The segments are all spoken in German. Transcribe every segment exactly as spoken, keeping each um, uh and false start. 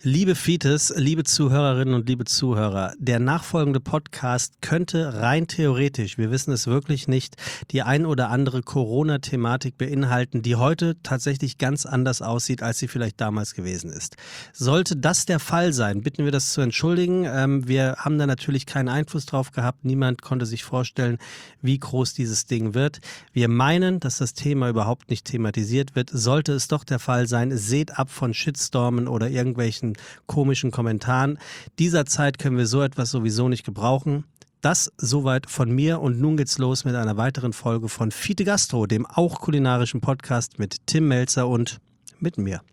Liebe Fites, liebe Zuhörerinnen und liebe Zuhörer, der nachfolgende Podcast könnte rein theoretisch, wir wissen es wirklich nicht, die ein oder andere Corona-Thematik beinhalten, die heute tatsächlich ganz anders aussieht, als sie vielleicht damals gewesen ist. Sollte das der Fall sein, bitten wir das zu entschuldigen. Ähm, wir haben da natürlich keinen Einfluss drauf gehabt. Niemand konnte sich vorstellen, wie groß dieses Ding wird. Wir meinen, dass das Thema überhaupt nicht thematisiert wird. Sollte es doch der Fall sein, seht ab von Shitstormen oder irgendwelchen komischen Kommentaren. Dieser Zeit können wir so etwas sowieso nicht gebrauchen. Das soweit von mir und nun geht's los mit einer weiteren Folge von Fite Gastro, dem auch kulinarischen Podcast mit Tim Melzer und mit mir.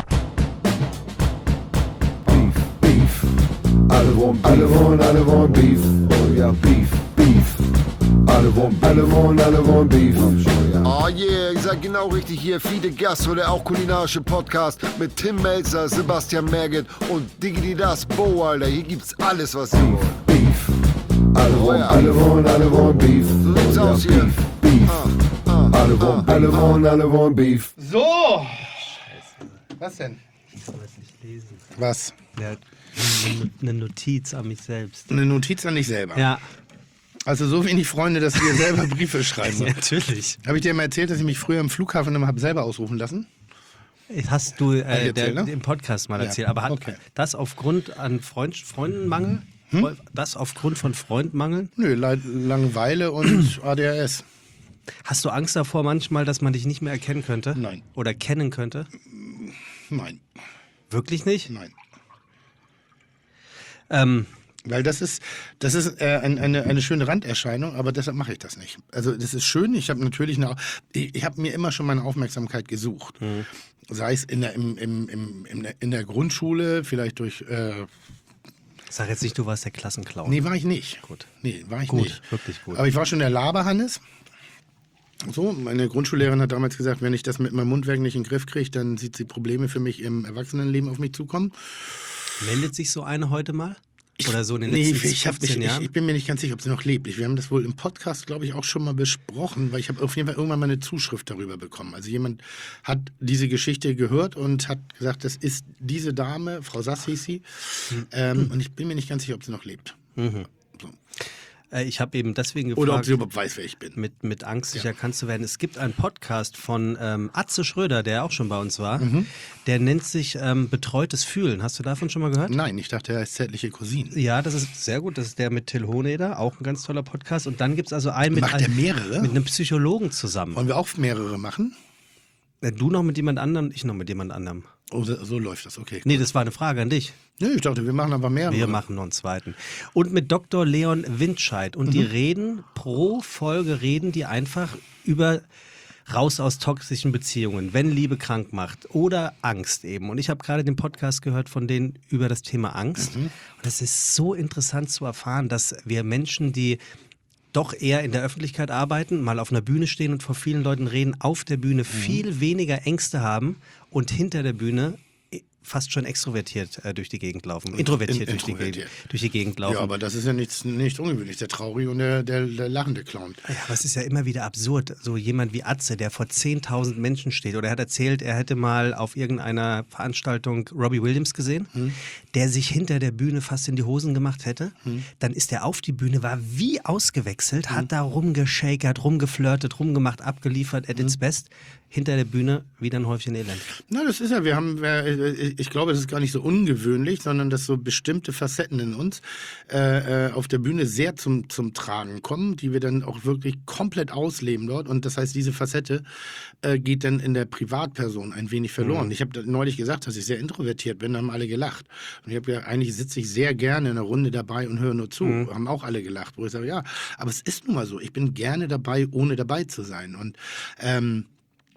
Beef, beef, alle wollen, alle wollen, alle wollen Beef, oh ja, Beef, Beef, alle wollen, alle wollen, alle wollen Beef. Oh yeah, ich sag genau richtig hier, Fite Gastro, der auch kulinarische Podcast mit Tim Melzer, Sebastian Merget und Diggity Das Bo, Alter. Hier gibt's alles, was ihr wollt. Beef, alle wollen, alle wollen, alle wollen Beef. So sieht's aus hier. Beef, Beef, alle wollen, alle wollen, alle wollen Beef. So! Was denn? Ich kann das nicht lesen. Was? Ja, eine Notiz an mich selbst. Eine Notiz an dich selber. Ja, Also so wenig Freunde, dass du dir selber Briefe schreiben musst. natürlich. Habe ich dir mal erzählt, dass ich mich früher im Flughafen immer habe selber ausrufen lassen? Hast du äh, erzählt, der, ne? im Podcast mal Ja, erzählt. Aber hat okay. das aufgrund an Freund, Freundenmangel? Hm? Das aufgrund von Freundmangel? Nö, Le Langeweile und A D H S. Hast du Angst davor manchmal, dass man dich nicht mehr erkennen könnte? Nein. Oder kennen könnte? Nein, Wirklich nicht? nein. Ähm, Weil das ist, das ist äh, ein, eine, eine schöne Randerscheinung, aber deshalb mache ich das nicht. Also das ist schön, ich habe natürlich eine, ich, ich habe mir immer schon meine Aufmerksamkeit gesucht. Mhm. Sei es in der, im, im, im, in der, in der Grundschule, vielleicht durch... Äh, sag jetzt nicht, du warst der Klassenclown. nee, war ich nicht. Gut. Nee, war ich Gut, nicht. wirklich gut. Aber ich war schon der Laberhannes. So, meine Grundschullehrerin hat damals gesagt, wenn ich das mit meinem Mundwerk nicht in den Griff kriege, dann sieht sie Probleme für mich im Erwachsenenleben auf mich zukommen. Meldet sich so eine heute mal? Oder so in den Nee, letzten ich, hab mich, fünfzehn ich, Jahren? ich bin mir nicht ganz sicher, ob sie noch lebt. Wir haben das wohl im Podcast, glaube ich, auch schon mal besprochen, weil ich habe auf jeden Fall irgendwann mal eine Zuschrift darüber bekommen. Also jemand hat diese Geschichte gehört und hat gesagt, das ist diese Dame, Frau Sass hieß sie, Mhm. ähm, und ich bin mir nicht ganz sicher, ob sie noch lebt. Mhm. So. Äh, ich habe eben deswegen gefragt, Oder ob sie überhaupt weiß, wer ich bin. mit, mit Angst sich Ja. erkannt zu werden. Es gibt einen Podcast von ähm, Atze Schröder, der auch schon bei uns war. Mhm. Der nennt sich ähm, Betreutes Fühlen. Hast du davon schon mal gehört? Nein, ich dachte, er ist zärtliche Cousine. Ja, das ist sehr gut. Das ist der mit Till Hohneder, auch ein ganz toller Podcast. Und dann gibt es also einen mit, Macht der mehrere? mit einem Psychologen zusammen. Wollen wir auch mehrere machen? Äh, Du noch mit jemand anderem, ich noch mit jemand anderem. Oh, so, so läuft das, okay. Nee, das war eine Frage an dich. Nee, ich dachte, wir machen aber mehrere. Wir machen noch einen zweiten. Und mit Doktor Leon Windscheid. Und die reden, pro Folge reden die einfach über raus aus toxischen Beziehungen, wenn Liebe krank macht oder Angst eben. Und ich habe gerade den Podcast gehört von denen über das Thema Angst. Und es ist so interessant zu erfahren, dass wir Menschen, die doch eher in der Öffentlichkeit arbeiten, mal auf einer Bühne stehen und vor vielen Leuten reden, auf der Bühne viel weniger Ängste haben und hinter der Bühne fast schon extrovertiert äh, durch die Gegend laufen. Introvertiert, In- durch, die Gegend, introvertiert. durch die Gegend laufen. Ja, aber das ist ja nichts nicht ungewöhnlich. Der traurige und der, der, der lachende Clown. Ja, aber es ist ja immer wieder absurd. So jemand wie Atze, der vor zehntausend Menschen steht. Oder er hat erzählt, er hätte mal auf irgendeiner Veranstaltung Robbie Williams gesehen, Hm. der sich hinter der Bühne fast in die Hosen gemacht hätte. Hm. Dann ist er auf die Bühne, war wie ausgewechselt, Hm. hat da rumgeschakert, rumgeflirtet, rumgemacht, abgeliefert, at its best. Hinter der Bühne wieder ein Häufchen Elend. Na, das ist ja, wir haben, wir, ich glaube, das ist gar nicht so ungewöhnlich, sondern dass so bestimmte Facetten in uns äh, äh, auf der Bühne sehr zum, zum Tragen kommen, die wir dann auch wirklich komplett ausleben dort. Und das heißt, diese Facette äh, geht dann in der Privatperson ein wenig verloren. Mhm. Ich habe neulich gesagt, dass ich sehr introvertiert bin, haben alle gelacht. Und ich habe ja, eigentlich sitze ich sehr gerne in einer Runde dabei und höre nur zu. Mhm. Haben auch alle gelacht, wo ich sage, ja, aber es ist nun mal so, ich bin gerne dabei, ohne dabei zu sein. Und ähm,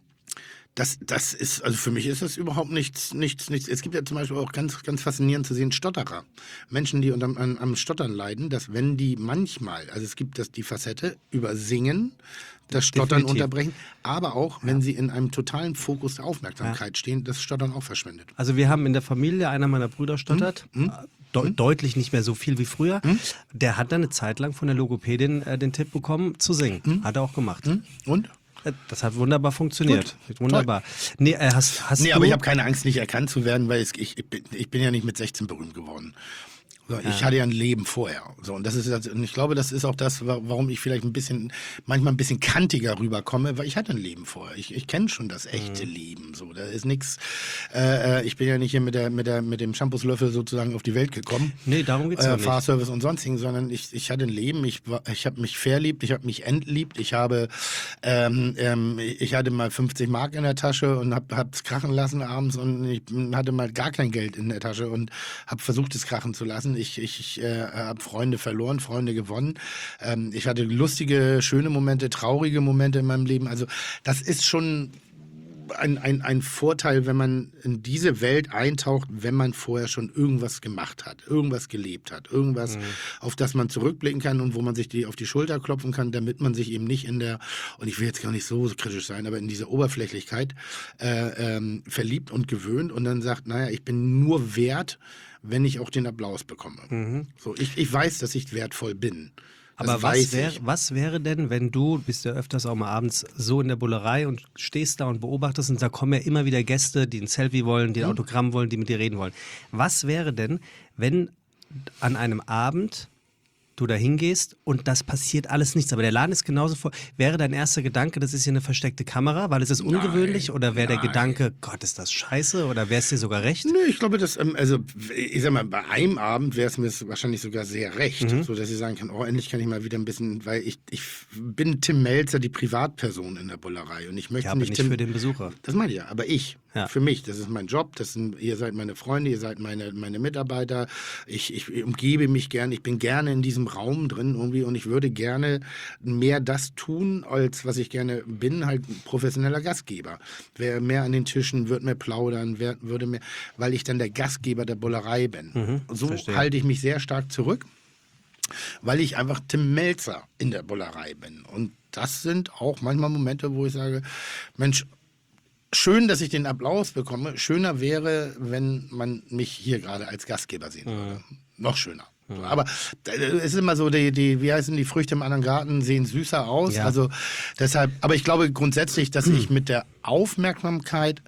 Das, das ist, also für mich ist das überhaupt nichts, nichts, nichts. Es gibt ja zum Beispiel auch ganz, ganz faszinierend zu sehen Stotterer. Menschen, die unter, an, am Stottern leiden, dass wenn die manchmal, also es gibt das die Facette über Singen, das Stottern Definitiv. unterbrechen, aber auch, wenn sie in einem totalen Fokus der Aufmerksamkeit stehen, das Stottern auch verschwindet. Also wir haben in der Familie, einer meiner Brüder stottert, Hm? äh, de deutlich nicht mehr so viel wie früher. Hm? Der hat dann eine Zeit lang von der Logopädin äh, den Tipp bekommen, zu singen. Hm? Hat er auch gemacht. Hm? Und? Das hat wunderbar funktioniert. Gut. Wunderbar. Nee, äh, hast, hast nee, du... aber ich habe keine Angst, nicht erkannt zu werden, weil es, ich, ich, bin, ich bin ja nicht mit sechzehn berühmt geworden. So, ich ja. hatte ja ein Leben vorher. So, und das ist, und ich glaube, das ist auch das, warum ich vielleicht ein bisschen, manchmal ein bisschen kantiger rüberkomme, weil ich hatte ein Leben vorher. Ich, ich kenne schon das echte mhm. Leben. So, da ist nichts. Äh, ich bin ja nicht hier mit der, mit der, mit dem Shampoos-Löffel sozusagen auf die Welt gekommen. Nee, darum geht's äh, nicht. Fahrservice und sonstigen, sondern ich, ich hatte ein Leben. Ich, ich habe mich verliebt, ich habe mich entliebt. Ich habe, ähm, ähm, ich hatte mal fünfzig Mark in der Tasche und habe es krachen lassen abends und ich hatte mal gar kein Geld in der Tasche und habe versucht, es krachen zu lassen. Ich, ich, ich äh, habe Freunde verloren, Freunde gewonnen. Ähm, ich hatte lustige, schöne Momente, traurige Momente in meinem Leben. Also das ist schon ein, ein, ein Vorteil, wenn man in diese Welt eintaucht, wenn man vorher schon irgendwas gemacht hat, irgendwas gelebt hat, irgendwas, mhm. auf das man zurückblicken kann und wo man sich die, auf die Schulter klopfen kann, damit man sich eben nicht in der, und ich will jetzt gar nicht so kritisch sein, aber in dieser Oberflächlichkeit äh, ähm, verliebt und gewöhnt und dann sagt, naja, ich bin nur wert, wenn ich auch den Applaus bekomme. Mhm. So, ich, ich weiß, dass ich wertvoll bin. Das Aber was, wär, was wäre denn, wenn du, bist ja öfters auch mal abends so in der Bullerei und stehst da und beobachtest und da kommen ja immer wieder Gäste, die ein Selfie wollen, die ein mhm. Autogramm wollen, die mit dir reden wollen. Was wäre denn, wenn an einem Abend du da hingehst und das passiert alles nichts, aber der Laden ist genauso voll. Wäre dein erster Gedanke, das ist hier eine versteckte Kamera, weil es ist ungewöhnlich, nein, oder wäre der Gedanke, Gott, ist das scheiße, oder wäre es dir sogar recht? Nö, ich glaube, dass, also ich sag mal, bei einem Abend wäre es mir wahrscheinlich sogar sehr recht, mhm. so dass ich sagen kann, oh, endlich kann ich mal wieder ein bisschen, weil ich, ich bin Tim Melzer, die Privatperson in der Bullerei und ich möchte ja, aber nicht, nicht Tim, für den Besucher. Das meine ich ja, aber ich. Ja. Für mich, das ist mein Job, das sind, ihr seid meine Freunde, ihr seid meine, meine Mitarbeiter, ich, ich umgebe mich gerne, ich bin gerne in diesem Raum drin irgendwie und ich würde gerne mehr das tun, als was ich gerne bin, halt professioneller Gastgeber. Wer mehr an den Tischen, wird mehr plaudern, wer, würde mehr, weil ich dann der Gastgeber der Bullerei bin. Mhm, so verstehe. Halte ich mich sehr stark zurück, weil ich einfach Tim Melzer in der Bullerei bin und das sind auch manchmal Momente, wo ich sage, Mensch, schön, dass ich den Applaus bekomme. Schöner wäre, wenn man mich hier gerade als Gastgeber sehen würde. Mhm. Noch schöner. Mhm. Aber es ist immer so, die, die, wie heißen die Früchte im anderen Garten, sehen süßer aus. Ja. Also deshalb, aber ich glaube grundsätzlich, dass mhm. ich mit der Aufmerksamkeit,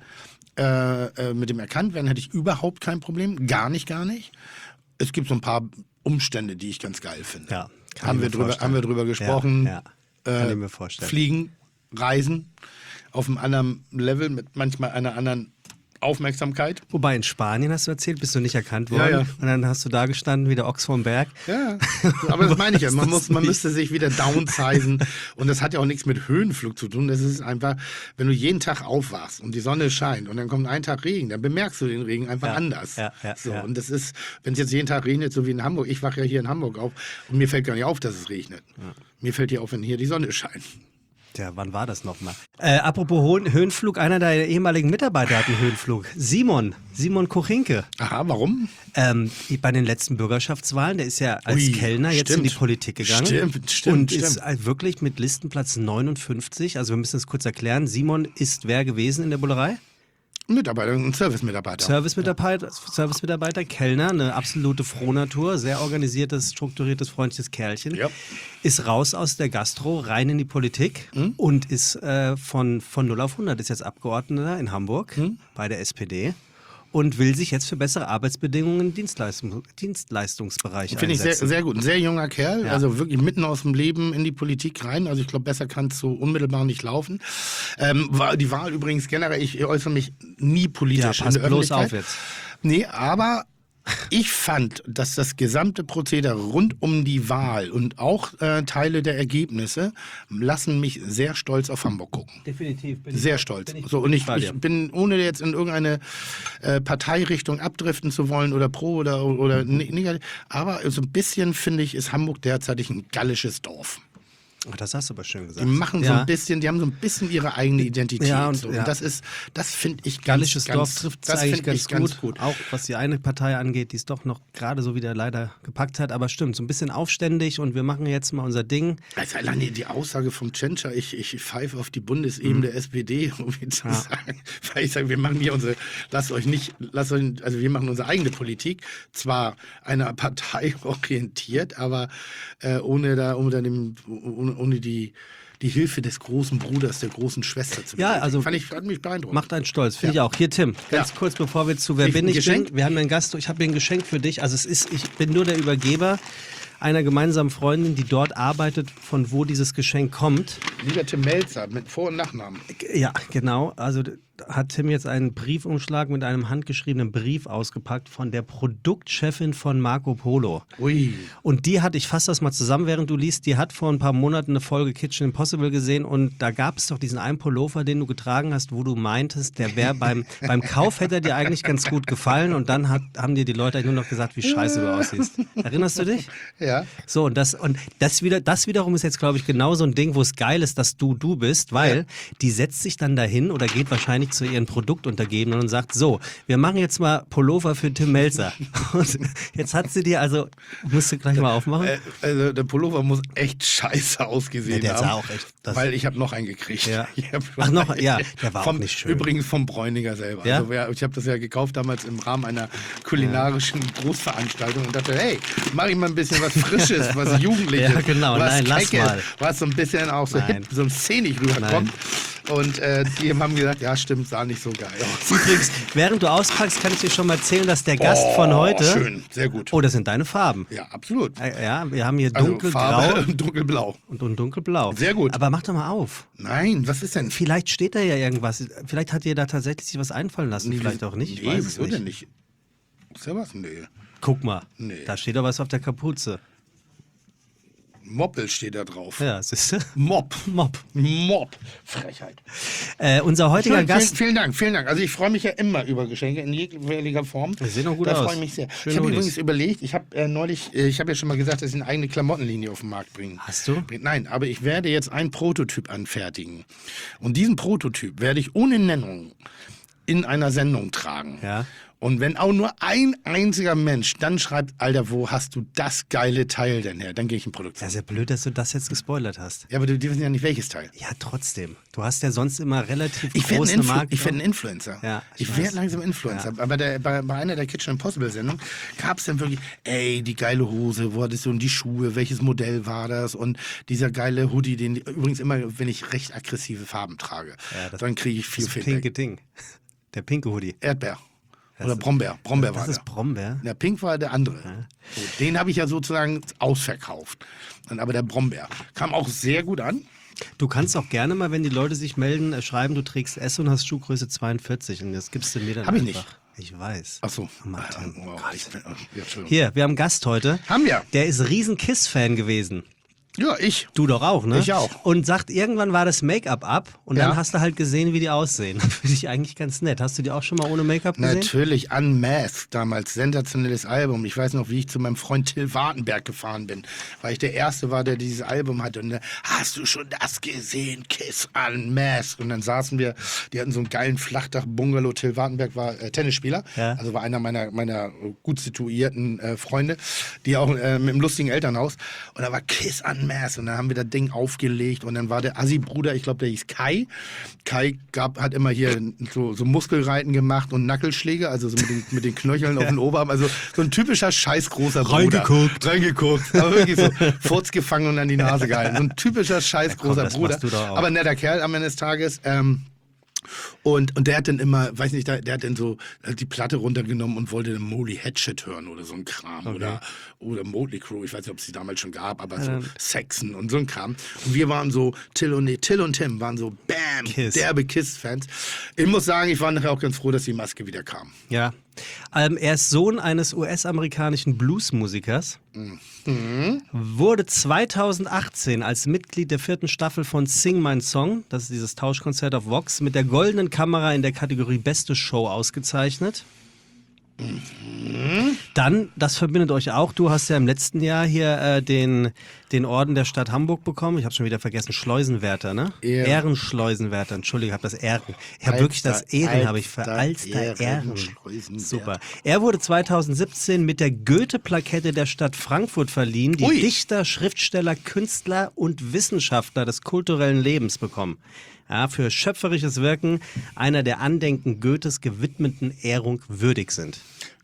äh, äh, mit dem Erkanntwerden hätte ich überhaupt kein Problem. Gar nicht, gar nicht. Es gibt so ein paar Umstände, die ich ganz geil finde. Ja, haben, wir drüber, haben wir drüber gesprochen. Ja, ja. Kann äh, ich mir vorstellen. Fliegen, Reisen. Auf einem anderen Level mit manchmal einer anderen Aufmerksamkeit. Wobei in Spanien, hast du erzählt, bist du nicht erkannt worden. Ja, ja. Und dann hast du da gestanden wie der Ochs vom Berg. Ja, aber das meine ich ja. Man, muss, man müsste sich wieder downsizen. Und das hat ja auch nichts mit Höhenflug zu tun. Das ist einfach, wenn du jeden Tag aufwachst und die Sonne scheint und dann kommt ein Tag Regen, dann bemerkst du den Regen einfach ja, anders. Ja, ja, so, ja. Und das ist, wenn es jetzt jeden Tag regnet, so wie in Hamburg. Ich wache ja hier in Hamburg auf und mir fällt gar nicht auf, dass es regnet. Ja. Mir fällt hier auf, wenn hier die Sonne scheint. Tja, wann war das nochmal? Äh, apropos Ho- Höhenflug, einer deiner ehemaligen Mitarbeiter hat einen Höhenflug. Simon, Simon Kochinke. Aha, warum? Ähm, bei den letzten Bürgerschaftswahlen, der ist ja als Ui, Kellner jetzt stimmt. in die Politik gegangen. Stimmt, stimmt. Und stimmt. ist halt wirklich mit Listenplatz neunundfünfzig, also wir müssen das kurz erklären, Simon ist wer gewesen in der Bullerei? Mitarbeiter, ein Service-Mitarbeiter. Service-Mitarbeiter, ja. Service-Mitarbeiter, Kellner, eine absolute Frohnatur, sehr organisiertes, strukturiertes, freundliches Kerlchen. Ja. Ist raus aus der Gastro, rein in die Politik mhm. und ist äh, von, von null auf hundert, ist jetzt Abgeordneter in Hamburg mhm. bei der S P D. Und will sich jetzt für bessere Arbeitsbedingungen im Dienstleistung, Dienstleistungsbereich Finde ich sehr, sehr gut. Ein sehr junger Kerl, ja. Also wirklich mitten aus dem Leben in die Politik rein. Also ich glaube, besser kann es so unmittelbar nicht laufen. Ähm, die Wahl übrigens generell, ich äußere mich nie politisch ja, pass in der bloß Öffentlichkeit. Auf jetzt. Nee, aber ich fand, dass das gesamte Prozedere rund um die Wahl und auch äh, Teile der Ergebnisse lassen mich sehr stolz auf Hamburg gucken. Definitiv. Bin sehr ich, stolz. Bin ich, so, und ich, ich bin, ohne jetzt in irgendeine äh, Parteirichtung abdriften zu wollen oder pro oder, oder negativ, aber so ein bisschen, finde ich, ist Hamburg derzeit ein gallisches Dorf. Ach, das hast du aber schön gesagt. Die machen ja. so ein bisschen, die haben so ein bisschen ihre eigene Identität. Ja, und, so. ja. und das ist, das finde ich ganz, Gallisches ganz, Dorf trifft es eigentlich ganz, ganz gut. gut. Auch was die eine Partei angeht, die es doch noch gerade so wieder leider gepackt hat. Aber stimmt, so ein bisschen aufständig und wir machen jetzt mal unser Ding. Also alleine die Aussage vom Tschentscher, ich, ich pfeife auf die Bundesebene mhm. der S P D, um wie zu ja. sagen. Weil ich sage, wir machen hier unsere, lasst euch nicht, lasst euch, also wir machen unsere eigene Politik. Zwar einer Partei orientiert, aber äh, ohne da, unter dem, ohne, ohne die die Hilfe des großen Bruders, der großen Schwester zu Ja, bewältigen. also Fand ich, hat mich beeindruckt. Macht einen stolz, finde Ja. ich auch. Hier, Tim, ganz Ja. kurz, bevor wir zu Wer Krieg ich bin ein ich Geschenk? bin. Wir haben einen Gast, ich habe hier ein Geschenk für dich. Also es ist, ich bin nur der Übergeber einer gemeinsamen Freundin, die dort arbeitet, von wo dieses Geschenk kommt. Lieber Tim Melzer mit Vor- und Nachnamen. Ja, genau. Also hat Tim jetzt einen Briefumschlag mit einem handgeschriebenen Brief ausgepackt von der Produktchefin von Marco Polo. Ui. Und die hat, ich fasse das mal zusammen, während du liest, die hat vor ein paar Monaten eine Folge Kitchen Impossible gesehen und da gab es doch diesen einen Pullover, den du getragen hast, wo du meintest, der wäre beim, beim Kauf hätte er dir eigentlich ganz gut gefallen und dann hat, haben dir die Leute eigentlich nur noch gesagt, wie scheiße du aussiehst. Erinnerst du dich? Ja. So, und das, und das, wieder, das wiederum ist jetzt, glaube ich, genau so ein Ding, wo es geil ist, dass du du bist, weil Ja. die setzt sich dann dahin oder geht wahrscheinlich zu ihren Produktuntergebenen und sagt, so, wir machen jetzt mal Pullover für Tim Melzer. Und jetzt hat sie dir, also, musst du gleich mal aufmachen. Äh, also der Pullover muss echt scheiße ausgesehen Ja, der haben. sah auch echt- das- weil ich habe noch einen gekriegt. Ja. Ich hab Ach, noch- ja, der war auch vom, nicht schön. Übrigens vom Bräuniger selber. Ja? Also, wer- ich habe das ja gekauft damals im Rahmen einer kulinarischen Großveranstaltung und dachte, hey, mach ich mal ein bisschen was Frisches, was Jugendliches. Ja, genau. was Nein, lass Keckes, mal. was so ein bisschen auch so Nein. hip, so szenisch rüberkommt. Und äh, die haben gesagt, ja stimmt, sah nicht so geil aus. Übrigens, während du auspackst, kann ich dir schon mal erzählen, dass der Gast von heute... Schön, sehr gut. Oh, das sind deine Farben. Ja, absolut. Äh, Ja, wir haben hier Also dunkelgrau Farbe und dunkelblau. und, und dunkelblau. Sehr gut. Aber mach doch mal auf. Nein, was ist denn? Vielleicht steht da ja irgendwas. Vielleicht hat dir da tatsächlich sich was einfallen lassen. Vielleicht auch nicht. Ich Nee, weiß es wieso nicht. denn nicht? Ist ja was? Nee. Guck mal. Nee. Da steht doch was auf der Kapuze. Moppel steht da drauf. Ja, siehst du? Mob. Mob. Mob. Frechheit. Äh, unser heutiger Schön, Gast. vielen, vielen Dank, vielen Dank. Also ich freue mich ja immer über Geschenke in jeglicher Form. Die sehen auch gut da aus. freue ich mich sehr. Schöne ich habe Hoodies. übrigens überlegt, ich habe äh, neulich, äh, ich habe ja schon mal gesagt, dass ich eine eigene Klamottenlinie auf den Markt bringen. Hast du? Nein, aber ich werde jetzt einen Prototyp anfertigen. Und diesen Prototyp werde ich ohne Nennung in einer Sendung tragen. Ja. Und wenn auch nur ein einziger Mensch dann schreibt, Alter, wo hast du das geile Teil denn her? Dann gehe ich in Produktion. Ja, ist ja blöd, dass du das jetzt gespoilert hast. Ja, aber die wissen ja nicht, welches Teil. Ja, trotzdem. Du hast ja sonst immer relativ Ich werde große ein, Influ Marken. ich werd ein Influencer. Ja, ich ich weiß. werde langsam Influencer. Aber der, bei, bei einer der Kitchen Impossible Sendungen gab es dann wirklich, ey, die geile Hose, wo hattest du und die Schuhe, welches Modell war das? Und dieser geile Hoodie, den übrigens immer, wenn ich recht aggressive Farben trage, Ja, das- dann kriege ich viel das Feedback. pinke Ding. Der pinke Hoodie. Erdbeer. Oder Brombeer. Brombeer war Das der. ist Brombeer. Der Pink war der andere. So, den habe ich ja sozusagen ausverkauft. Und aber der Brombeer kam auch sehr gut an. Du kannst auch gerne mal, wenn die Leute sich melden, äh, schreiben, du trägst S und hast Schuhgröße zweiundvierzig und das gibst du mir dann Hab ich einfach. nicht. Ich weiß. Ach so. Martin, Oh, Gott. ich bin, oh, ja, Entschuldigung. Hier, wir haben einen Gast heute. Haben wir. Der ist riesen Kiss-Fan gewesen. Ja, ich. Du doch auch, ne? Ich auch. Und sagt, irgendwann war das Make-up ab und Ja. dann hast du halt gesehen, wie die aussehen. Finde ich eigentlich ganz nett. Hast du die auch schon mal ohne Make-up gesehen? Natürlich, Unmasked, damals sensationelles Album. Ich weiß noch, wie ich zu meinem Freund Till Wartenberg gefahren bin, weil ich der Erste war, der dieses Album hatte. Und dann, hast du schon das gesehen? Kiss Unmasked. Und dann saßen wir, die hatten so einen geilen Flachdach-Bungalow. Till Wartenberg war äh, Tennisspieler, Ja. also war einer meiner, meiner gut situierten äh, Freunde, die auch äh, mit einem lustigen Elternhaus. Und da war Kiss Unmasked. Und dann haben wir das Ding aufgelegt und dann war der Assi-Bruder, ich glaube, der hieß Kai. Kai gab, hat immer hier so, so Muskelreiten gemacht und Nackelschläge, also so mit den, mit den Knöcheln auf den Oberarm. Also so ein typischer scheißgroßer Bruder. Reingeguckt. Reingeguckt. Aber wirklich so Furz gefangen und an die Nase gehalten. So ein typischer scheißgroßer das Bruder. machst du doch auch. Aber ein netter Kerl am Ende des Tages. Ähm, und, und der hat dann immer, weiß nicht, der, der hat dann so die Platte runtergenommen und wollte dann Molly Hatchet hören oder so ein Kram. Oder, oder Motley Crue, ich weiß nicht, ob es die damals schon gab, aber so Saxon und so ein Kram. Und wir waren so, Till und, nee, Till und Tim waren so, bam, Kiss. derbe Kiss-Fans. Ich muss sagen, ich war nachher auch ganz froh, dass die Maske wieder kam. Ja. Ähm, er ist Sohn eines U S-amerikanischen Bluesmusikers. Mhm. Wurde zweitausendachtzehn als Mitglied der vierten Staffel von Sing My Song, das ist dieses Tauschkonzert auf Vox, mit der goldenen Kamera in der Kategorie Beste Show ausgezeichnet. Mhm. Dann, das verbindet euch auch, du hast ja im letzten Jahr hier äh, den, den Orden der Stadt Hamburg bekommen. Ich habe schon wieder vergessen, Schleusenwärter, ne? Ehren. Ehrenschleusenwärter, Entschuldige, ich habe das Ehren. Ich habe Alster- wirklich das Ehren, habe ich für Alster Alster Ehren. Ehrenschleusenwärter. Super. Er wurde zweitausendsiebzehn mit der Goethe-Plakette der Stadt Frankfurt verliehen, die Ui. Dichter, Schriftsteller, Künstler und Wissenschaftler des kulturellen Lebens bekommen. Ja, für schöpferisches Wirken einer der Andenken Goethes gewidmeten Ehrung würdig sind.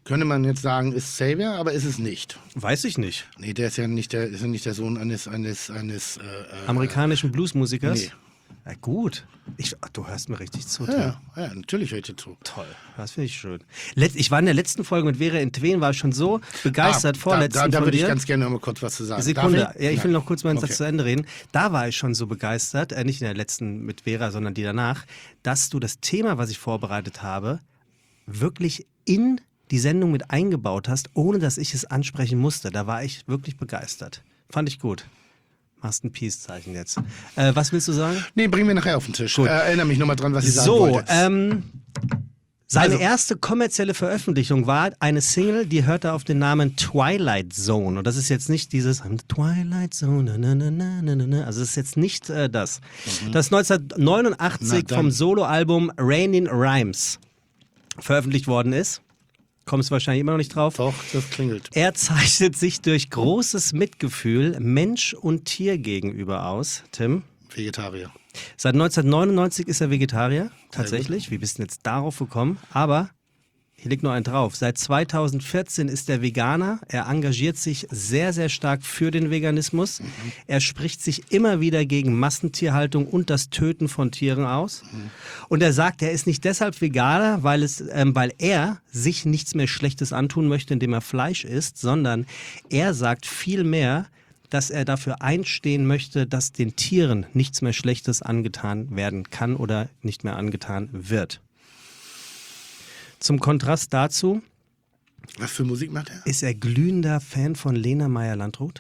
könnte man jetzt sagen, ist Xavier, aber ist es nicht. Weiß ich nicht. Nee, der ist ja nicht der, ist ja nicht der Sohn eines, eines, eines äh, Amerikanischen Bluesmusikers? Nee. Ja, gut. Ich, ach, du hörst mir richtig zu. Ja, ja, natürlich höre ich dir zu. Toll, das finde ich schön. Letz, ich war in der letzten Folge mit Vera in Tween, war schon so begeistert, ah, vorletzten Da, da, da von würde ich dir. ganz gerne noch mal kurz was zu sagen. Sekunde, Darf ich? ja, ich will Nein. noch kurz meinen Okay. Satz zu Ende reden. Da war ich schon so begeistert, äh, nicht in der letzten mit Vera, sondern die danach, dass du das Thema, was ich vorbereitet habe, wirklich in die Sendung mit eingebaut hast, ohne dass ich es ansprechen musste. Da war ich wirklich begeistert. Fand ich gut. Machst ein Peace-Zeichen jetzt. Äh, was willst du sagen? Nee, bringen wir nachher auf den Tisch. Gut. Äh, erinnere mich nochmal dran, was ich sagen So, wollte. ähm, seine Also- erste kommerzielle Veröffentlichung war eine Single, die hörte auf den Namen Twilight Zone. Und das ist jetzt nicht dieses I'm the Twilight Zone, na, na, na, na, na, na. Also das ist jetzt nicht äh, das. Das ist neunzehnhundertneunundachtzig Na dann. vom Soloalbum Raining Rhymes veröffentlicht worden ist. Kommst wahrscheinlich immer noch nicht drauf. Doch, das klingelt. Er zeichnet sich durch großes Mitgefühl Mensch und Tier gegenüber aus. Tim? Vegetarier. Seit neunzehnhundertneunundneunzig ist er Vegetarier, tatsächlich. Wie bist du denn jetzt darauf gekommen? Aber hier liegt noch ein drauf. Seit zweitausendvierzehn ist er Veganer. Er engagiert sich sehr, sehr stark für den Veganismus. Mhm. Er spricht sich immer wieder gegen Massentierhaltung und das Töten von Tieren aus. Mhm. Und er sagt, er ist nicht deshalb Veganer, weil, es, ähm, weil er sich nichts mehr Schlechtes antun möchte, indem er Fleisch isst, sondern er sagt vielmehr, dass er dafür einstehen möchte, dass den Tieren nichts mehr Schlechtes angetan werden kann oder nicht mehr angetan wird. Zum Kontrast dazu Was für Musik macht er? ist er glühender Fan von Lena Meyer-Landrut.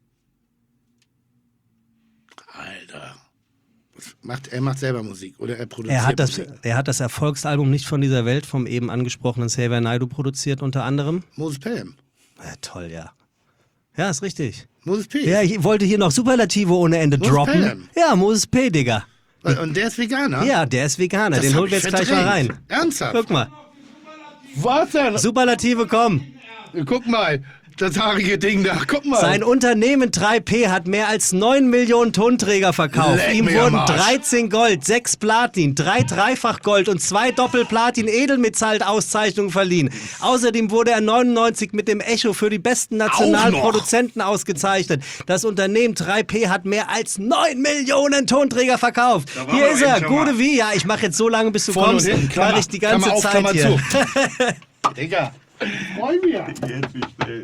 Alter. Macht, er macht selber Musik oder er produziert Er hat, das, Musik. er hat das Erfolgsalbum Nicht von dieser Welt vom eben angesprochenen Xavier Naidoo produziert unter anderem. Moses Pelham. Ja, toll, ja. Ja, ist richtig. Moses P. Ja, ich wollte hier noch Superlative ohne Ende Moses droppen. Pelham. Ja, Moses P., Digga. Und der ist Veganer? Ja, der ist Veganer. Das Den hab holen wir ich jetzt gleich mal rein. verdrängt. Ernsthaft? Guck mal. Was denn? Superlative, komm. Guck mal, das haarige Ding da. Guck mal. Sein Unternehmen drei P hat mehr als neun Millionen Tonträger verkauft. Leck Ihm mir am wurden Arsch. dreizehn Gold, sechs Platin, drei Dreifach-Gold und zwei Doppel-Platin-Edelmetall-Auszeichnungen verliehen. Außerdem wurde er neunundneunzig mit dem Echo für die besten nationalen noch. Produzenten ausgezeichnet. Das Unternehmen drei P hat mehr als neun Millionen Tonträger verkauft. waren Hier wir ist er, eben schon mal. Gute wie. Ja, ich mache jetzt so lange, bis du Vorne kommst. und hinten, Klammer, Mach ich die ganze Klammer auf, Zeit Klammer hier. zu. Digga. Freu mich. Jetzt wie schnell.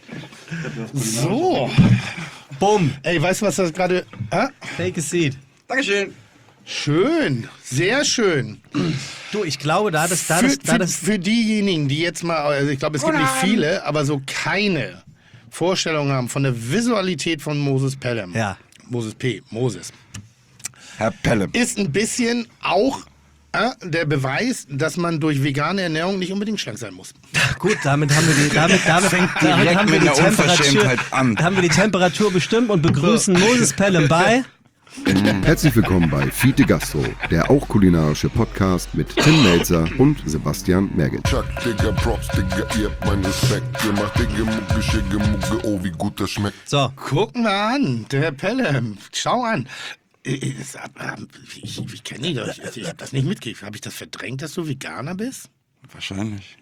So. Bumm. Ey, weißt du, was das gerade... Ah? Take a seat. Dankeschön. Schön. Sehr schön. Du, ich glaube, da das, da Für, das, da für, das für diejenigen, die jetzt mal... Also ich glaube, es gibt nicht viele, aber so keine Vorstellung haben von der Visualität von Moses Pelham. Ja. Moses P. Moses. Herr Pelham. Ist ein bisschen auch äh, der Beweis, dass man durch vegane Ernährung nicht unbedingt schlank sein muss. Gut, damit haben wir die, damit, damit, damit direkt haben wir mit die einer Temperatur, Unverschämtheit an. haben wir die Temperatur bestimmt und begrüßen Moses Pelham bei. Herzlich willkommen bei Fiete Gastro, der auch kulinarische Podcast mit Tim Melzer und Sebastian Merget. Chuck, Digga, Props, Digga, ihr habt meinen Respekt. Ihr macht Digga, Mucke, Schicke, Mucke, oh, wie gut das schmeckt. So, Guck mal an, der Pelham. Schau an. Ich, ich, ich, ich kenne ihn doch. Ich, ich habe das nicht mitgekriegt. Habe ich das verdrängt, dass du Veganer bist? Wahrscheinlich.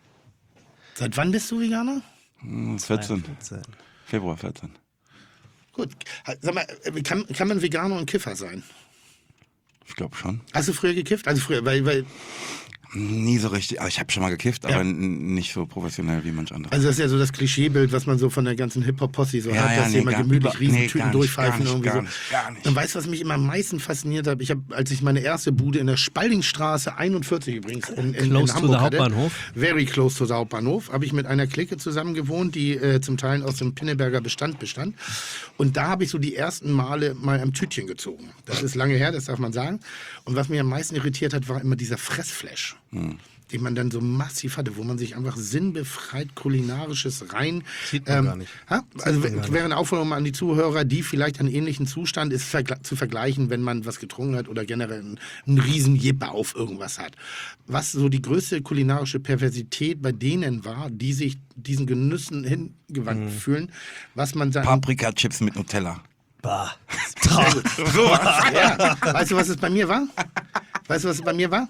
Seit wann bist du Veganer? Hm, vierzehn. Februar vierzehn. Gut. Sag mal, kann, kann man Veganer und Kiffer sein? Ich glaube schon. Hast du früher gekifft? Also früher, weil, weil Nie so richtig. Aber ich habe schon mal gekifft, Ja. aber n- nicht so professionell wie manch andere. also das ist ja so das Klischeebild, was man so von der ganzen Hip-Hop-Posse so Ja, hat, ja, dass nee, die immer gar- gemütlich über- riesen nee, Tüten gar nicht, durchpfeifen gar nicht, irgendwie gar so. nicht, gar nicht. Und weißt du, was mich immer am meisten fasziniert hat? Ich habe, als ich meine erste Bude in der Spaldingstraße einundvierzig übrigens in, in, in Close to Hamburg the hatte, Hauptbahnhof. very close to the Hauptbahnhof, habe ich mit einer Clique zusammen gewohnt, die äh, zum Teil aus dem Pinneberger Bestand bestand. Und da habe ich so die ersten Male mal am Tütchen gezogen. Das ist lange her, das darf man sagen. Und was mich am meisten irritiert hat, war immer dieser Fressflash. Hm. Den man dann so massiv hatte, wo man sich einfach sinnbefreit kulinarisches rein... Sieht man gar nicht. Ha? Also man gar nicht. wäre eine Aufforderung an die Zuhörer, die vielleicht einen ähnlichen Zustand ist, vergle zu vergleichen, wenn man was getrunken hat oder generell einen, einen riesen Jipper auf irgendwas hat. Was so die größte kulinarische Perversität bei denen war, die sich diesen Genüssen hingewandt Mhm. fühlen, was man sagt... Paprika-Chips mit Nutella. bah. Ja. Weißt du, was es bei mir war? Weißt du, was es bei mir war?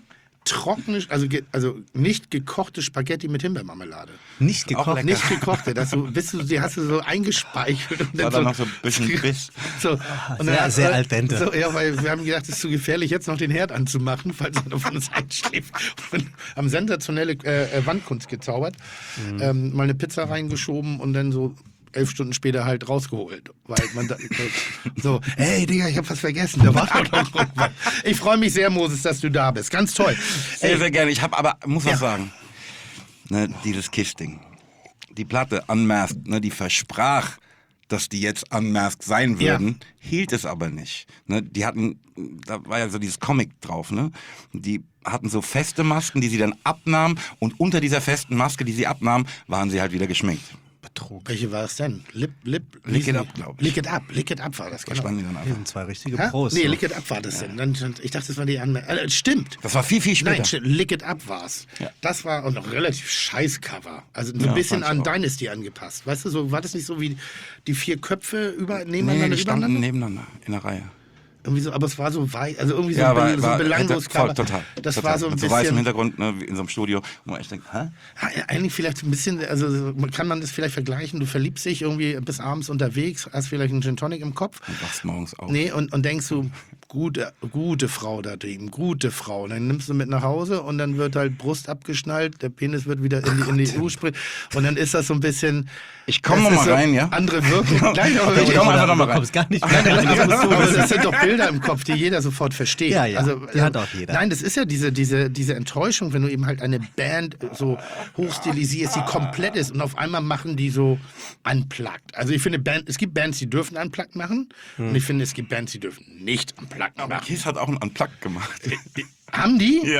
trockene, also, ge, also nicht gekochte Spaghetti mit Himbeermarmelade. Nicht Auch gekocht. lecker. Nicht gekochte, das so, bist du, die hast du so eingespeichert. Und War so, dann noch so ein bisschen Biss. so, und sehr- dann- sehr al dente. So, ja, weil wir haben gedacht, es ist zu gefährlich, jetzt noch den Herd anzumachen, falls einer von uns einschläft. Und haben sensationelle äh, Wandkunst gezaubert, Mhm. ähm, mal eine Pizza reingeschoben und dann so elf Stunden später halt rausgeholt. Weil man da, so, hey Digga, ich hab was vergessen. Da war doch noch irgendwas. Ich freue mich sehr, Moses, dass du da bist. Ganz toll. Sehr, sehr gerne. Ich habe aber, muss was Ja. sagen, ne, dieses Kiss-Ding. Die Platte Unmasked, ne, die versprach, dass die jetzt unmasked sein würden, Ja. hielt es aber nicht. Ne, die hatten, da war ja so dieses Comic drauf, ne? Die hatten so feste Masken, die sie dann abnahmen und unter dieser festen Maske, die sie abnahmen, waren sie halt wieder geschminkt. Betrug. Welche war es denn? Lip, Lip, Lick It Up, glaub ich. Lick It Up, Lick It Up war das, genau. Verschwanden die dann Das einfach. sind zwei richtige Hä? Pros. Nee, so. Lick It Up war das denn. Dann, ich dachte, das war die andere. Äh, stimmt. Das war viel, viel später. Nein, stimmt. Lick It Up war's. Ja. Das war auch noch relativ scheiß Cover. Also so ein Ja, bisschen fand ich an auch. Dynasty angepasst. Weißt du, so war das nicht so wie die vier Köpfe über, Nee, nebeneinander die standen übereinander? nebeneinander in der Reihe. Irgendwie so, aber es war so weit, also irgendwie so, Ja, be war, so war belanglos voll, Cover. total. Das total. war so ein Mit so weißem bisschen. Hintergrund, ne, wie in so einem Studio, wo man echt denkt, hä? Ja, eigentlich vielleicht ein bisschen, also so- kann man das vielleicht vergleichen, du verliebst dich irgendwie bis abends unterwegs, hast vielleicht einen Gin Tonic im Kopf. Und wachst morgens auf. Nee, und, und denkst du, gute, gute Frau da drüben, gute Frau. Und dann nimmst du mit nach Hause und dann wird halt Brust abgeschnallt, der Penis wird wieder in die, in die U-Sprit. Und dann ist das so ein bisschen. Ich komm das noch ist mal so rein, ja? Andere Wirkung. Nein, aber Ich wirklich, komm Oder einfach noch mal du rein. kommst gar nicht Nein, mehr. nein, das, aber das sind doch Bilder im Kopf, die jeder sofort versteht. Ja, ja, Also, die hat auch jeder. Nein, das ist ja diese, diese, diese Enttäuschung, wenn du eben halt eine Band so hochstilisierst, die komplett ist und auf einmal machen die so unplugged. Also ich finde, Band, es gibt Bands, die dürfen unplugged machen und ich finde, es gibt Bands, die dürfen nicht unplugged Aber machen. Kiss hat auch einen Unplugged gemacht. Haben die? Ja.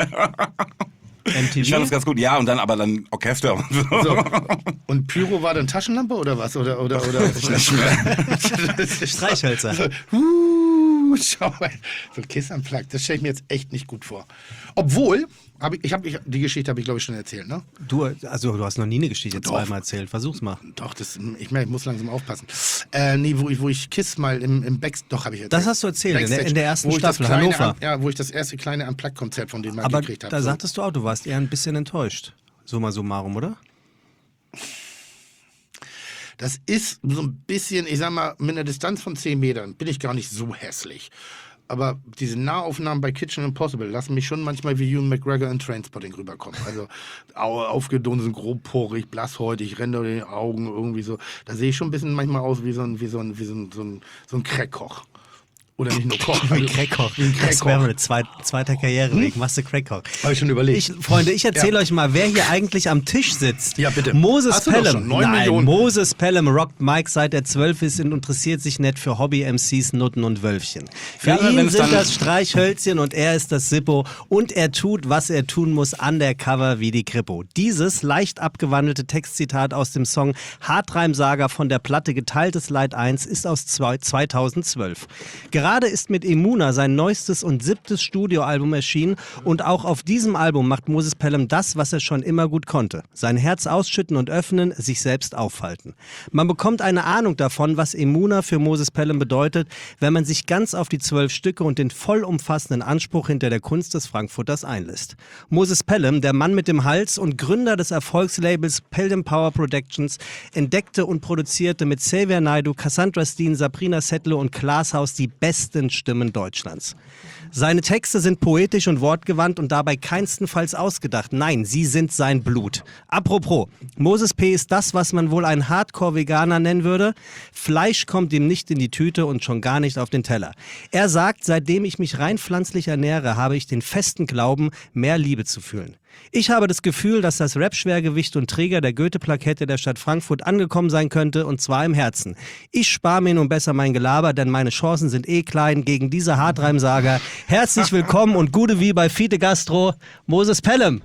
M T Ich fand das V? ganz gut. Ja, und dann aber dann Orchester und so. So. Und Pyro war dann Taschenlampe oder was? Oder, oder, oder? Streichhölzer. So, uh, schau mal. So Kiss unplugged, das stelle ich mir jetzt echt nicht gut vor. Obwohl, hab ich, ich hab, ich, die Geschichte habe ich glaube ich schon erzählt, ne? Du, also du hast noch nie eine Geschichte Doch. zweimal erzählt. Versuch's mal. Doch, das, ich, merke, ich muss langsam aufpassen. Äh, nee, wo ich, wo ich Kiss mal im, im Backstage, doch habe ich erzählt. Das hast du erzählt, in der- in der ersten wo ich das Staffel, kleine, Hannover. Ja, wo ich das erste kleine Unplugged-Konzert von denen mal Aber gekriegt habe. da So. sagtest du auch, du warst eher ein bisschen enttäuscht. Summa summarum, oder? Das ist so ein bisschen, ich sag mal, mit einer Distanz von zehn Metern bin ich gar nicht so hässlich. Aber diese Nahaufnahmen bei Kitchen Impossible lassen mich schon manchmal wie Ewan McGregor in Trainspotting rüberkommen. Also au- aufgedunsen, grobporig, blasshäutig, Ränder in den Augen, irgendwie so. Da sehe ich schon ein bisschen manchmal aus wie so ein, wie so ein, wie so ein, so ein, so ein Crackkoch. Oder nicht nur Koch. Wie ein Crackkoch. Wie ein Das Crackkoch. wäre eine zweit, zweiter Karriereweg. Machst du Crackkoch. Habe ich schon überlegt. Ich, Freunde, ich erzähle Ja. euch mal, wer hier eigentlich am Tisch sitzt. Ja, bitte. Moses Hast du doch Pelham. schon. Neun Nein, Millionen. Moses Pelham rockt Mike seit er zwölf ist und interessiert sich nicht für Hobby-M Cs, Nutten und Wölfchen. Für Ja, ihn wenn's sind dann- das Streichhölzchen und er ist das Sippo und er tut, was er tun muss, undercover wie die Kripo. Dieses leicht abgewandelte Textzitat aus dem Song Hartreim-Saga von der Platte Geteiltes Leid eins ist aus zwei- zweitausendzwölf. Gerade ist mit Emuna sein neuestes und siebtes Studioalbum erschienen und auch auf diesem Album macht Moses Pelham das, was er schon immer gut konnte. Sein Herz ausschütten und öffnen, sich selbst aufhalten. Man bekommt eine Ahnung davon, was Emuna für Moses Pelham bedeutet, wenn man sich ganz auf die zwölf Stücke und den vollumfassenden Anspruch hinter der Kunst des Frankfurters einlässt. Moses Pelham, der Mann mit dem Hals und Gründer des Erfolgslabels Pelham Power Productions, entdeckte und produzierte mit Xavier Naidoo, Cassandra Steen, Sabrina Settler und Klaas Haus die besten Stimmen Deutschlands. Seine Texte sind poetisch und wortgewandt und dabei keinstenfalls ausgedacht. Nein, sie sind sein Blut. Apropos, Moses P. ist das, was man wohl ein Hardcore-Veganer nennen würde. Fleisch kommt ihm nicht in die Tüte und schon gar nicht auf den Teller. Er sagt, seitdem ich mich rein pflanzlich ernähre, habe ich den festen Glauben, mehr Liebe zu fühlen. Ich habe das Gefühl, dass das Rap-Schwergewicht und Träger der Goethe-Plakette der Stadt Frankfurt angekommen sein könnte, und zwar im Herzen. Ich spare mir nun besser mein Gelaber, denn meine Chancen sind eh klein gegen diese Hartreim-Saga. Herzlich willkommen und gute wie bei Fiete Gastro, Moses Pelham.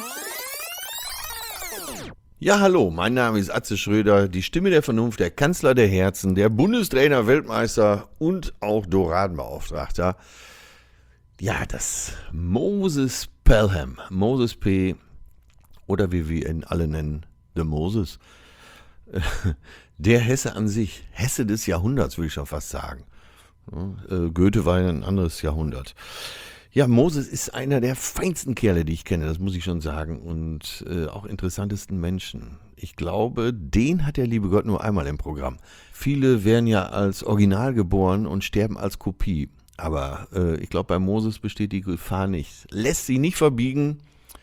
Ja, hallo, mein Name ist Atze Schröder, die Stimme der Vernunft, der Kanzler der Herzen, der Bundestrainer, Weltmeister und auch Doradenbeauftragter. Ja, das Moses Pelham, Moses P. oder wie wir ihn alle nennen, der Moses. Der Hesse an sich, Hesse des Jahrhunderts, würde ich schon fast sagen. Goethe war ja ein anderes Jahrhundert. Ja, Moses ist einer der feinsten Kerle, die ich kenne, das muss ich schon sagen. Und äh, auch interessantesten Menschen. Ich glaube, den hat der liebe Gott nur einmal im Programm. Viele werden ja als Original geboren und sterben als Kopie. Aber äh, ich glaube, bei Moses besteht die Gefahr nicht. Lässt sie nicht verbiegen.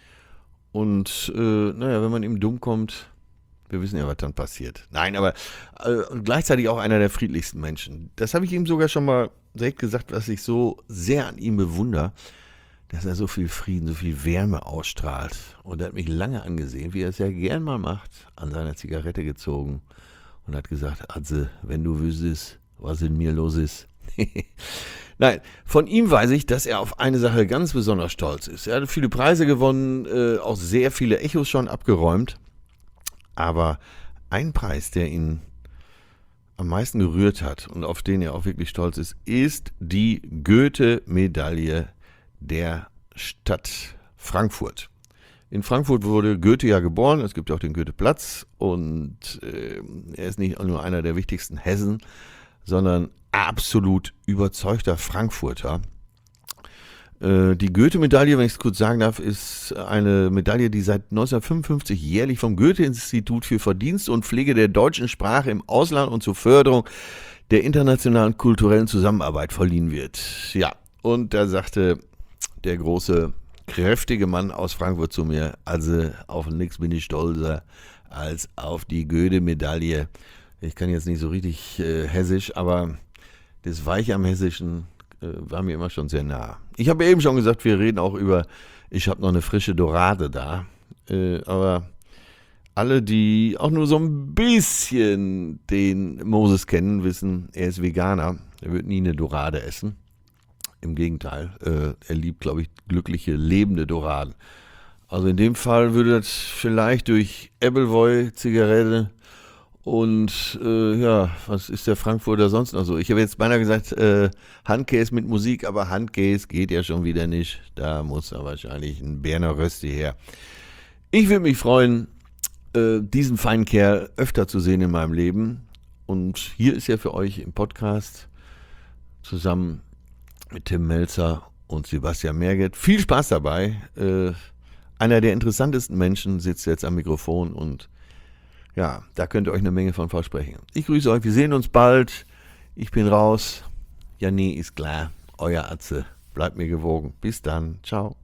Und äh, naja, wenn man ihm dumm kommt, wir wissen ja, was dann passiert. Nein, aber äh, gleichzeitig auch einer der friedlichsten Menschen. Das habe ich ihm sogar schon mal direkt gesagt, was ich so sehr an ihm bewundere, dass er so viel Frieden, so viel Wärme ausstrahlt. Und er hat mich lange angesehen, wie er es ja gern mal macht, an seiner Zigarette gezogen und hat gesagt, Atze, wenn du wüsstest, was in mir los ist. Nein, von ihm weiß ich, dass er auf eine Sache ganz besonders stolz ist. Er hat viele Preise gewonnen, äh, auch sehr viele Echos schon abgeräumt. Aber ein Preis, der ihn am meisten gerührt hat und auf den er auch wirklich stolz ist, ist die Goethe-Medaille der Stadt Frankfurt. In Frankfurt wurde Goethe ja geboren, es gibt ja auch den Goethe-Platz und äh, er ist nicht nur einer der wichtigsten Hessen, sondern absolut überzeugter Frankfurter. Äh, die Goethe-Medaille, wenn ich es kurz sagen darf, ist eine Medaille, die seit neunzehnhundertfünfundfünfzig jährlich vom Goethe-Institut für Verdienst und Pflege der deutschen Sprache im Ausland und zur Förderung der internationalen kulturellen Zusammenarbeit verliehen wird. Ja, und da sagte der große, kräftige Mann aus Frankfurt zu mir, also auf nichts bin ich stolzer als auf die Goethe-Medaille. Ich kann jetzt nicht so richtig äh, hessisch, aber das Weiche am Hessischen äh, war mir immer schon sehr nah. Ich habe eben schon gesagt, wir reden auch über, ich habe noch eine frische Dorade da, äh, aber alle, die auch nur so ein bisschen den Moses kennen, wissen, er ist Veganer, er wird nie eine Dorade essen. Im Gegenteil, äh, er liebt, glaube ich, glückliche, lebende Doraden. Also in dem Fall würde das vielleicht durch Appleboy-Zigarette und äh, ja, was ist der Frankfurter sonst noch so? Ich habe jetzt beinahe gesagt, äh, Handkäse mit Musik, aber Handkäse geht ja schon wieder nicht. Da muss da wahrscheinlich ein Berner Rösti her. Ich würde mich freuen, äh, diesen feinen Kerl öfter zu sehen in meinem Leben. Und hier ist er für euch im Podcast zusammen mit Tim Melzer und Sebastian Merget. Viel Spaß dabei. Äh, einer der interessantesten Menschen sitzt jetzt am Mikrofon und ja, da könnt ihr euch eine Menge von versprechen. Ich grüße euch, wir sehen uns bald. Ich bin raus. Ja, nee, ist klar. Euer Atze. Bleibt mir gewogen. Bis dann. Ciao.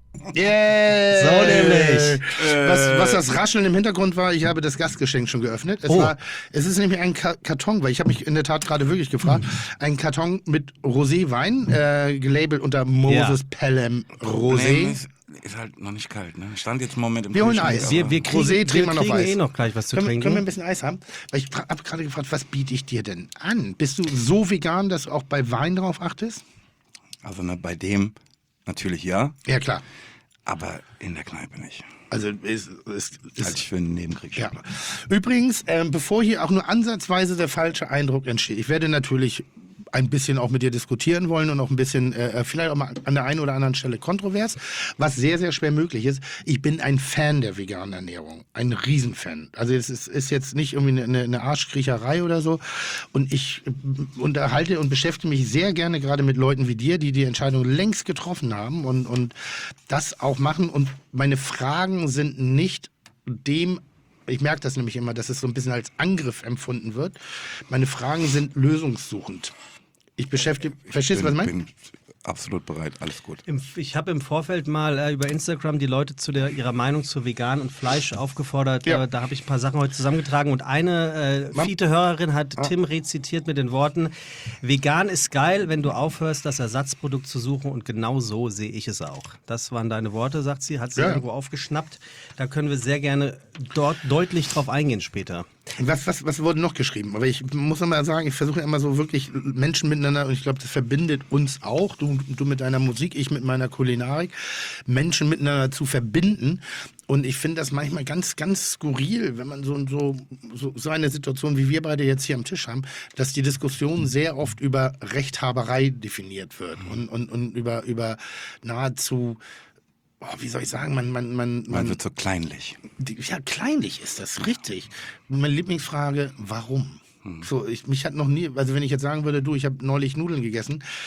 Yeah! So nämlich. Was, was das Rascheln im Hintergrund war, ich habe das Gastgeschenk schon geöffnet. Es, Oh. war, es ist nämlich ein Ka- Karton, weil ich habe mich in der Tat gerade wirklich gefragt, ein Karton mit Roséwein, äh, gelabelt unter Moses Ja. Pelham Nee, Rosé. ist, ist halt noch nicht kalt, ne? Stand jetzt im Moment im Wir holen Kühlschrank, Eis. aber- Wir, wir kriegen, Rosé wir trinkt man auf kriegen Eis. eh noch gleich was zu Können, wir- trinken. können wir ein bisschen Eis haben? Weil ich habe gerade gefragt, was biete ich dir denn an? Bist du so vegan, dass du auch bei Wein drauf achtest? Also ne, bei dem natürlich ja, Ja, klar. aber in der Kneipe nicht. Also ist, ist, ist Halte ich für einen Nebenkrieg. Ja. Übrigens, ähm, bevor hier auch nur ansatzweise der falsche Eindruck entsteht, ich werde natürlich ein bisschen auch mit dir diskutieren wollen und auch ein bisschen, äh, vielleicht auch mal an der einen oder anderen Stelle kontrovers, was sehr, sehr schwer möglich ist. Ich bin ein Fan der veganen Ernährung, ein Riesenfan. Also es ist, ist jetzt nicht irgendwie eine, eine Arschkriecherei oder so. Und ich äh, unterhalte und beschäftige mich sehr gerne gerade mit Leuten wie dir, die die Entscheidung längst getroffen haben und, und das auch machen. Und meine Fragen sind nicht dem, ich merke das nämlich immer, dass es so ein bisschen als Angriff empfunden wird. Meine Fragen sind lösungssuchend. Ich beschäftige, verstehst du, was ich meine? bin absolut bereit, alles gut. Im, ich habe im Vorfeld mal äh, über Instagram die Leute zu der, ihrer Meinung zu vegan und Fleisch aufgefordert. Ja. Äh, da habe ich ein paar Sachen heute zusammengetragen und eine äh, Mam- Fiete-Hörerin hat Tim rezitiert mit den Worten: Vegan ist geil, wenn du aufhörst, das Ersatzprodukt zu suchen, und genau so sehe ich es auch. Das waren deine Worte, sagt sie, hat sie Ja. irgendwo aufgeschnappt. Da können wir sehr gerne dort deutlich drauf eingehen später. Was, was, was wurde noch geschrieben? Aber ich muss noch mal sagen, ich versuche immer so wirklich Menschen miteinander, und ich glaube, das verbindet uns auch, du, du mit deiner Musik, ich mit meiner Kulinarik, Menschen miteinander zu verbinden. Und ich finde das manchmal ganz, ganz skurril, wenn man so, so, so, so eine Situation, wie wir beide jetzt hier am Tisch haben, dass die Diskussion sehr oft über Rechthaberei definiert wird und, und, und über, über nahezu, oh, wie soll ich sagen, man, man, man, Man wird so kleinlich. Die- Ja, kleinlich ist das, richtig. Meine Lieblingsfrage, warum? So, ich, mich hat noch nie, also wenn ich jetzt sagen würde, du, ich habe neulich Nudeln gegessen,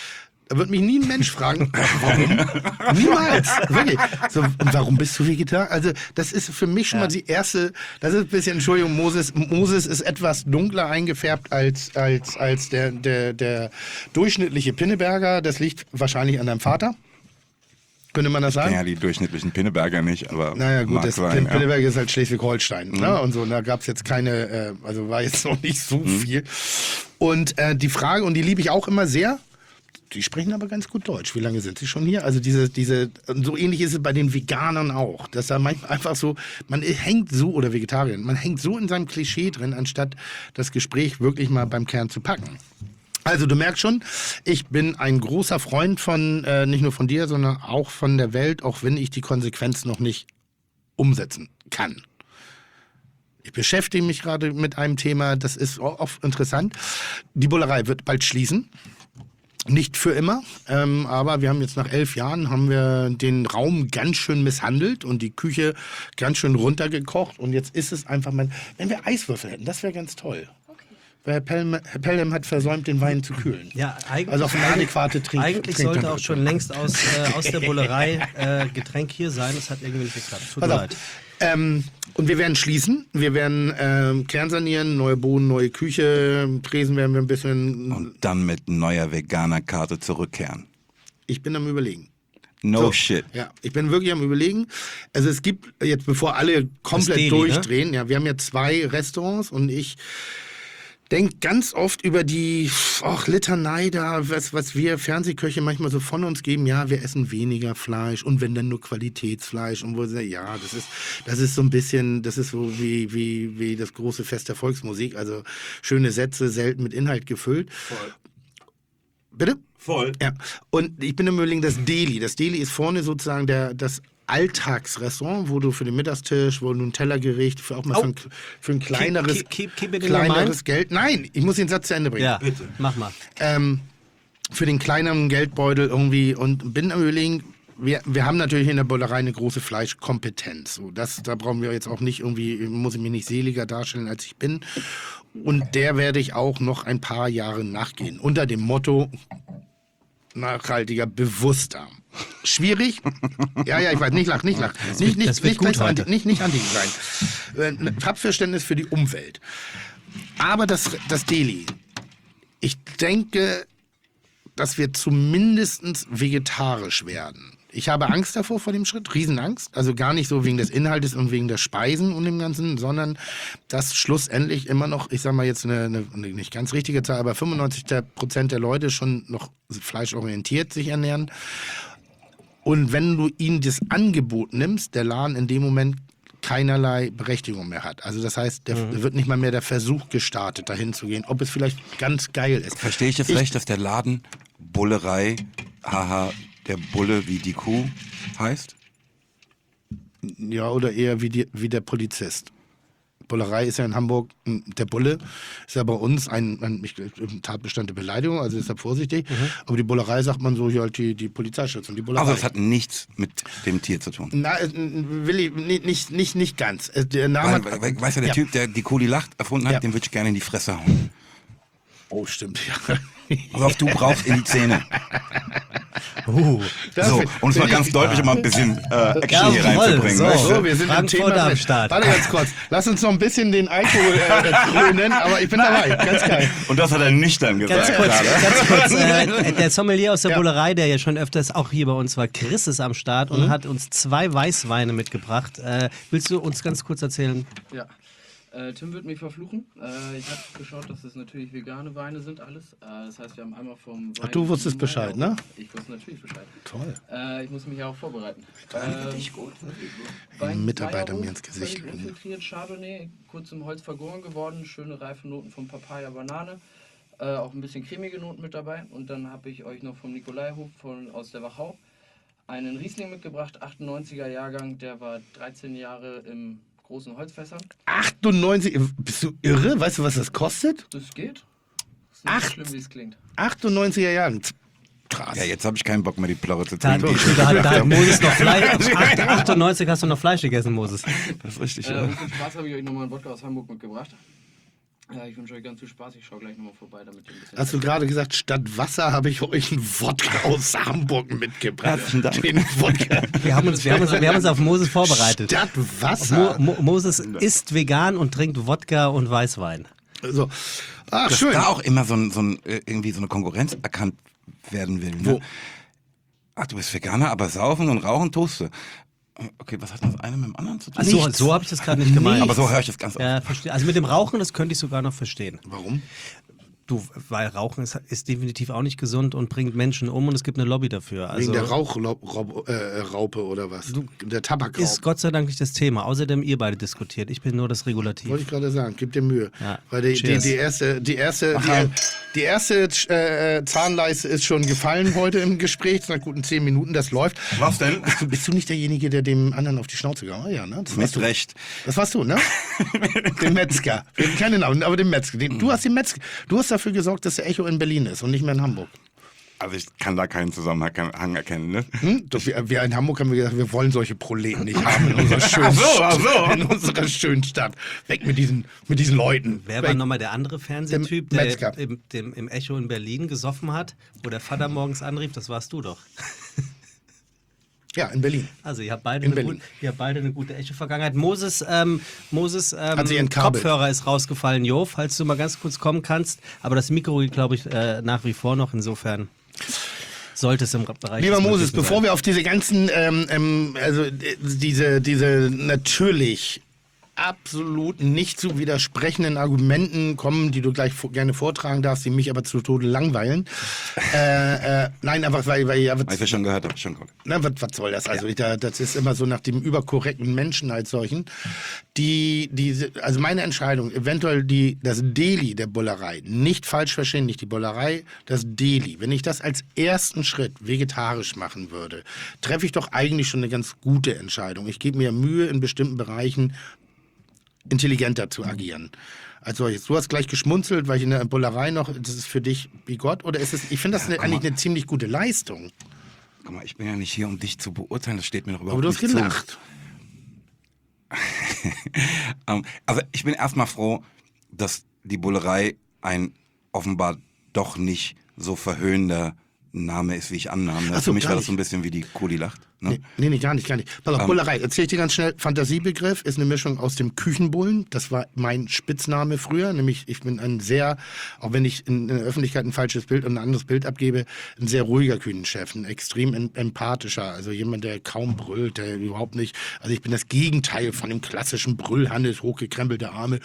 Da wird mich nie ein Mensch fragen, warum? Niemals. Wirklich. So, und warum bist du Vegetarier? Also, das ist für mich schon Ja. mal die erste, das ist ein bisschen, Entschuldigung, Moses, Moses ist etwas dunkler eingefärbt als, als, als der, der, der durchschnittliche Pinneberger. Das liegt wahrscheinlich an deinem Vater. Könnte man das sagen? Ja, die durchschnittlichen Pinneberger nicht, aber Naja gut, mag das sein, ja. Pinneberg ist halt Schleswig-Holstein. Ne? Und so, und da gab es jetzt keine, äh, also war jetzt noch nicht so Mhm. viel. Und äh, die Frage, und die liebe ich auch immer sehr, die sprechen aber ganz gut Deutsch. Wie lange sind sie schon hier? Also diese, diese, so ähnlich ist es bei den Veganern auch. Dass da manchmal einfach so, man hängt so, oder Vegetarier, man hängt so in seinem Klischee drin, anstatt das Gespräch wirklich mal beim Kern zu packen. Also du merkst schon, ich bin ein großer Freund von, äh, nicht nur von dir, sondern auch von der Welt, auch wenn ich die Konsequenz noch nicht umsetzen kann. Ich beschäftige mich gerade mit einem Thema, das ist oft interessant. Die Bullerei wird bald schließen. Nicht für immer, ähm, aber wir haben jetzt nach elf Jahren haben wir den Raum ganz schön misshandelt und die Küche ganz schön runtergekocht. Und jetzt ist es einfach mal, wenn wir Eiswürfel hätten, das wäre ganz toll. Weil Herr Pelham, Herr Pelham hat versäumt, den Wein zu kühlen. Ja, eigentlich, Also auf eine adäquate Trink- eigentlich sollte auch Trinktemperatur. schon längst aus, äh, aus der Bullerei äh, Getränk hier sein. Das hat irgendwie nicht geklappt. Tut Pass mir auf. leid. Ähm, und wir werden schließen. Wir werden ähm, Kern sanieren, neue Boden, neue Küche. Tresen werden wir ein bisschen. Und dann mit neuer veganer Karte zurückkehren. Ich bin am Überlegen. No So, shit. Ja, ich bin wirklich am Überlegen. Also es gibt jetzt, bevor alle komplett Deli, durchdrehen, ne? Ja, wir haben ja zwei Restaurants und ich denke ganz oft über die ach, Litanei da, was, was wir Fernsehköche manchmal so von uns geben. Ja, wir essen weniger Fleisch und wenn dann nur Qualitätsfleisch. Und wo sie, ja, das ist, das ist so ein bisschen, das ist so wie, wie, wie das große Fest der Volksmusik. Also schöne Sätze, selten mit Inhalt gefüllt. Voll. Bitte? Voll. Ja, und ich bin im Überlegen, das Deli. Das Deli ist vorne sozusagen der, das Alltagsrestaurant, wo du für den Mittagstisch, wo du ein Tellergericht, für auch mal Oh. für, ein, für ein kleineres, Keep- keep- keep it in your kleineres mind. Geld. Nein, ich muss den Satz zu Ende bringen. Ja, mach mal. Ähm, für den kleineren Geldbeutel irgendwie und bin am Überlegen, wir, wir haben natürlich in der Bullerei eine große Fleischkompetenz. So, das, da brauchen wir jetzt auch nicht irgendwie, muss ich mich nicht seliger darstellen, als ich bin. Und der werde ich auch noch ein paar Jahre nachgehen. Unter dem Motto nachhaltiger, bewusster. Schwierig? Ja, ja, ich weiß, nicht lach, nicht lach. Nicht, nicht, Das wird nicht, gut nicht, anti, heute. nicht, nicht anti sein. Äh, Hab Verständnis für die Umwelt. Aber das, das Deli, ich denke, dass wir zumindest vegetarisch werden. Ich habe Angst davor, vor dem Schritt, Riesenangst. Also gar nicht so wegen des Inhaltes und wegen der Speisen und dem Ganzen, sondern dass schlussendlich immer noch, ich sag mal jetzt eine, eine, eine nicht ganz richtige Zahl, aber fünfundneunzig Prozent der Leute schon noch fleischorientiert sich ernähren. Und wenn du ihnen das Angebot nimmst, der Laden in dem Moment keinerlei Berechtigung mehr hat. Also das heißt, der Mhm. wird nicht mal mehr der Versuch gestartet, dahin zu gehen, ob es vielleicht ganz geil ist. Verstehe ich jetzt recht, dass der Laden Bullerei, haha, der Bulle wie die Kuh heißt? Ja, oder eher wie, die, wie der Polizist. Bullerei ist ja in Hamburg, m, der Bulle ist ja bei uns ein, ein, ich- ein Tatbestand der Beleidigung, also deshalb vorsichtig. Aber die Bullerei sagt man so, hier halt die, die Polizeistation, die Bullerei. Also es hat nichts mit dem Tier zu tun. Na, äh, will ich, nicht, nicht, nicht, nicht ganz. Äh, Der Name Weil, hat, weil, weißt du, der ja. Typ, der die Kuh die Lacht erfunden hat, Ja. den würde ich gerne in die Fresse hauen. Oh, stimmt, ja. Also auf du brauchst in die Zähne. Uh, Das So, will- um es mal will ganz ich- deutlich mal ein bisschen äh, Action hier Jawohl, reinzubringen. so. weißt du? So, wir sind im Frankfurter Thema am drin. Start. Warte ganz kurz. Lass uns noch ein bisschen den Alkohol äh, frönen, aber ich bin dabei. Ganz geil. Und das hat er nüchtern gesagt. Ganz kurz, gerade. ganz kurz. Äh, der Sommelier aus der Ja. Bullerei, der ja schon öfters auch hier bei uns war, Chris ist am Start und hat uns zwei Weißweine mitgebracht. Äh, willst du uns ganz kurz erzählen? Ja. Äh, Tim wird mich verfluchen. Äh, ich habe geschaut, dass es natürlich vegane Weine sind, alles. Äh, das heißt, wir haben einmal vom Wein. Ach, du wusstest Bescheid, ne? Ich wusste natürlich Bescheid. Toll. Äh, ich muss mich ja auch vorbereiten. Richtig gut. Ein Mitarbeiter mir ins Gesicht lügen. Infiltriert Chardonnay, kurz im Holz vergoren geworden, schöne reife Noten von Papaya, Banane. Äh, auch ein bisschen cremige Noten mit dabei. Und dann habe ich euch noch vom Nikolaihof von, aus der Wachau einen Riesling mitgebracht, achtundneunziger Jahrgang. Der war dreizehn Jahre im großen Holzfässern. achtundneunzig, bist du irre? Weißt du, was das kostet? Das geht. Das ist nicht Acht. so schlimm, wie es klingt. achtundneunziger Jahren. Krass. Ja, jetzt habe ich keinen Bock mehr, die Plörre zu Da, trinken. da, hat- da hat Moses noch Fleisch. Ach, achtundneunzig hast du noch Fleisch gegessen, Moses. Das ist richtig, Äh, ja. und zum Spaß habe ich euch nochmal einen Wodka aus Hamburg mitgebracht. Ja, ich wünsche euch ganz viel Spaß. Ich schaue gleich nochmal vorbei, damit ihr ein bisschen... Hast du gerade gesagt, statt Wasser habe ich euch einen Wodka aus Hamburg mitgebracht. Herzlichen Dank. Den Wodka. Wir haben uns, wir haben uns, wir haben uns auf Moses vorbereitet. Statt Wasser. Mo, Mo, Moses isst vegan und trinkt Wodka und Weißwein. So. Ach, Dass schön. da auch immer so, ein, so ein, äh, irgendwie so eine Konkurrenz erkannt werden will. Ne? Wo? Ach, du bist Veganer, aber saufen und rauchen tust du. Okay, was hat das eine mit dem anderen zu tun? Also so, so habe ich das gerade nicht gemeint. Aber so höre ich es ganz oft. Ja, verstehe. Also mit dem Rauchen, das könnte ich sogar noch verstehen. Warum? Du, weil Rauchen ist, ist definitiv auch nicht gesund und bringt Menschen um und es gibt eine Lobby dafür. Also Wegen der Rauchraupe äh, Raupe oder was? Der Tabakraupe. ist Gott sei Dank nicht das Thema. Außerdem ihr beide diskutiert. Ich bin nur das Regulativ. Wollte ich gerade sagen, gib dir Mühe. Ja. Weil die, die, Cheers. die erste, die erste, die, die erste äh, Zahnleiste ist schon gefallen heute im Gespräch. Nach guten zehn Minuten, das läuft. Was denn? Bist du, bist du nicht derjenige, der dem anderen auf die Schnauze gehauen hat? Ja, ne? Das warst Mit du. Recht. Das warst du, ne? Den Metzger. Den, keine Namen, aber den Metzger. Den, du hast den Metzger. Du hast dafür gesorgt, dass der Echo in Berlin ist und nicht mehr in Hamburg. Also ich kann da keinen Zusammenhang erkennen, ne? Hm? Doch, wir, wir in Hamburg haben wir gesagt, wir wollen solche Proleten nicht haben in unserer schönen, Ach so, ach so. in unserer schönen Stadt. Weg mit diesen, mit diesen Leuten. Wer Weg. war nochmal der andere Fernsehtyp, Der der Metzger. im, dem, im Echo in Berlin gesoffen hat, wo der Vater morgens anrief? Das warst du doch. Ja, in Berlin. Also ihr habt beide, In eine, Berlin. gut, ihr habt beide eine gute Echo-Vergangenheit. Moses, ähm, Moses ähm, Hat sich entkabelt. Kopfhörer ist rausgefallen, Jo, falls du mal ganz kurz kommen kannst. Aber das Mikro geht, glaube ich, äh, nach wie vor noch. Insofern sollte es im Bereich Lieber des Moses, Möglichen bevor sein. wir auf diese ganzen, ähm, ähm, also äh, diese, diese natürlich absolut nicht zu widersprechenden Argumenten kommen, die du gleich vor, gerne vortragen darfst, die mich aber zu Tode langweilen. äh, äh, nein, einfach weil, weil ja, was, Hab ich ja schon gehört, hab ich schon gehört. na, was, was soll das? Also ich, da, das ist immer so nach dem überkorrekten Menschen als solchen. Die, die, also meine Entscheidung, eventuell die, das Deli der Bullerei, nicht falsch verstehen, nicht die Bullerei, das Deli. Wenn ich das als ersten Schritt vegetarisch machen würde, treffe ich doch eigentlich schon eine ganz gute Entscheidung. Ich gebe mir Mühe, in bestimmten Bereichen intelligenter zu agieren. Also jetzt, du hast gleich geschmunzelt, weil ich in der Bullerei noch, das ist für dich bigott, oder ist es, ich finde das eine, komm eigentlich mal. eine ziemlich gute Leistung. Guck mal, ich bin ja nicht hier, um dich zu beurteilen, das steht mir doch überhaupt Aber du hast nicht gelacht. zu. ähm, also ich bin erstmal froh, dass die Bullerei ein offenbar doch nicht so verhöhnender Name ist, wie ich annahm. Ach so, Für mich gar war das nicht. so ein bisschen wie die Kuh, die lacht. Ne? Nee, nee, nee, gar nicht, gar nicht. Pass auf, Ähm, Bullerei, erzähl ich dir ganz schnell. Fantasiebegriff ist eine Mischung aus dem Küchenbullen. Das war mein Spitzname früher. Nämlich, ich bin ein sehr, auch wenn ich in, in der Öffentlichkeit ein falsches Bild und ein anderes Bild abgebe, ein sehr ruhiger Küchenchef. Ein extrem em empathischer. Also jemand, der kaum brüllt, der überhaupt nicht, also ich bin das Gegenteil von dem klassischen Brüllhannes, hochgekrempelte Arme.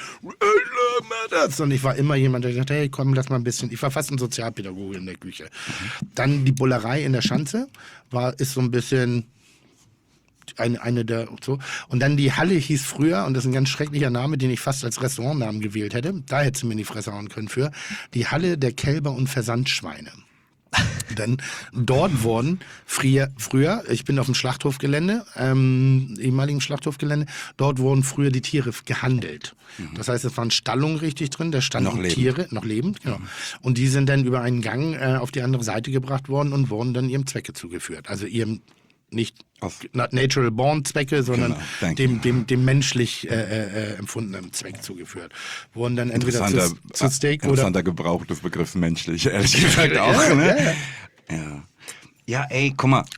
Und ich war immer jemand, der gesagt hat, hey, komm, lass mal ein bisschen. Ich war fast ein Sozialpädagoge in der Küche. Dann die Bullerei in der Schanze war, ist so ein bisschen eine, eine der so. Und dann die Halle hieß früher, und das ist ein ganz schrecklicher Name, den ich fast als Restaurantnamen gewählt hätte, da hättest du mir in die Fresse hauen können für, die Halle der Kälber und Versandschweine. Denn dort wurden früher, früher, ich bin auf dem Schlachthofgelände, ähm, ehemaligen Schlachthofgelände, dort wurden früher die Tiere gehandelt. Mhm. Das heißt, es waren Stallungen richtig drin, da standen Noch lebend. Tiere, noch lebend, genau. Und die sind dann über einen Gang äh, auf die andere Seite gebracht worden und wurden dann ihrem Zwecke zugeführt. Also ihrem nicht Auf- natural born Zwecke, sondern Genau, danke. dem, dem, dem menschlich äh, äh, empfundenen Zweck zugeführt. Wurden dann entweder Interessanter, zu, zu Steak oder... interessanter Gebrauch des Begriffs menschlich, ehrlich gesagt auch. Ja, ne? ja, ja. Ja. ja, ey, guck mal.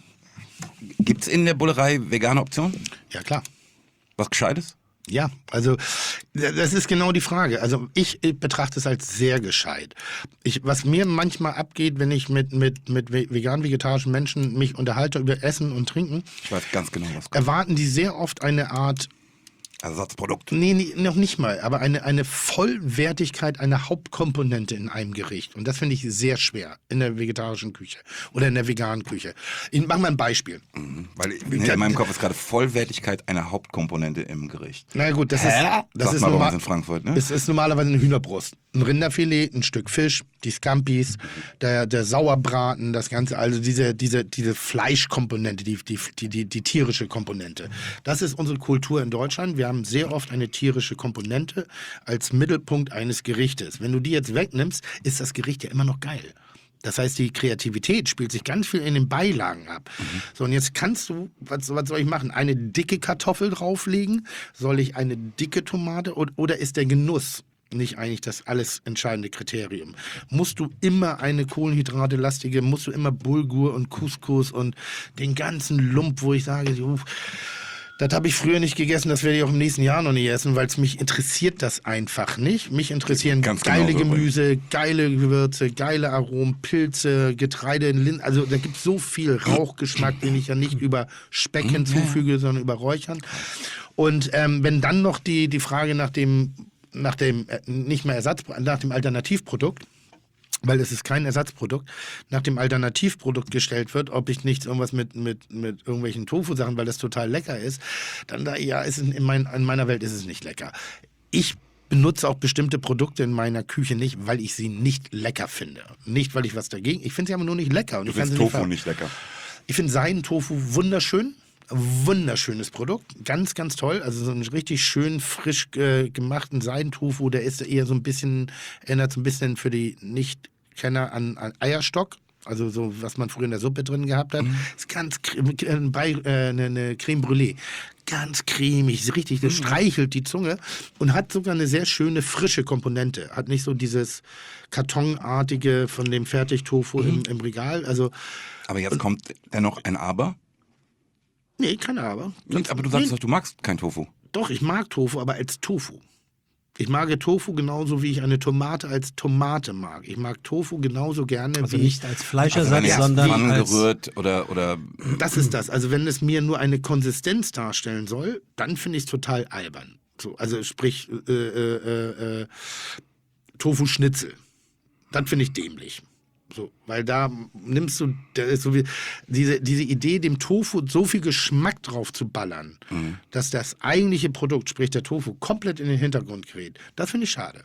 Gibt's in der Bullerei vegane Optionen? Ja, klar. Was Gescheites? Ja, also das ist genau die Frage. Also ich betrachte es als sehr gescheit. Ich, was mir manchmal abgeht, wenn ich mit, mit, mit vegan-vegetarischen Menschen mich unterhalte über Essen und Trinken, Ich weiß ganz genau, was kommt. erwarten die sehr oft eine Art, Ersatzprodukt. nee, nee, noch nicht mal, aber eine, eine Vollwertigkeit einer Hauptkomponente in einem Gericht. Und das finde ich sehr schwer in der vegetarischen Küche oder in der veganen Küche. Ich mach mal ein Beispiel. Mhm. Weil nee, in meinem Kopf ist gerade Vollwertigkeit eine Hauptkomponente im Gericht. Na ja, gut, das ist, das Sagt ist, man bei normal, uns in Frankfurt, ne? es ist normalerweise eine Hühnerbrust. Ein Rinderfilet, ein Stück Fisch, die Scampis, der, der Sauerbraten, das Ganze, also diese, diese, diese Fleischkomponente, die, die, die, die, die tierische Komponente. Das ist unsere Kultur in Deutschland. Wir haben sehr oft eine tierische Komponente als Mittelpunkt eines Gerichtes. Wenn du die jetzt wegnimmst, ist das Gericht ja immer noch geil. Das heißt, die Kreativität spielt sich ganz viel in den Beilagen ab. Mhm. So, und jetzt kannst du, was, was soll ich machen? Eine dicke Kartoffel drauflegen? Soll ich eine dicke Tomate? Oder, oder ist der Genuss nicht eigentlich das alles entscheidende Kriterium. Musst du immer eine kohlenhydratelastige, musst du immer Bulgur und Couscous und den ganzen Lump, wo ich sage, uff, das habe ich früher nicht gegessen, das werde ich auch im nächsten Jahr noch nicht essen, weil es mich interessiert das einfach nicht. Mich interessieren Ganz geile genauso, Gemüse, geile Gewürze, geile Aromen, Pilze, Getreide, Lin also da gibt es so viel Rauchgeschmack, den ich ja nicht über Speck hinzufüge, sondern über Räuchern. Und ähm, wenn dann noch die, die Frage nach dem, nach dem äh, nicht mehr Ersatz, nach dem Alternativprodukt, weil es ist kein Ersatzprodukt, nach dem Alternativprodukt gestellt wird, ob ich nicht irgendwas mit, mit, mit irgendwelchen Tofu-Sachen, weil das total lecker ist, dann da, ja, ist in, mein, in meiner Welt ist es nicht lecker. Ich benutze auch bestimmte Produkte in meiner Küche nicht, weil ich sie nicht lecker finde. Nicht, weil ich was dagegen, ich finde sie aber nur nicht lecker. Und Du ich kann findest sie nicht Tofu ver- nicht lecker. Ich finde Seidentofu wunderschön. Wunderschönes Produkt, ganz, ganz toll. Also so einen richtig schön frisch äh, gemachten Seidentofu, der ist eher so ein bisschen, erinnert so ein bisschen für die Nicht-Kenner an, an Eierstock. Also so, was man früher in der Suppe drin gehabt hat. Ist ganz äh, bei äh, eine, eine Creme Brûlée. Ganz cremig, richtig, das streichelt die Zunge und hat sogar eine sehr schöne frische Komponente. Hat nicht so dieses Kartonartige von dem Fertigtofu im, im Regal. Also Aber jetzt kommt dennoch ein Aber. nee, keine aber. Aber du sagst Nee, doch, du magst kein Tofu. Doch, ich mag Tofu, aber als Tofu. Ich mag Tofu genauso, wie ich eine Tomate als Tomate mag. Ich mag Tofu genauso gerne Also wie nicht als Also Fleischersatz, wenn er sondern Pfannen als... gerührt oder, oder ich. Das ist das. Also wenn es mir nur eine Konsistenz darstellen soll, dann finde ich es total albern. So, also sprich äh, äh, äh, Tofu-Schnitzel. Das finde ich dämlich. So, weil da nimmst du, da ist so wie, diese, diese Idee, dem Tofu so viel Geschmack drauf zu ballern, dass das eigentliche Produkt, sprich der Tofu, komplett in den Hintergrund gerät. Das finde ich schade.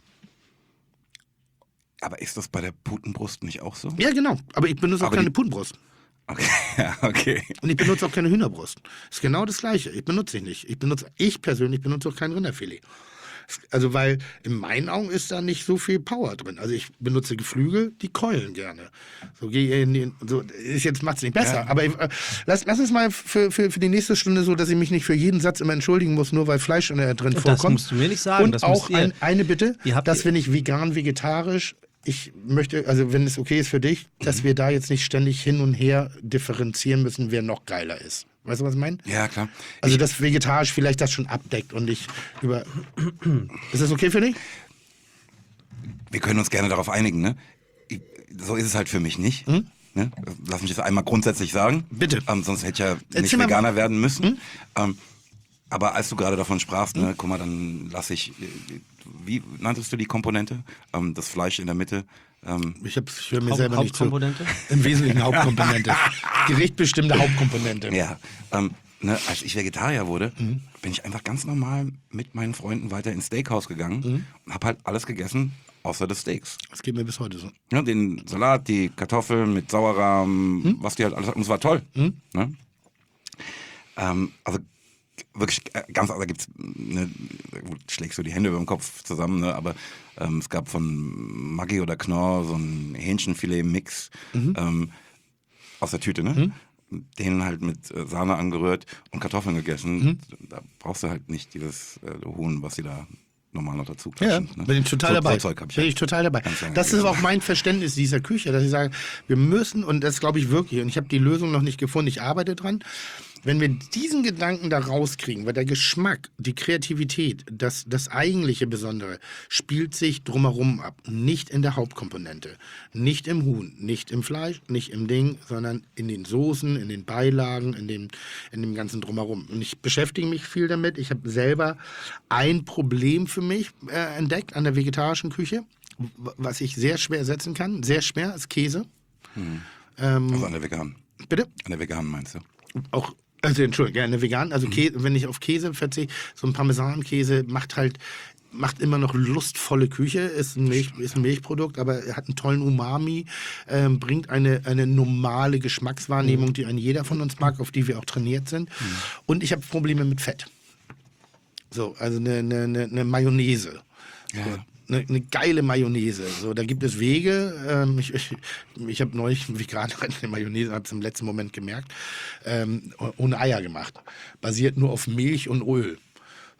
aber ist das bei der Putenbrust nicht auch so? Ja, genau. Aber ich benutze auch Aber keine die- Putenbrust. Okay, ja, okay. Und ich benutze auch keine Hühnerbrust. Ist genau das Gleiche. Ich benutze ich nicht. Ich benutze, ich persönlich benutze auch kein Rinderfilet. Also, weil in meinen Augen ist da nicht so viel Power drin. Also, ich benutze Geflügel, die keulen gerne. So gehe in den, so, ist jetzt macht's nicht besser. Ja. Aber äh, lass, lass uns mal für, für, für die nächste Stunde so, dass ich mich nicht für jeden Satz immer entschuldigen muss, nur weil Fleisch in der drin Das vorkommt. musst du mir nicht sagen, Und das auch müsst ihr. ein, eine Bitte, Ihr habt dass die- wir nicht vegan, vegetarisch. Ich möchte, also wenn es okay ist für dich, dass wir da jetzt nicht ständig hin und her differenzieren müssen, wer noch geiler ist. Weißt du, was ich meine? Ja, klar. Also dass vegetarisch vielleicht das schon abdeckt und ich über... Ist das okay für dich? Wir können uns gerne darauf einigen, ne? Ich, so ist es halt für mich nicht. Ne? Lass mich das einmal grundsätzlich sagen. Bitte. Ähm, sonst hätte ich ja nicht Erzähl mal- Veganer werden müssen. Ähm, aber als du gerade davon sprachst, ne, guck mal, dann lasse ich, äh, wie nanntest du die Komponente? Ähm, das Fleisch in der Mitte. Ähm, Ich, hab's- ich höre mir Haupt- selber nicht zu. Hauptkomponente? Im Wesentlichen Hauptkomponente. Gerichtbestimmte Hauptkomponente. ja. Ähm, ne, als ich Vegetarier wurde, Mhm. bin ich einfach ganz normal mit meinen Freunden weiter ins Steakhouse gegangen Mhm. und habe halt alles gegessen, außer des Steaks. Das geht mir bis heute so. Ja, den Salat, die Kartoffeln mit Sauerrahm, Hm? was die halt alles hatten. Und es war toll. Ne? Ähm, also wirklich äh, ganz, also gibt's, ne, gut, schlägst du die Hände über den Kopf zusammen, ne? Aber ähm, es gab von Maggi oder Knorr so ein Hähnchenfilet-Mix Mhm. ähm, aus der Tüte, ne? Den halt mit äh, Sahne angerührt und Kartoffeln gegessen. Mhm. Da brauchst du halt nicht dieses äh, Huhn, was sie da normal noch dazu Ja, klatschen. ne? bin ich total so, dabei. So Zeug hab ich bin halt ich total dabei. ganz lange Das ist gegessen. auch mein Verständnis dieser Küche, dass ich sage, wir müssen, und das glaube ich wirklich, und ich habe die Lösung noch nicht gefunden, ich arbeite dran, wenn wir diesen Gedanken da rauskriegen, weil der Geschmack, die Kreativität, das, das eigentliche Besondere spielt sich drumherum ab. Nicht in der Hauptkomponente, nicht im Huhn, nicht im Fleisch, nicht im Ding, sondern in den Soßen, in den Beilagen, in dem, in dem ganzen Drumherum. Und ich beschäftige mich viel damit. Ich habe selber ein Problem für mich äh, entdeckt an der vegetarischen Küche, w- was ich sehr schwer ersetzen kann. Sehr schwer, ist Käse. Ähm, Also an der Veganen. bitte? An der Veganen meinst du? Auch, also Entschuldigung, ja, eine vegan, also Käse, wenn ich auf Käse verzichte, so ein Parmesankäse macht halt, macht immer noch lustvolle Küche, ist ein, Milch, ist ein Milchprodukt, aber er hat einen tollen Umami, ähm, bringt eine, eine normale Geschmackswahrnehmung, die ein jeder von uns mag, auf die wir auch trainiert sind. Und ich habe Probleme mit Fett. So, also eine, eine, eine, eine Mayonnaise. Ja. Eine, eine geile Mayonnaise. So, da gibt es Wege. Ähm, ich ich, ich habe neulich vegan eine Mayonnaise, habe es im letzten Moment gemerkt, ähm, ohne Eier gemacht. Basiert nur auf Milch und Öl.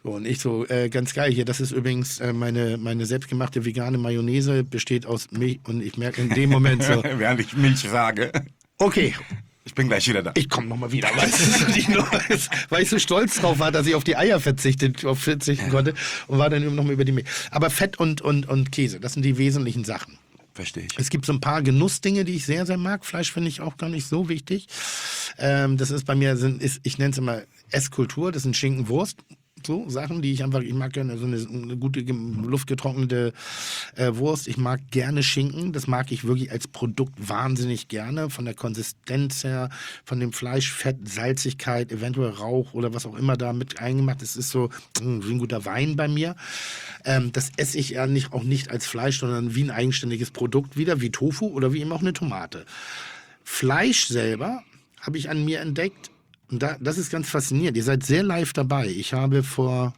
So, und ich so, äh, ganz geil, hier, das ist übrigens äh, meine, meine selbstgemachte vegane Mayonnaise, besteht aus Milch. Und ich merke in dem Moment so, Während ich Milch sage. okay, Ich bin gleich wieder da. ich komme nochmal wieder, weißt du, nicht nur, weil ich so stolz drauf war, dass ich auf die Eier verzichtet, auf verzichten konnte und war dann nochmal über die Milch. Aber Fett und, und, und Käse, das sind die wesentlichen Sachen. Verstehe ich. Es gibt so ein paar Genussdinge, die ich sehr, sehr mag. Fleisch finde ich auch gar nicht so wichtig. Ähm, das ist bei mir, sind, ist, ich nenne es immer Esskultur, das sind Schinkenwurst. So Sachen, die ich einfach, ich mag gerne so eine, eine gute, luftgetrocknete äh, Wurst. Ich mag gerne Schinken. Das mag ich wirklich als Produkt wahnsinnig gerne. Von der Konsistenz her, von dem Fleisch, Fett, Salzigkeit, eventuell Rauch oder was auch immer da mit eingemacht. Das ist so mh, wie ein guter Wein bei mir. Ähm, das esse ich ja nicht, auch nicht als Fleisch, sondern wie ein eigenständiges Produkt wieder, wie Tofu oder wie eben auch eine Tomate. Fleisch selber habe ich an mir entdeckt. Und da, das ist ganz faszinierend. Ihr seid sehr live dabei. Ich habe vor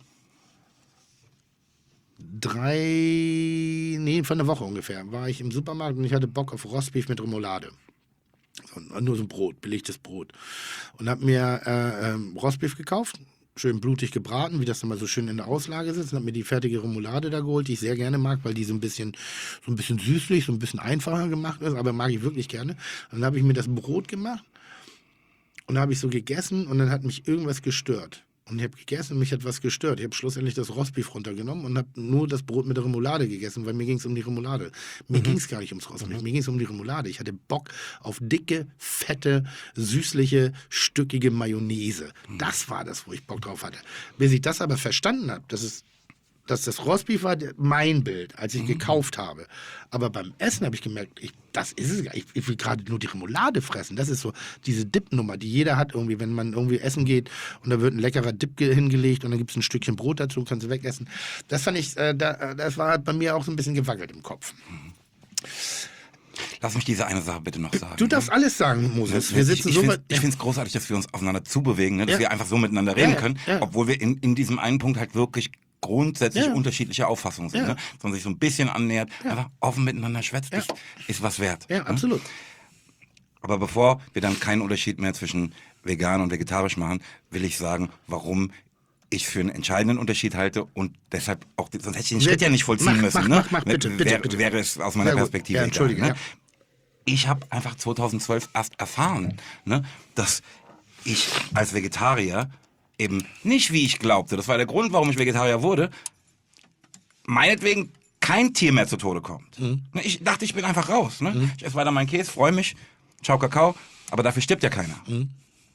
drei, nee, vor einer Woche ungefähr, war ich im Supermarkt und ich hatte Bock auf Rostbeef mit Remoulade. So, nur so ein Brot, belegtes Brot. Und habe mir äh, ähm, Rostbeef gekauft, schön blutig gebraten, wie das immer so schön in der Auslage sitzt. Und habe mir die fertige Remoulade da geholt, die ich sehr gerne mag, weil die so ein bisschen, so ein bisschen süßlich, so ein bisschen einfacher gemacht ist, aber mag ich wirklich gerne. Und dann habe ich mir das Brot gemacht. Und da habe ich so gegessen und dann hat mich irgendwas gestört. Und ich habe gegessen und mich hat was gestört. Ich habe schlussendlich das Rostbeef runtergenommen und habe nur das Brot mit der Remoulade gegessen, weil mir ging es um die Remoulade. Mir mhm. ging es gar nicht ums Rostbeef, mhm. mir ging es um die Remoulade. Ich hatte Bock auf dicke, fette, süßliche, stückige Mayonnaise. Mhm. Das war das, wo ich Bock drauf hatte. Bis ich das aber verstanden habe, dass es dass das Rostbeef war mein Bild, als ich mhm. gekauft habe. Aber beim Essen habe ich gemerkt, ich, das ist es gar nicht. Ich will gerade nur die Remoulade fressen. Das ist so diese Dip-Nummer, die jeder hat irgendwie, wenn man irgendwie essen geht und da wird ein leckerer Dip hingelegt und dann gibt es ein Stückchen Brot dazu, kannst du wegessen. Das fand ich, äh, da, das war bei mir auch so ein bisschen gewackelt im Kopf. Mhm. Lass mich diese eine Sache bitte noch sagen. Du darfst alles sagen, Moses. Wir sitzen ich so finde es ja. großartig, dass wir uns aufeinander zubewegen, ne? dass ja. wir einfach so miteinander reden ja, können, ja. obwohl wir in, in diesem einen Punkt halt wirklich grundsätzlich ja. unterschiedliche Auffassungen sind, ja. ne? Sondern sich so ein bisschen annähert, ja. einfach offen miteinander schwätzt, ja. ist, ist was wert. Ja, ne? absolut. Aber bevor wir dann keinen Unterschied mehr zwischen vegan und vegetarisch machen, will ich sagen, warum ich für einen entscheidenden Unterschied halte und deshalb auch, sonst hätte ich den Schritt ja nicht vollziehen mach, müssen. Mach, ne? mach, mach, bitte, bitte, wäre, bitte. wäre es aus meiner ja, Perspektive ja, Entschuldige, egal. Ne? Ja. Ich habe einfach zweitausendzwölf erst erfahren, ne, dass ich als Vegetarier eben nicht, wie ich glaubte, das war der Grund, warum ich Vegetarier wurde, meinetwegen kein Tier mehr zu Tode kommt. Mhm. Ich dachte, ich bin einfach raus. Ne? Mhm. Ich esse weiter meinen Käse, freue mich, ciao Kakao, aber dafür stirbt ja keiner. Mhm.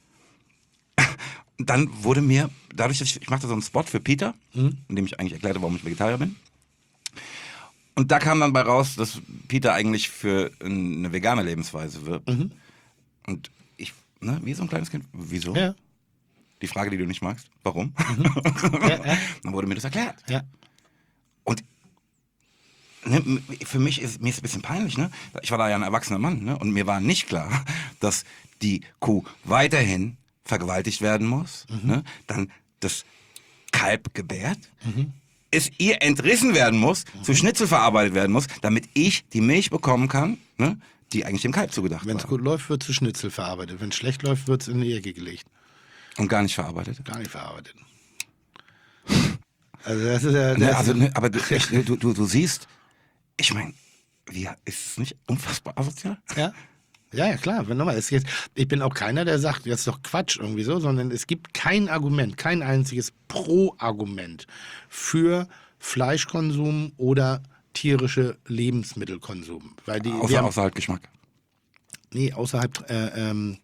Dann wurde mir, dadurch, dass ich, ich machte so einen Spot für Peter, mhm. in dem ich eigentlich erklärte, warum ich Vegetarier bin. Und da kam dann bei raus, dass Peter eigentlich für eine vegane Lebensweise wirbt. Mhm. Und ich, ne, wie so ein kleines Kind, wieso? Ja. Die Frage, die du nicht magst, warum? Mhm. Ja, ja. Dann wurde mir das erklärt. Ja. Und ne, für mich ist mir ist ein bisschen peinlich, ne? Ich war da ja ein erwachsener Mann, ne? Und mir war nicht klar, dass die Kuh weiterhin vergewaltigt werden muss, mhm. ne? Dann das Kalb gebärt, mhm. es ihr entrissen werden muss, mhm. zu Schnitzel verarbeitet werden muss, damit ich die Milch bekommen kann, ne? Die eigentlich dem Kalb zugedacht Wenn's war. Wenn es gut läuft, wird zu Schnitzel verarbeitet. Wenn es schlecht läuft, wird es in die Ecke gelegt. Und gar nicht verarbeitet? Gar nicht verarbeitet. Also das ist ja... Das ne, also, ne, aber du, ich, du, du, du siehst, ich meine, wie, ist es nicht unfassbar asozial? Ja. Ja, ja, klar. Nochmal, es geht, ich bin auch keiner, der sagt, das ist doch Quatsch irgendwie so, sondern es gibt kein Argument, kein einziges Pro-Argument für Fleischkonsum oder tierische Lebensmittelkonsum. Weil die, außer, haben, außer halt Geschmack. Nee, außerhalb, äh, ähm,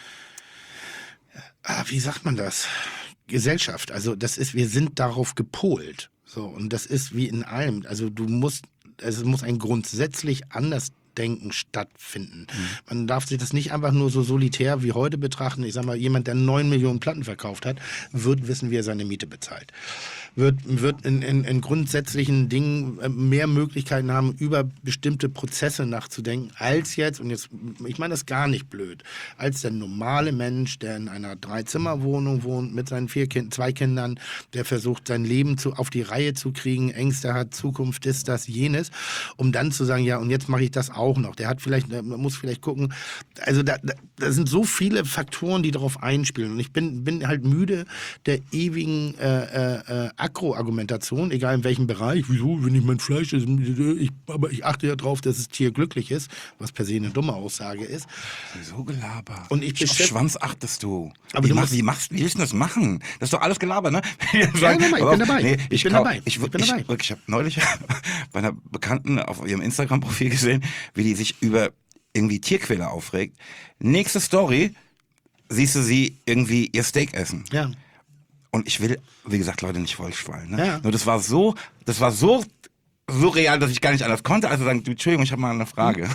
ah, wie sagt man das? Gesellschaft. Also das ist, wir sind darauf gepolt. So, und das ist wie in allem. Also du musst, also es muss ein grundsätzlich anders Denken stattfinden. Mhm. Man darf sich das nicht einfach nur so solitär wie heute betrachten. Ich sag mal, jemand, der neun Millionen Platten verkauft hat, wird wissen, wie er seine Miete bezahlt. Wird, wird in, in, in grundsätzlichen Dingen mehr Möglichkeiten haben, über bestimmte Prozesse nachzudenken, als jetzt, und jetzt, ich meine das gar nicht blöd, als der normale Mensch, der in einer Dreizimmerwohnung wohnt, mit seinen vier kind, zwei Kindern, der versucht, sein Leben zu, auf die Reihe zu kriegen, Ängste hat, Zukunft ist das, jenes, um dann zu sagen, ja, und jetzt mache ich das auch auch noch. Der hat vielleicht, man muss vielleicht gucken, also da, da, da sind so viele Faktoren, die darauf einspielen. Und ich bin, bin halt müde der ewigen äh, äh, Agro-Argumentation, egal in welchem Bereich. Wieso, wenn ich mein Fleisch esse, ich, aber ich achte ja drauf, dass das Tier glücklich ist, was per se eine dumme Aussage ist. So Gelaber. Und ich Auf beschäft- Schwanz achtest du. Aber wie, du machst, musst- wie, machst, wie willst du das machen? Das ist doch alles Gelaber, ne? Ja, nein, nein, ich bin dabei. Nee, Ich bin kau- dabei. Ich, Ich bin ich, dabei. Wirklich, ich habe neulich bei einer Bekannten auf ihrem Instagram-Profil gesehen, wie die sich über irgendwie Tierquäler aufregt. Nächste Story, siehst du sie irgendwie ihr Steak essen. Ja. Und ich will, wie gesagt, Leute, nicht Wollschwallen. Ne? Ja. Nur das war so, das war so so real, dass ich gar nicht anders konnte, also sagen, du, Entschuldigung, ich habe mal eine Frage.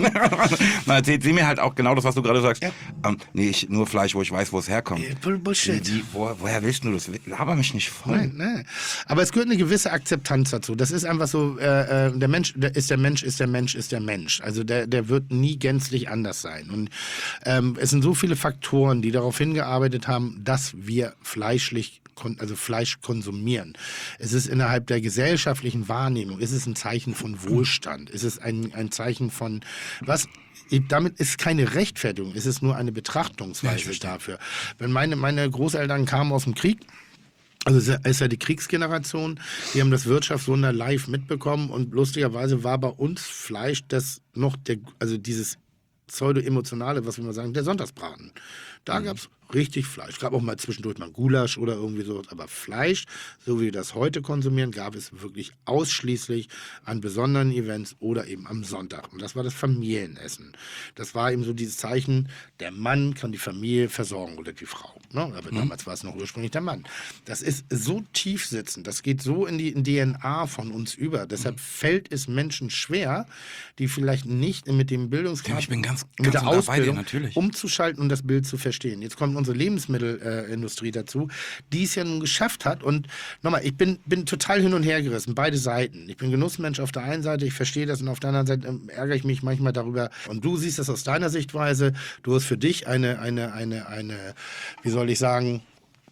Dann erzählt sie mir halt auch genau das, was du gerade sagst. Ja. Ähm, nee, ich, nur Fleisch, wo ich weiß, wo es herkommt. Bull- Bullshit. Die, wo, woher willst du das? Laber mich nicht voll. Nein, nein. Aber es gehört eine gewisse Akzeptanz dazu. Das ist einfach so, äh, äh, der Mensch der ist der Mensch, ist der Mensch, ist der Mensch. Also der, der wird nie gänzlich anders sein. Und ähm, es sind so viele Faktoren, die darauf hingearbeitet haben, dass wir fleischlich, kon- also Fleisch konsumieren. Es ist innerhalb der gesellschaftlichen Wahrnehmung, ist es ein Zeichen von Wohlstand, ist es ein, ein Zeichen von, was damit ist keine Rechtfertigung, es ist nur eine Betrachtungsweise dafür. Wenn meine, meine Großeltern kamen aus dem Krieg, also es ist ja die Kriegsgeneration, die haben das Wirtschaftswunder live mitbekommen und lustigerweise war bei uns Fleisch das noch der, also dieses pseudo-emotionale, was wir mal sagen, der Sonntagsbraten. Da mhm. gab es richtig Fleisch. Es gab auch mal zwischendurch mal Gulasch oder irgendwie so, aber Fleisch, so wie wir das heute konsumieren, gab es wirklich ausschließlich an besonderen Events oder eben am Sonntag. Und das war das Familienessen. Das war eben so dieses Zeichen, der Mann kann die Familie versorgen oder die Frau. Ne? Aber mhm. damals war es noch ursprünglich der Mann. Das ist so tief sitzend, das geht so in die in D N A von uns über. Deshalb mhm. fällt es Menschen schwer, die vielleicht nicht mit dem Bildungsgrad, ich bin ganz, mit ganz der dabei, Ausbildung natürlich. umzuschalten und das Bild zu verstehen. Jetzt kommt unsere Lebensmittelindustrie äh, dazu, die es ja nun geschafft hat. Und nochmal, ich bin, bin total hin und her gerissen, beide Seiten. Ich bin Genussmensch auf der einen Seite, ich verstehe das, und auf der anderen Seite ähm, ärgere ich mich manchmal darüber. Und du siehst das aus deiner Sichtweise. Du hast für dich eine, eine, eine, eine, wie soll ich sagen,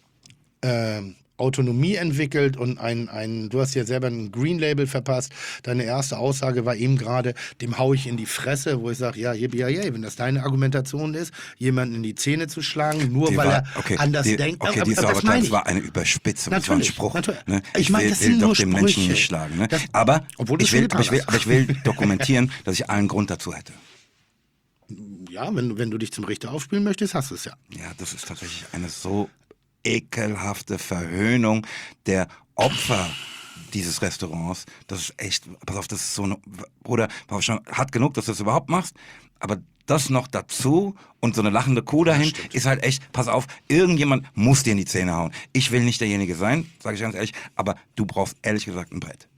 ähm, Autonomie entwickelt und ein, ein, du hast ja selber ein Green Label verpasst. Deine erste Aussage war eben gerade, dem hau ich in die Fresse, wo ich sage, ja, yippie, ja, ja, wenn das deine Argumentation ist, jemanden in die Zähne zu schlagen, nur Die weil war- er okay, anders die, denkt. Okay, Aber- die ist aber aber das klar, meine das ich. war eine Überspitzung, das war ein Natürlich, Spruch. natürlich. Ne? Ich meine, will, das will sind doch nur den Menschen Sprüche. nicht schlagen. Ne? Das- aber, obwohl du ich will, Philipp aber, ich will, hast. aber ich will dokumentieren, dass ich allen Grund dazu hätte. Ja, wenn, du- wenn du dich zum Richter aufspielen möchtest, hast du es ja. Ja, das ist tatsächlich eine so ekelhafte Verhöhnung der Opfer dieses Restaurants. Das ist echt, pass auf, das ist so eine, Bruder, pass auf, schon hart genug, dass du das überhaupt machst, aber das noch dazu und so eine lachende Kuh dahin ist halt echt, pass auf, irgendjemand muss dir in die Zähne hauen. Ich will nicht derjenige sein, sage ich ganz ehrlich, aber du brauchst ehrlich gesagt ein Brett.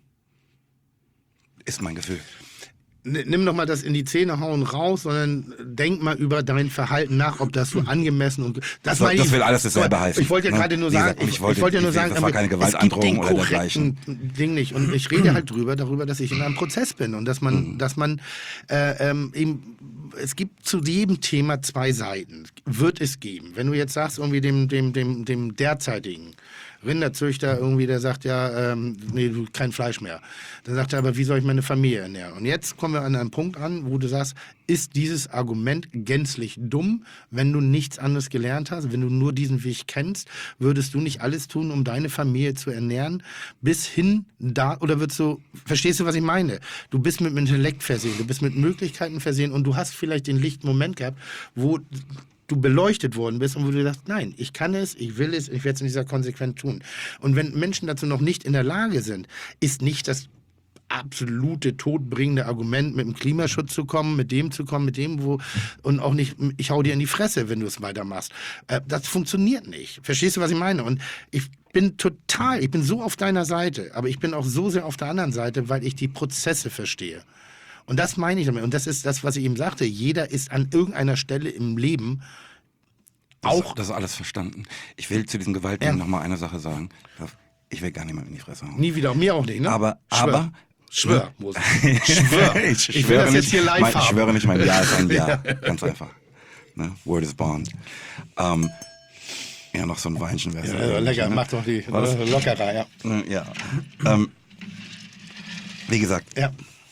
Ist mein Gefühl. N- Nimm doch mal das in die Zähne hauen raus, sondern denk mal über dein Verhalten nach, ob das so angemessen und das, Das, meine das ich- will alles dasselbe heißen. Ich wollte ja ne? gerade nur Wie sagen, gesagt, ich, ich wollte, ich wollte ja nur ich- sagen, das war keine es gibt Gewaltandrohung den oder dergleichen. korrekten Ding nicht. Und ich rede halt drüber, darüber, dass ich in einem Prozess bin und dass man, dass man äh, ähm, eben, es gibt zu jedem Thema zwei Seiten. Wird es geben. Wenn du jetzt sagst, irgendwie dem, dem, dem, dem derzeitigen Rinderzüchter irgendwie, der sagt ja, ähm, nee, du, kein Fleisch mehr. Dann sagt er, aber wie soll ich meine Familie ernähren? Und jetzt kommen wir an einen Punkt an, wo du sagst, ist dieses Argument gänzlich dumm, wenn du nichts anderes gelernt hast, wenn du nur diesen Weg kennst, würdest du nicht alles tun, um deine Familie zu ernähren, bis hin da, oder würdest du, verstehst du, was ich meine? Du bist mit dem Intellekt versehen, du bist mit Möglichkeiten versehen und du hast vielleicht den lichten Moment gehabt, wo du beleuchtet worden bist und wo du sagst, nein, ich kann es, ich will es, ich werde es in dieser Konsequenz tun. Und wenn Menschen dazu noch nicht in der Lage sind, ist nicht das absolute todbringende Argument, mit dem Klimaschutz zu kommen, mit dem zu kommen, mit dem, wo, und auch nicht, ich hau dir in die Fresse, wenn du es weitermachst. Äh, das funktioniert nicht. Verstehst du, was ich meine? Und ich bin total, ich bin so auf deiner Seite, aber ich bin auch so sehr auf der anderen Seite, weil ich die Prozesse verstehe. Und das meine ich damit. Und das ist das, was ich eben sagte. Jeder ist an irgendeiner Stelle im Leben Das, auch. das ist alles verstanden. Ich will zu diesem Gewaltdingen Ja. noch mal eine Sache sagen. Ich will gar niemandem in die Fresse hauen. Nie wieder, mir auch nicht, ne? Aber, Schwör. aber... Schwör, Moses. Schwör. ich, Ich will schwöre das jetzt nicht, hier live mein, ich haben. schwöre nicht, mein Ja ist ein Ja. Ja. Ganz einfach. Ne? Word is bond. Ähm, ja, noch so ein Weinchen wäre Ja, lecker, mach doch die War das- lockerer, ja. Ja. Ähm, wie gesagt, Ja.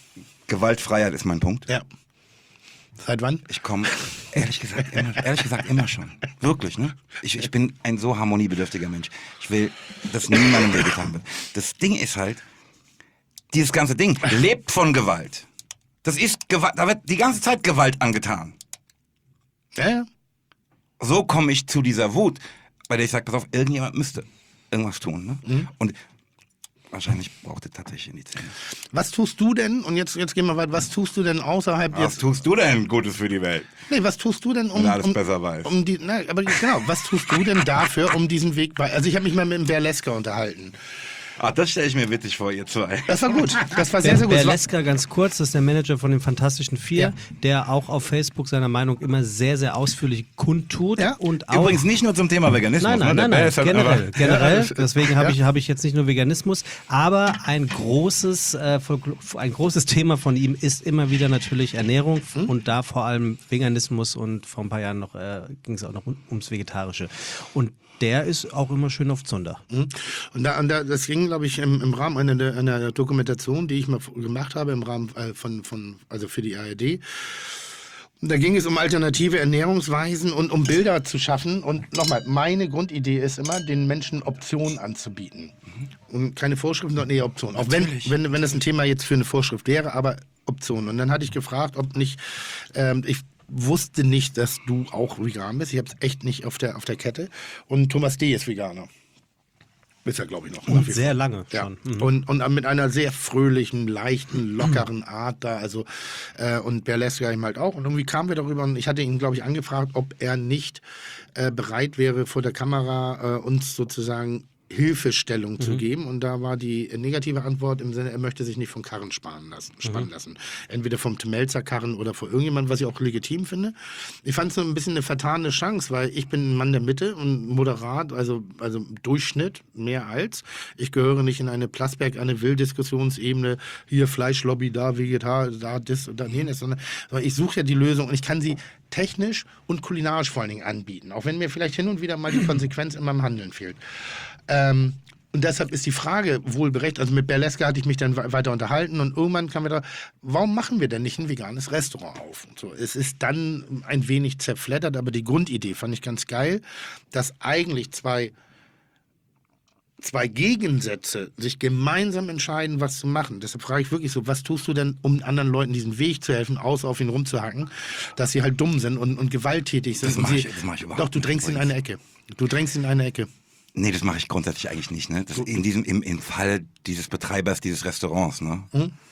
Gewaltfreiheit ist mein Punkt. Ja. Seit wann? Ich komme, ehrlich gesagt, immer, ehrlich gesagt, immer schon. Wirklich, ne? Ich, ich bin ein so harmoniebedürftiger Mensch. Ich will, dass niemandem wehgetan wird. Das Ding ist halt, dieses ganze Ding lebt von Gewalt. Das ist Gewalt, da wird die ganze Zeit Gewalt angetan. Ja, ja. So komme ich zu dieser Wut, bei der ich sage, pass auf, irgendjemand müsste irgendwas tun. Ne? Mhm. Und wahrscheinlich braucht es tatsächlich in die Zähne. Was tust du denn, und jetzt, jetzt gehen wir weiter, was tust du denn außerhalb Was jetzt... tust du denn Gutes für die Welt? Nee, was tust du denn, um... Wenn er alles um, besser weiß. Um die, na, aber genau, was tust du denn dafür, um diesen Weg... bei- Also ich habe mich mal mit dem Berleska unterhalten. Ach, das stelle ich mir witzig vor, ihr zwei. Das war gut, das war sehr, sehr gut. Es war- Berleska, ganz kurz, das ist der Manager von den Fantastischen Vier, Ja. der auch auf Facebook seiner Meinung immer sehr, sehr ausführlich kundtut. Ja. Und auch Übrigens nicht nur zum Thema Veganismus. Nein, nein, ne? nein, Der nein, ist halt generell, einfach- generell. Deswegen habe Ja. ich, hab ich jetzt nicht nur Veganismus, aber ein großes, äh, Folkl- ein großes Thema von ihm ist immer wieder natürlich Ernährung Hm? und da vor allem Veganismus und vor ein paar Jahren noch äh, ging es auch noch um- ums Vegetarische. Und der ist auch immer schön auf Zunder. Mhm. Und, da, und da, das ging, glaube ich, im, im Rahmen einer, einer Dokumentation, die ich mal f- gemacht habe, im Rahmen äh, von, von, also für die A R D. Und da ging es um alternative Ernährungsweisen und um Bilder zu schaffen. Und nochmal, meine Grundidee ist immer, den Menschen Optionen anzubieten. Und keine Vorschriften, sondern eher Optionen. Auch wenn, wenn, wenn das ein Thema jetzt für eine Vorschrift wäre, aber Optionen. Und dann hatte ich gefragt, ob nicht, ähm, ich wusste nicht, dass du auch vegan bist. Ich habe es echt nicht auf der, auf der Kette. Und Thomas D. ist Veganer. Ist er, glaube ich, noch. nach wie Sehr vor. lange Ja. schon. Mhm. Und, und mit einer sehr fröhlichen, leichten, lockeren Art da. Also, äh, und Berleska ihm halt auch. Und irgendwie kamen wir darüber und ich hatte ihn, glaube ich, angefragt, ob er nicht äh, bereit wäre, vor der Kamera äh, uns sozusagen Hilfestellung Mhm. zu geben. Und da war die negative Antwort im Sinne, er möchte sich nicht von Karren sparen lassen, spannen Mhm. lassen. Entweder vom Melzer Karren oder vor irgendjemandem, was ich auch legitim finde. Ich fand es so ein bisschen eine vertane Chance, weil ich bin ein Mann der Mitte und moderat, also, also Durchschnitt, mehr als. Ich gehöre nicht in eine Plasberg, eine Wilddiskussionsebene, hier Fleischlobby, da Vegetar, da das und da jenes, sondern sondern ich suche ja die Lösung und ich kann sie technisch und kulinarisch vor allen Dingen anbieten, auch wenn mir vielleicht hin und wieder mal die Konsequenz in meinem Handeln fehlt. Ähm, und deshalb ist die Frage wohl berechtigt. Also mit Berleska hatte ich mich dann weiter unterhalten und irgendwann kam wir da, warum machen wir denn nicht ein veganes Restaurant auf? Und so, es ist dann ein wenig zerfleddert, aber die Grundidee fand ich ganz geil, dass eigentlich zwei, zwei Gegensätze sich gemeinsam entscheiden, was zu machen. Deshalb frage ich wirklich so, was tust du denn, um anderen Leuten diesen Weg zu helfen, außer auf ihn rumzuhacken, dass sie halt dumm sind und, und gewalttätig sind? Das und mach sie, ich- das mach ich überhaupt Doch, du nicht, drängst in eine Ecke. Du drängst in eine Ecke. Nee, das mache ich grundsätzlich eigentlich nicht. Ne? Das in diesem, im, im Fall dieses Betreibers dieses Restaurants. Ne?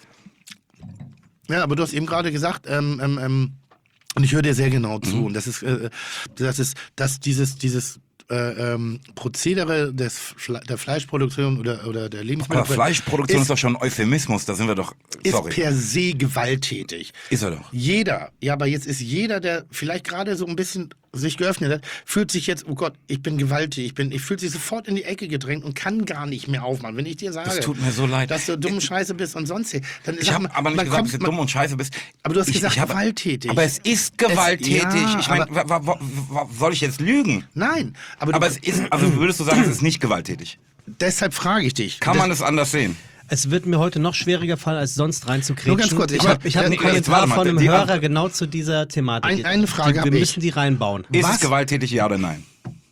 Ja, aber du hast eben gerade gesagt, ähm, ähm, ähm, und ich höre dir sehr genau zu, und das ist, äh, das ist, dass dieses, dieses äh, ähm, Prozedere des Fle der Fleischproduktion oder, oder der Aber Lebensmittel Fleischproduktion ist, ist, doch schon ein Euphemismus, da sind wir doch, ist sorry. per se gewalttätig. Ist er doch. Jeder, ja, aber jetzt ist jeder, der vielleicht gerade so ein bisschen sich geöffnet hat, fühlt sich jetzt, oh Gott, ich bin gewalttätig, ich bin, ich fühlt sich sofort in die Ecke gedrängt und kann gar nicht mehr aufmachen. Wenn ich dir sage, Das tut mir so leid. dass du dumm Scheiße bist und sonst, dann Ich sag habe mal, aber nicht man gesagt, kommt- dass du man- dumm und scheiße bist. Aber du hast ich, gesagt, ich hab, gewalttätig. Aber es ist gewalttätig. ja, ich meine, aber- wa- wa- wa- soll ich jetzt lügen? Nein, aber, Aber du, es ist, also würdest du sagen, es ist nicht gewalttätig? deshalb frage ich dich. Kann Das- man es anders sehen? Es wird mir heute noch schwieriger fallen, als sonst reinzukriegen. Nur ganz kurz, ich ich hab- habe ich hab einen nee, jetzt Kommentar warte mal, von einem die Hörer Antwort- genau zu dieser Thematik. Ein- eine Frage die, hab Wir ich. müssen die reinbauen. Ist Was? es gewalttätig, ja oder nein?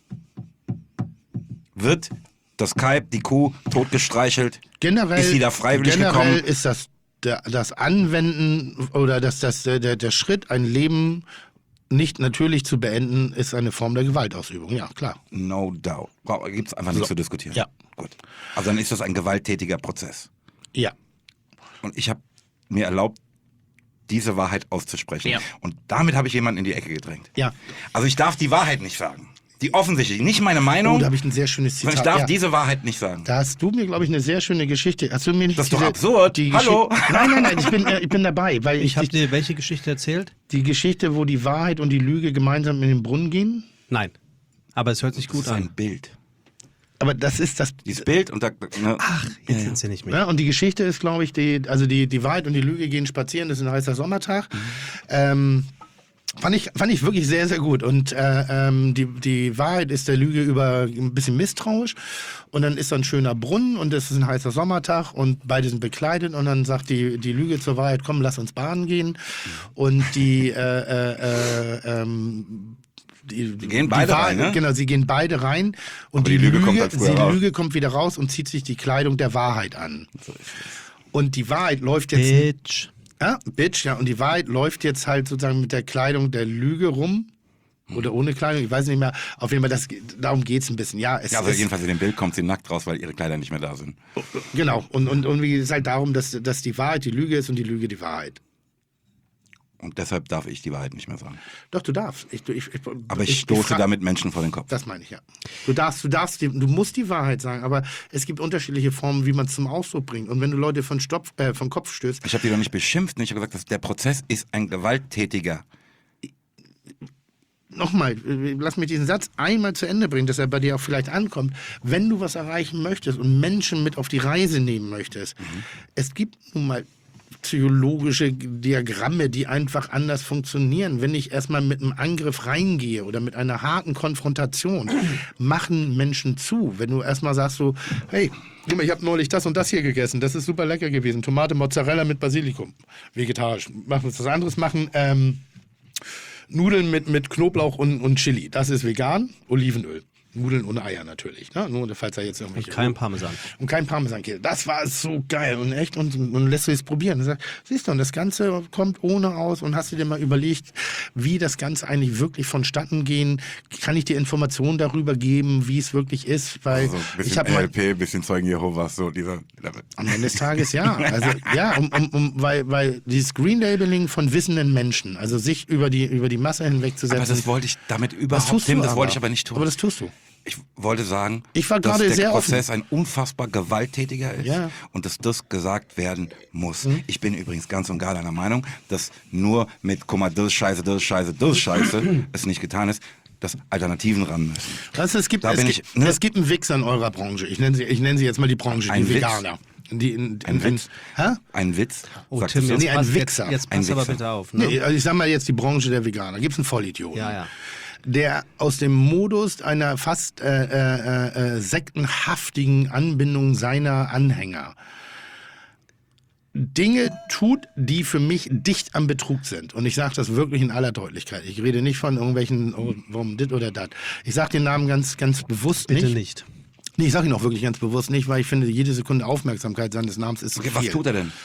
Wird das Kalb, die Kuh, totgestreichelt? generell, Ist sie da freiwillig generell gekommen? ist das, der, das Anwenden oder das, das, der, der, der Schritt, ein Leben nicht natürlich zu beenden, ist eine Form der Gewaltausübung. Ja, klar. No doubt. Gibt es einfach nichts zu diskutieren. Ja. Gut. Also dann ist das ein gewalttätiger Prozess. Ja. Und ich habe mir erlaubt, diese Wahrheit auszusprechen. Ja. Und damit habe ich jemanden in die Ecke gedrängt. Ja. Also ich darf die Wahrheit nicht sagen. Die offensichtlich, nicht meine Meinung, Oh, da habe ich ein sehr schönes sondern Zitat. ich darf ja. diese Wahrheit nicht sagen. Da hast du mir, glaube ich, eine sehr schöne Geschichte. Hast du mir nicht Das ist doch diese- absurd. Die Hallo? Geschichte- Nein, nein, nein, ich bin, äh, ich bin dabei, weil ich, Ich habe die, dir welche Geschichte erzählt? die Geschichte, wo die Wahrheit und die Lüge gemeinsam in den Brunnen gehen. Nein. Aber es hört sich Das gut ist ein an. Bild. Aber das ist das. Dieses Bild und da. Ne, Ach, jetzt sind sie nicht mehr. Ja, und die Geschichte ist, glaube ich, die, also die, die Wahrheit und die Lüge gehen spazieren. Das ist ein heißer Sommertag. Mhm. Ähm, Fand ich, fand ich wirklich sehr, sehr gut. Und äh, ähm, die, die Wahrheit ist der Lüge über ein bisschen misstrauisch. Und dann ist da ein schöner Brunnen und es ist ein heißer Sommertag und beide sind bekleidet. Und dann sagt die, die Lüge zur Wahrheit, komm, lass uns baden gehen. Und die, äh, äh, äh, ähm, die, die gehen beide die Wahrheit, rein, ne? Genau, sie gehen beide rein. Und die die, Lüge Lüge, kommt halt früher die raus. Lüge kommt wieder raus und zieht sich die Kleidung der Wahrheit an. Und die Wahrheit läuft jetzt... Bitch. Ja, Bitch, ja. Und die Wahrheit läuft jetzt halt sozusagen mit der Kleidung der Lüge rum. Oder ohne Kleidung, ich weiß nicht mehr. Auf jeden Fall, das, darum geht es ein bisschen. Ja, es Ja, also ist, jedenfalls in dem Bild kommt sie nackt raus, weil ihre Kleider nicht mehr da sind. Genau. Und, und, und wie geht es halt darum, dass, dass die Wahrheit die Lüge ist und die Lüge die Wahrheit. Und deshalb darf ich die Wahrheit nicht mehr sagen. Doch, du darfst. Ich, ich, ich, Aber ich, ich stoße frag- damit Menschen vor den Kopf. Das meine ich, ja. Du darfst, du darfst, die, du musst die Wahrheit sagen, aber es gibt unterschiedliche Formen, wie man es zum Ausdruck bringt. Und wenn du Leute von Stopf, äh, vom Kopf stößt, Ich habe die doch nicht beschimpft. Ich habe gesagt, dass der Prozess ist ein gewalttätiger. nochmal, äh, lass mich diesen Satz einmal zu Ende bringen, dass er bei dir auch vielleicht ankommt. Wenn du was erreichen möchtest und Menschen mit auf die Reise nehmen möchtest, mhm. es gibt nun mal psychologische Diagramme, die einfach anders funktionieren. Wenn ich erstmal mit einem Angriff reingehe oder mit einer harten Konfrontation, machen Menschen zu. Wenn du erstmal sagst so, hey, guck mal, ich habe neulich das und das hier gegessen, das ist super lecker gewesen. Tomate, Mozzarella mit Basilikum, vegetarisch. Machen wir was anderes machen. Ähm, Nudeln mit, mit Knoblauch und, und Chili, das ist vegan. Olivenöl. Nudeln ohne Eier natürlich, ne? Nur falls er jetzt irgendwelche... Und kein Parmesan. Und kein Parmesankäse. Das war so geil und echt. Und, und lässt du es probieren. Sag, siehst du, und das Ganze kommt ohne aus. Und hast du dir mal überlegt, wie das Ganze eigentlich wirklich vonstatten gehen? Kann ich dir Informationen darüber geben, wie es wirklich ist? Weil Also ein bisschen ich habe N mal... L P, ein bisschen Zeugen Jehovas, so dieser... Am Ende des Tages ja. Also ja, um, um, um, weil, weil dieses Green Labeling von wissenden Menschen, also sich über die, über die Masse hinwegzusetzen... Aber das wollte ich damit das überhaupt... tust Tim, du das aber. wollte ich aber nicht tun. Aber das tust du. Ich wollte sagen, Ich war dass gerade der sehr Prozess ein unfassbar gewalttätiger ist Ja. und dass das gesagt werden muss. Mhm. Ich bin übrigens ganz und gar deiner Meinung, dass nur mit, guck mal, das ist scheiße, das ist scheiße, das ist scheiße, es nicht getan ist, dass Alternativen ran müssen. Weißt du, es gibt, Da es, bin gibt, ich, ne? es gibt einen Wichser in eurer Branche. Ich nenne sie, ich nenne sie jetzt mal die Branche, Ein die Witz? Veganer. Die in, in, Ein Witz? Hä? Ein Witz? Oh, Sagst Tim, du jetzt, so? Nee, ein pass, jetzt, Wichser. jetzt Ein pass aber Wichser. bitte auf. Ne? Nee, also ich sag mal jetzt die Branche der Veganer. Gibt's einen Vollidioten. Ja, ja. Der aus dem Modus einer fast äh, äh, äh, sektenhaftigen Anbindung seiner Anhänger Dinge tut, die für mich dicht am Betrug sind. Und ich sage das wirklich in aller Deutlichkeit. Ich rede nicht von irgendwelchen, oh, warum dit oder dat. Ich sage den Namen ganz, ganz bewusst Bitte nicht. nicht. Nee, ich sage ihn auch wirklich ganz bewusst nicht, weil ich finde, jede Sekunde Aufmerksamkeit seines Namens ist zu Okay, viel. was tut er denn?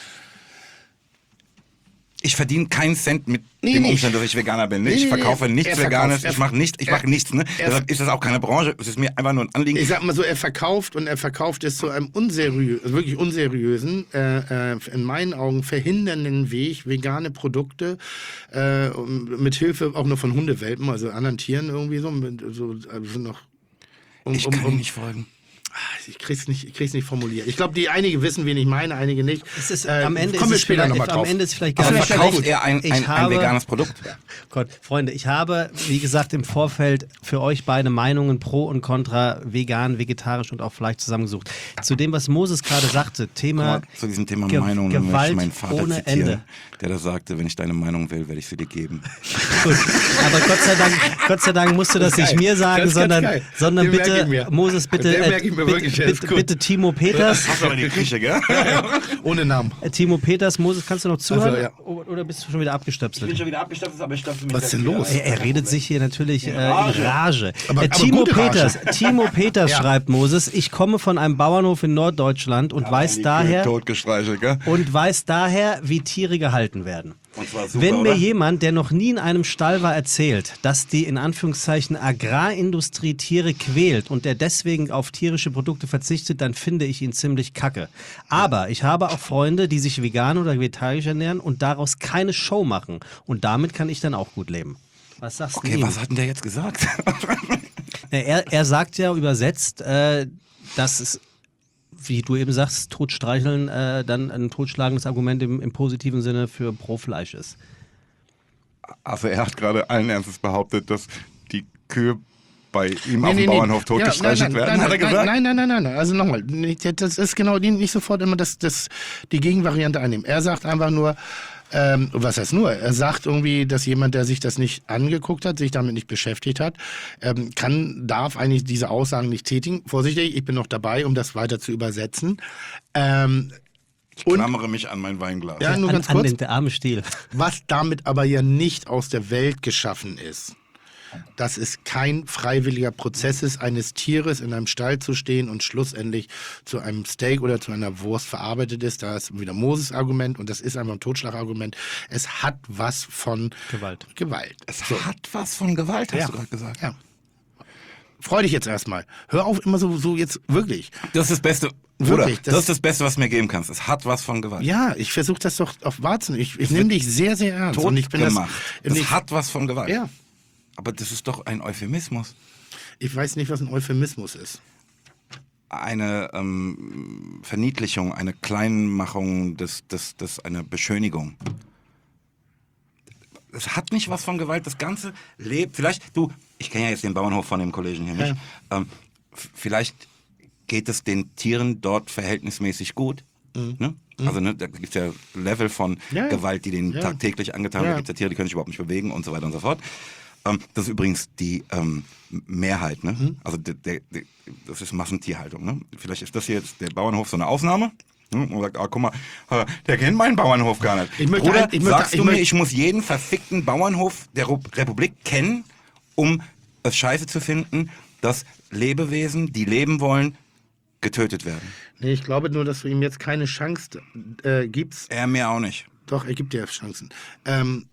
Ich verdiene keinen Cent mit Nee, dem nee. Umstand, dass ich Veganer bin. Nee, ich nee, verkaufe nee. nichts Er verkauft. Veganes, Er- ich mache nichts, ich er- mache nichts. Ne? er- Deshalb ist das auch keine Branche, es ist mir einfach nur ein Anliegen. Ich sag mal so, er verkauft und er verkauft es zu einem unseriösen, wirklich unseriösen, äh, äh, in meinen Augen verhindernden Weg, vegane Produkte äh, mit Hilfe auch nur von Hundewelpen, also anderen Tieren irgendwie so, mit, so also noch. Um, ich um, kann um, nicht folgen. Ich krieg's nicht, ich krieg's nicht formuliert. Ich glaube, die einige wissen, wen ich meine, einige nicht. Es ist, Äh, am Ende kommen wir ist es später vielleicht, nochmal am drauf. Ende ist vielleicht Aber gar nicht verkauft schlecht. er ein, Ich ein, ein habe- veganes Produkt? Gott, Freunde, ich habe, wie gesagt, im Vorfeld für euch beide Meinungen pro und contra vegan, vegetarisch und auch Fleisch zusammengesucht. Zu dem, was Moses gerade sagte, Thema Guck mal, zu diesem Thema Ge- Meinung möchte Gewalt ich meinen Vater ohne zitieren, Ende. der da sagte, wenn ich deine Meinung will, werde ich sie dir geben. Gut. Aber Gott sei Dank, Gott sei Dank musst du das, Das ist nicht geil. mir sagen, Das ist ganz sondern, geil. sondern Den merke ich bitte, mir. Moses, bitte, Den äh, merke ich mir bitte, wirklich, der ist bitte, gut. bitte Timo Peters. Hast du aber die Küche, gell? Ohne Namen. Äh, Timo Peters, Moses, kannst du noch zuhören? Also, ja. O- Oder bist du schon wieder abgestöpselt? schon wieder abgestopft, aber ich stopfe mich Was ist denn los? Er, er redet sich hier natürlich äh, in Rage. Aber- äh, aber Timo gute Rage. Peters, Timo Peters Ja. schreibt Moses, ich komme von einem Bauernhof in Norddeutschland und weiß daher Totgestreichelt, gell? und weiß daher, wie Tiere gehalten werden. Und zwar super, Wenn mir oder? jemand, der noch nie in einem Stall war, erzählt, dass die in Anführungszeichen Agrarindustrie Tiere quält und der deswegen auf tierische Produkte verzichtet, dann finde ich ihn ziemlich kacke. Aber ich habe auch Freunde, die sich vegan oder vegetarisch ernähren und daraus keine Show machen. Und damit kann ich dann auch gut leben. Was sagst du Okay, ihm? was hat denn der jetzt gesagt? Er, er sagt ja übersetzt, äh, dass es, wie du eben sagst, Totstreicheln äh, dann ein totschlagendes Argument im, im positiven Sinne für Pro-Fleisch ist. Also er hat gerade allen Ernstes behauptet, dass die Kühe bei ihm Nee, auf nee, dem nee. Bauernhof Ja, totgestreichelt nein, nein, werden, nein, hat er nein, gesagt? Nein, nein, nein, nein, nein. Also nochmal, nicht- das ist genau die, nicht sofort immer das, das, die Gegenvariante einnehmen. Er sagt einfach nur, Ähm, was heißt nur? Er sagt irgendwie, dass jemand, der sich das nicht angeguckt hat, sich damit nicht beschäftigt hat, ähm, kann, darf eigentlich diese Aussagen nicht tätigen. Vorsichtig, ich bin noch dabei, um das weiter zu übersetzen. Ähm, Ich klammere mich an mein Weinglas. Ja, nur an, ganz kurz. an den armen Stiel. Was damit aber ja nicht aus der Welt geschaffen ist, dass es kein freiwilliger Prozess ist, eines Tieres in einem Stall zu stehen und schlussendlich zu einem Steak oder zu einer Wurst verarbeitet ist. Da ist wieder Moses Argument und das ist einfach ein Totschlagargument. Es hat was von Gewalt. Gewalt. Es hat was von Gewalt, hast Ja. du gerade gesagt. Ja. Freu dich jetzt erstmal. Hör auf immer so, so jetzt wirklich. Das ist das Beste, Bruder, Wirklich, das, das- ist das Beste, was du mir geben kannst. Es hat was von Gewalt. Ja, ich versuche das doch auf Warzen. Ich, ich nehme dich sehr, sehr ernst. Tot und ich bin gemacht. Das, Das, ich, hat was von Gewalt. ja, Aber das ist doch ein Euphemismus. ich weiß nicht, was ein Euphemismus ist. Eine ähm, Verniedlichung, eine Kleinmachung, des, des, des, eine Beschönigung. Es hat nicht was von Gewalt. Das Ganze lebt. Vielleicht, du, ich kenne ja jetzt den Bauernhof von dem Kollegen hier nicht. Ähm, f- vielleicht geht es den Tieren dort verhältnismäßig gut. Ne? Also ne, da gibt es ja Level von Ja, ja. Gewalt, die denen Ja. tagtäglich angetan Ja. wird. Da gibt es ja Tiere, die können sich überhaupt nicht bewegen und so weiter und so fort. Ähm, das ist übrigens die ähm, Mehrheit. Ne? Mhm. Also der, der, der, das ist Massentierhaltung. Ne? Vielleicht ist das hier jetzt der Bauernhof so eine Ausnahme. Ne? Und sagt, ah, guck mal, äh, der kennt meinen Bauernhof gar nicht. Ich möchte Bruder, ein- ich möchte- sagst ich du mir, möchte- ich muss jeden verfickten Bauernhof der Ru- Republik kennen, um es scheiße zu finden, dass Lebewesen, die leben wollen, getötet werden? Nee, ich glaube nur, dass du ihm jetzt keine Chance äh, gibst. Er mir auch nicht. Doch, er gibt dir Chancen. Ähm,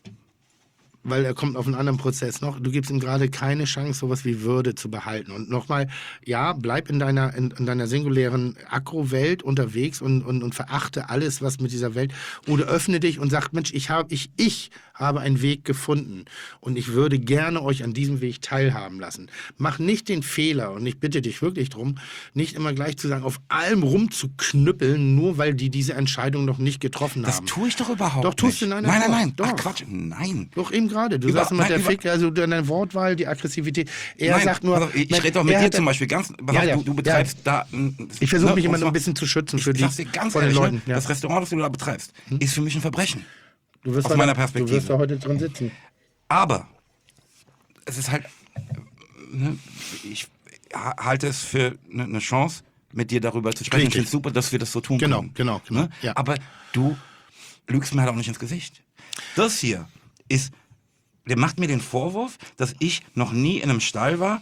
weil er kommt auf einen anderen Prozess noch. Du gibst ihm gerade keine Chance, sowas wie Würde zu behalten. Und nochmal, ja, bleib in deiner, in, in deiner singulären Agro-Welt unterwegs und, und, und verachte alles, was mit dieser Welt. Oder öffne dich und sag, Mensch, ich habe ich, ich habe einen Weg gefunden und ich würde gerne euch an diesem Weg teilhaben lassen. Mach nicht den Fehler, und ich bitte dich wirklich drum, nicht immer gleich zu sagen, auf allem rumzuknüppeln, nur weil die diese Entscheidung noch nicht getroffen Das haben. tue ich doch überhaupt Doch, tust nicht. du in einer Nein, nein, Form. nein. Doch. Ach, Quatsch. Nein. Doch, eben gerade. Du Über- sagst immer, nein, der über- Fick, also deine Wortwahl, die Aggressivität. Er Nein, sagt nur. pass auf, ich Mensch, rede doch mit er dir hat- zum Beispiel ganz. Pass Ja, auf, ja, du, du ja. betreibst da. n- Ich versuche ne, mich immer muss noch ein man- bisschen zu schützen für ich die sag's dir ganz vor den ehrlich, Leuten. ne? Ja. Das Restaurant, das du da betreibst, ist für mich ein Verbrechen. Du wirst aus da- meiner Du Perspektive. wirst da heute drin sitzen. Aber es ist halt, ne, ich ha- halte es für eine ne Chance, mit dir darüber zu sprechen. Ich Richtig. finde es super, dass wir das so tun Genau, können. genau, genau, Ne? ja. Aber du lügst mir halt auch nicht ins Gesicht. Das hier ist, der macht mir den Vorwurf, dass ich noch nie in einem Stall war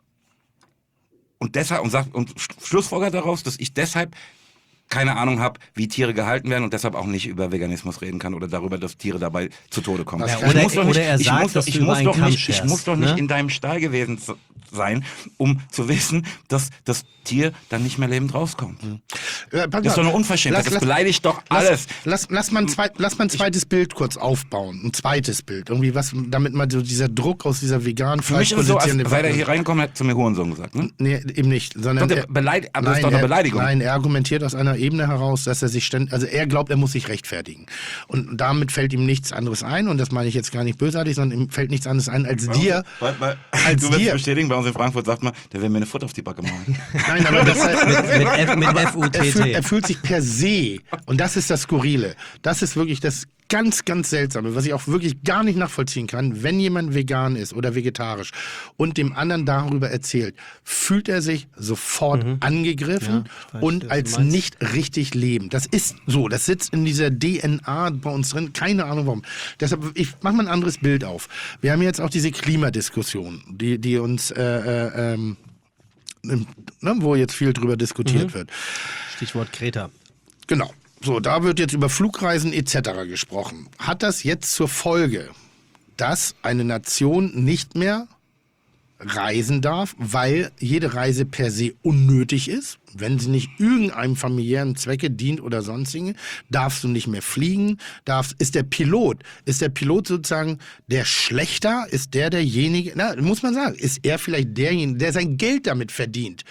und deshalb und sagt und sch- schlussfolgert daraus, dass ich deshalb keine Ahnung habe, wie Tiere gehalten werden und deshalb auch nicht über Veganismus reden kann oder darüber, dass Tiere dabei zu Tode kommen. Ja, Ich oder- muss doch oder er ich sagt, muss doch, dass ich du über muss einen doch Kamm nicht, ich scherst, muss doch nicht ne? in deinem Stall gewesen zu- sein, um zu wissen, dass das Tier dann nicht mehr lebend rauskommt. Äh, pass Das ist mal. doch eine Unverschämtheit, das beleidigt doch alles. Lass, lass, lass, mal ein zweit, lass mal ein zweites Bild kurz aufbauen. Ein zweites Bild. Irgendwie was, damit mal so dieser Druck aus dieser veganen Für mich ist es so, als produzierenden sei der Debatte- hier reingekommen, hat zu mir Hurensohn gesagt. Ne? Nee, eben nicht. Sondern Doch, der er- beleid- aber das ist doch eine er, Beleidigung. Nein, er argumentiert aus einer Ebene heraus, dass er sich ständig, also er glaubt, er muss sich rechtfertigen. Und damit fällt ihm nichts anderes ein, und das meine ich jetzt gar nicht bösartig, sondern ihm fällt nichts anderes ein, als dir, Weil, weil, als du wirst dir. bestätigen, bei uns in Frankfurt sagt man, der will mir eine Futter auf die Backe machen. Nein, aber das Mit, F, mit F U er, T fühlt, T. er fühlt sich per se, und das ist das Skurrile, das ist wirklich das ganz, ganz Seltsame, was ich auch wirklich gar nicht nachvollziehen kann, wenn jemand vegan ist oder vegetarisch und dem anderen darüber erzählt, fühlt er sich sofort angegriffen Ja, ich weiß, und was du als meinst. nicht richtig lebend. Das ist so, das sitzt in dieser D N A bei uns drin, keine Ahnung warum. Deshalb, ich mache mal ein anderes Bild auf. Wir haben jetzt auch diese Klimadiskussion, die, die uns, äh, äh, ähm, ne, wo jetzt viel drüber diskutiert wird. Stichwort Kreta. Genau. So, da wird jetzt über Flugreisen et cetera gesprochen. Hat das jetzt zur Folge, dass eine Nation nicht mehr reisen darf, weil jede Reise per se unnötig ist? Wenn sie nicht irgendeinem familiären Zwecke dient oder sonstigen, darfst du nicht mehr fliegen. Darfst, ist der Pilot, ist der Pilot sozusagen der Schlechter? Ist der derjenige, na, muss man sagen, ist er vielleicht derjenige, der sein Geld damit verdient,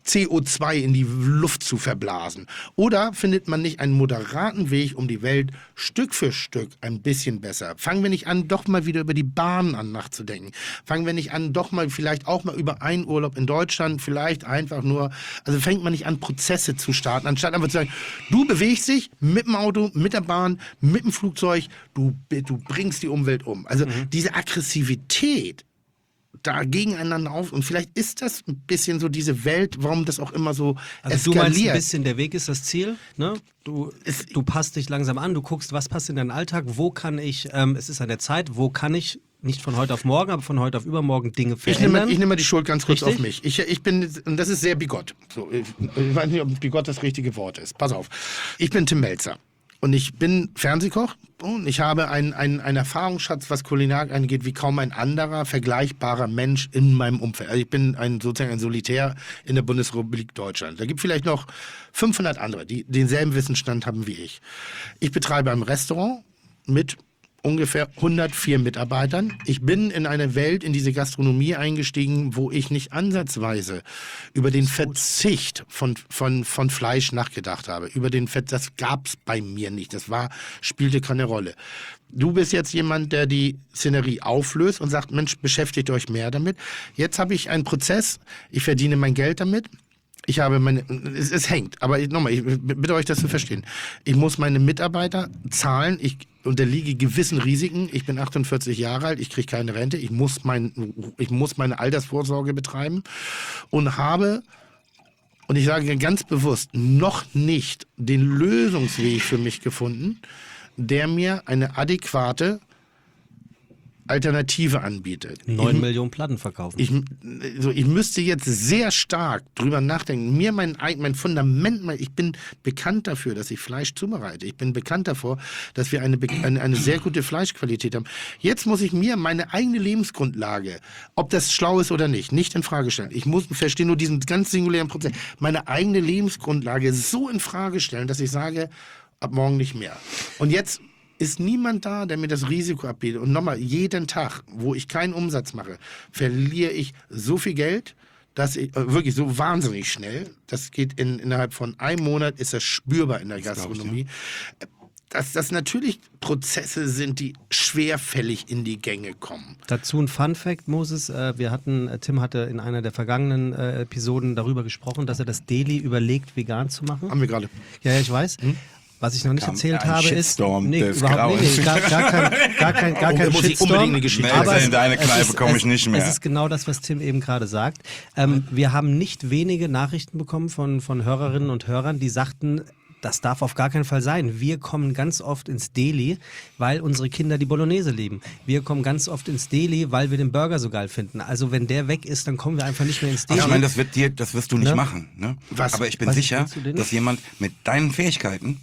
C O zwei in die Luft zu verblasen? Oder findet man nicht einen moderaten Weg, um die Welt Stück für Stück ein bisschen besser? Fangen wir nicht an, doch mal wieder über die Bahn an nachzudenken? Fangen wir nicht an, doch mal vielleicht auch mal über einen Urlaub in Deutschland, vielleicht einfach nur, also fängt man nicht an, Prozesse zu starten, anstatt einfach zu sagen, du bewegst dich mit dem Auto, mit der Bahn, mit dem Flugzeug, du, du bringst die Umwelt um. Also mhm. diese Aggressivität, da gegeneinander auf. Und vielleicht ist das ein bisschen so diese Welt, warum das auch immer so also eskaliert. Du meinst ein bisschen, der Weg ist das Ziel, ne? Du, es, du passt dich langsam an, du guckst, was passt in deinen Alltag, wo kann ich, ähm, es ist an der Zeit, wo kann ich, nicht von heute auf morgen, aber von heute auf übermorgen Dinge verändern. Ich nehme, ich nehme die Schuld ganz kurz Richtig? auf mich. Ich, ich bin, und das ist sehr bigott. So, ich, ich weiß nicht, ob bigott das richtige Wort ist. Pass auf. Ich bin Tim Melzer. Und ich bin Fernsehkoch und ich habe einen, einen, einen Erfahrungsschatz, was Kulinarik angeht, wie kaum ein anderer vergleichbarer Mensch in meinem Umfeld. Also ich bin ein, sozusagen ein Solitär in der Bundesrepublik Deutschland. Da gibt vielleicht noch fünfhundert andere, die denselben Wissensstand haben wie ich. Ich betreibe ein Restaurant mit ungefähr hundertvier Mitarbeitern. Ich bin in eine Welt, in diese Gastronomie eingestiegen, wo ich nicht ansatzweise über den Verzicht von, von, von Fleisch nachgedacht habe. Über den Fett, das gab es bei mir nicht. Das war, spielte keine Rolle. Du bist jetzt jemand, der die Szenerie auflöst und sagt, Mensch, beschäftigt euch mehr damit. Jetzt habe ich einen Prozess, ich verdiene mein Geld damit. Ich habe meine, es, es hängt, aber nochmal, ich bitte euch das zu verstehen. Ich muss meine Mitarbeiter zahlen, ich unterliege gewissen Risiken. Ich bin achtundvierzig Jahre alt, ich kriege keine Rente, ich muss, mein, ich muss meine Altersvorsorge betreiben und habe, und ich sage ganz bewusst, noch nicht den Lösungsweg für mich gefunden, der mir eine adäquate Alternative anbietet. Neun ich, Millionen Platten verkaufen. Ich, so, ich müsste jetzt sehr stark drüber nachdenken. Mir mein, mein Fundament, mein, ich bin bekannt dafür, dass ich Fleisch zubereite. Ich bin bekannt davor, dass wir eine, eine, eine sehr gute Fleischqualität haben. Jetzt muss ich mir meine eigene Lebensgrundlage, ob das schlau ist oder nicht, nicht in Frage stellen. Ich muss verstehe nur diesen ganz singulären Prozess. Meine eigene Lebensgrundlage so in Frage stellen, dass ich sage, ab morgen nicht mehr. Und jetzt ist niemand da, der mir das Risiko abbietet. Und nochmal, jeden Tag, wo ich keinen Umsatz mache, verliere ich so viel Geld, dass ich, äh, wirklich so wahnsinnig schnell, das geht in, innerhalb von einem Monat, ist das spürbar in der Das glaub ich, Gastronomie, dass das natürlich Prozesse sind, die schwerfällig in die Gänge kommen. Dazu ein Fun-Fact, Moses. Äh, wir hatten, äh, Tim hatte in einer der vergangenen äh, Episoden darüber gesprochen, dass er das Deli überlegt, vegan zu machen. Haben wir gerade. Ja, ja, ich weiß. Hm? Was ich noch nicht Kam erzählt ein habe, Shitstorm ist. Nee, des überhaupt nicht. Nee, gar, gar kein, gar kein, gar Oh, kein muss ich Shitstorm. unbedingt eine Geschichte Melzer, aber in deine es Kneipe ist- komme ich es- nicht mehr. Es ist genau das, was Tim eben gerade sagt. Ähm, wir haben nicht wenige Nachrichten bekommen von, von Hörerinnen und Hörern, die sagten, das darf auf gar keinen Fall sein. Wir kommen ganz oft ins Deli, weil unsere Kinder die Bolognese lieben. Wir kommen ganz oft ins Deli, weil wir den Burger so geil finden. Also wenn der weg ist, dann kommen wir einfach nicht mehr ins Deli. Aber ich meine, das wird dir, das wirst du nicht Ne? machen. Ne? Was? Aber ich bin Was sicher, willst du denn? dass jemand mit deinen Fähigkeiten,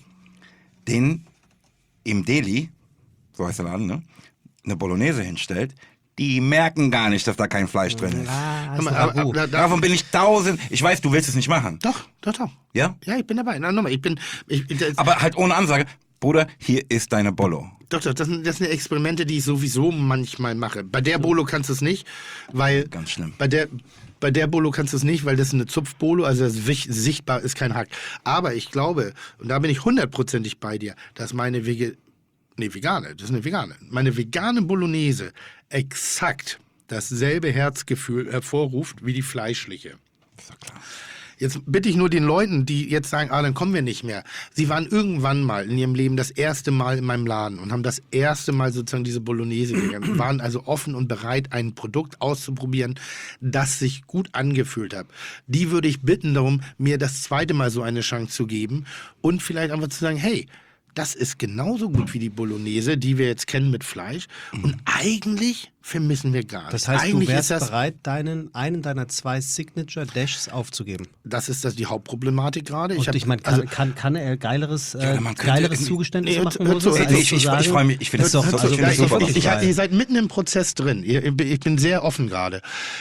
den im Deli, so heißt der Laden, ne, eine Bolognese hinstellt, die merken gar nicht, dass da kein Fleisch drin ist. Ah, Aber, ist aber, Ragout. aber, da, Davon bin ich tausend. Ich weiß, du willst es nicht machen. doch, doch, doch. Ja? Ja, ich bin dabei. Na, nochmal, ich bin. Ich, das, Aber halt ohne Ansage. Bruder, hier ist deine Bollo. Doch, doch, das sind, das sind Experimente, die ich sowieso manchmal mache. Bei der Bolo kannst du es nicht, weil... Ganz schlimm. Bei der, bei der Bolo kannst du es nicht, weil das ist eine Zupfbolo, also das wich- sichtbar ist kein Hack. Aber ich glaube, und da bin ich hundertprozentig bei dir, dass meine Wege... Nee, vegane, das ist eine vegane. Meine vegane Bolognese exakt dasselbe Herzgefühl hervorruft wie die fleischliche. Ist doch klar. Jetzt bitte ich nur den Leuten, die jetzt sagen, ah, dann kommen wir nicht mehr. Sie waren irgendwann mal in ihrem Leben das erste Mal in meinem Laden und haben das erste Mal sozusagen diese Bolognese gegessen. Waren also offen und bereit, ein Produkt auszuprobieren, das sich gut angefühlt hat. Die würde ich bitten darum, mir das zweite Mal so eine Chance zu geben und vielleicht einfach zu sagen, hey, das ist genauso gut wie die Bolognese, die wir jetzt kennen mit Fleisch. Und eigentlich vermissen wir gar nicht. Das heißt, eigentlich du wärst ist das, bereit, deinen, einen deiner zwei Signature-Dashs aufzugeben. das ist das die Hauptproblematik gerade. Und hab- ich meine, kann, also, kann, kann er geileres, äh, Ja, man könnte geileres irgendwie- Zugeständnis Nee, machen, hör zu, Moses? hör als zu, ich- zu ich- sagen, ich freu mich, ich find das das ist so- doch, also also, ich find das das ist doch super. ich, ich, geil. ihr seid mitten im Prozess drin. Ihr, ich bin sehr offen gerade.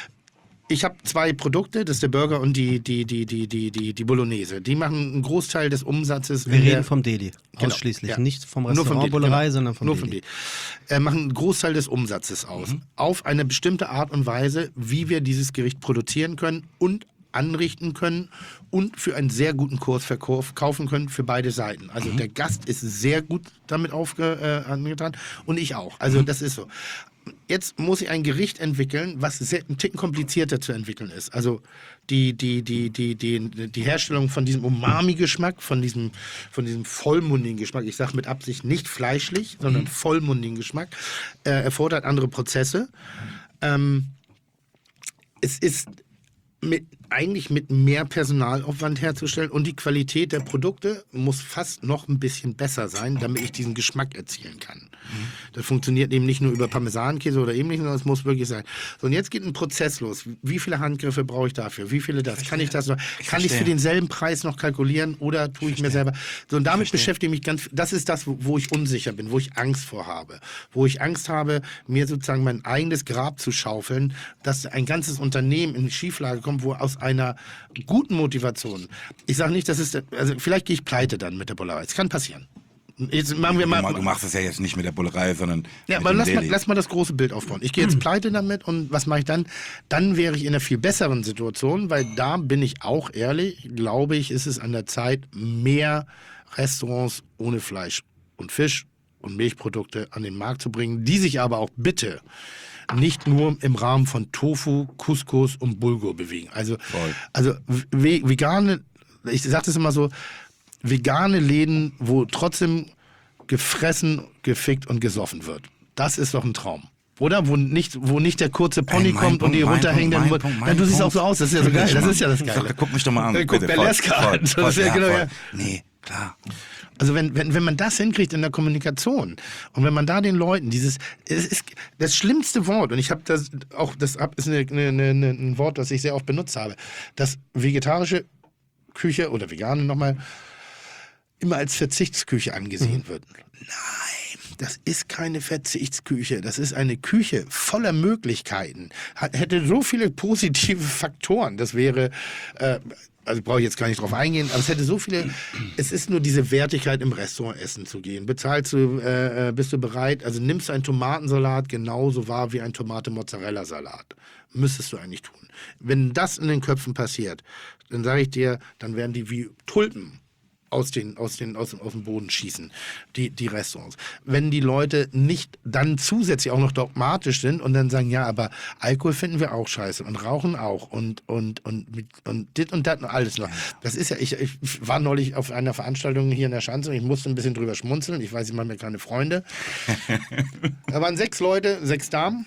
Ich habe zwei Produkte, das ist der Burger und die, die, die, die, die, die, die Bolognese. Die machen einen Großteil des Umsatzes. Wir in reden der- vom Deli, Genau, ausschließlich. ja. Nicht vom Nur vom Restaurant Deli, Bullerei, genau. sondern vom Nur Deli. vom Deli. Äh, machen einen Großteil des Umsatzes aus. Auf eine bestimmte Art und Weise, wie wir dieses Gericht produzieren können und anrichten können und für einen sehr guten Kurs verkaufen können für beide Seiten. Also Mhm. der Gast ist sehr gut damit aufge, äh, angetan und ich auch. Also Mhm. das ist so. Jetzt muss ich ein Gericht entwickeln, was sehr, ein Ticken komplizierter zu entwickeln ist. Also die, die, die, die, die, die Herstellung von diesem Umami-Geschmack, von diesem, von diesem vollmundigen Geschmack, ich sage mit Absicht nicht fleischlich, sondern vollmundigen Geschmack, äh, erfordert andere Prozesse. Ähm, es ist mit, eigentlich mit mehr Personalaufwand herzustellen und die Qualität der Produkte muss fast noch ein bisschen besser sein, damit ich diesen Geschmack erzielen kann. Das funktioniert eben nicht nur über Parmesankäse oder ähnliches, sondern es muss wirklich sein. So, und jetzt geht ein Prozess los. Wie viele Handgriffe brauche ich dafür? Wie viele das? Kann ich das noch? Kann ich für verstehe. denselben Preis noch kalkulieren oder tue ich mir selber? So, und damit beschäftige ich mich ganz, das ist das, wo, wo ich unsicher bin, wo ich Angst vor habe. Wo ich Angst habe, mir sozusagen mein eigenes Grab zu schaufeln, dass ein ganzes Unternehmen in die Schieflage kommt, wo aus einer guten Motivation, ich sage nicht, das ist, also vielleicht gehe ich pleite dann mit der Bullerei. Es kann passieren. Jetzt machen wir Du, mal, ma- du machst es ja jetzt nicht mit der Bullerei, sondern ja, mit aber dem lass mal, Deli. lass mal das große Bild aufbauen. Ich gehe jetzt pleite damit und was mache ich dann? Dann wäre ich in einer viel besseren Situation, weil da bin ich auch ehrlich, glaube ich, ist es an der Zeit, mehr Restaurants ohne Fleisch und Fisch und Milchprodukte an den Markt zu bringen, die sich aber auch bitte nicht nur im Rahmen von Tofu, Couscous und Bulgur bewegen. Also, also ve- vegane, ich sage das immer so, vegane Läden, wo trotzdem gefressen, gefickt und gesoffen wird. Das ist doch ein Traum. Oder? Wo nicht, wo nicht der kurze Pony Ey, mein kommt und die Punkt, mein runterhängenden... Punkt, mein Punkt, Ja, mein du siehst Punkt. auch so aus, das ist ja so geil. Das ist ja das Geile. Sag, guck mich doch mal an. Äh, guck bitte, Berleska voll, an. voll, Das ist ja voll, genau, voll. ja. Nee, klar. Also wenn, wenn, wenn man das hinkriegt in der Kommunikation und wenn man da den Leuten dieses, es ist das schlimmste Wort und ich habe das auch, das hab- ist eine, eine, eine, ein Wort, das ich sehr oft benutzt habe, dass vegetarische Küche oder vegane nochmal immer als Verzichtsküche angesehen wird. Nein, das ist keine Verzichtsküche. Das ist eine Küche voller Möglichkeiten. Hat, hätte so viele positive Faktoren. Das wäre, äh, also brauche ich jetzt gar nicht drauf eingehen, aber es hätte so viele, es ist nur diese Wertigkeit im Restaurant essen zu gehen. Bezahlst du, äh, äh, bist du bereit, also nimmst du einen Tomatensalat genauso wahr wie ein Tomate-Mozzarella-Salat. Müsstest du eigentlich tun. Wenn das in den Köpfen passiert, dann sage ich dir, dann werden die wie Tulpen aus, den, aus, den, aus, dem, aus dem Boden schießen, die, die Restaurants. Wenn die Leute nicht dann zusätzlich auch noch dogmatisch sind und dann sagen, ja, aber Alkohol finden wir auch scheiße und Rauchen auch und und und mit, und dit und dat und alles noch. Das ist ja, ich, ich war neulich auf einer Veranstaltung hier in der Schanze und ich musste ein bisschen drüber schmunzeln. Ich weiß, ich mache mir keine Freunde. Da waren sechs Leute, sechs Damen.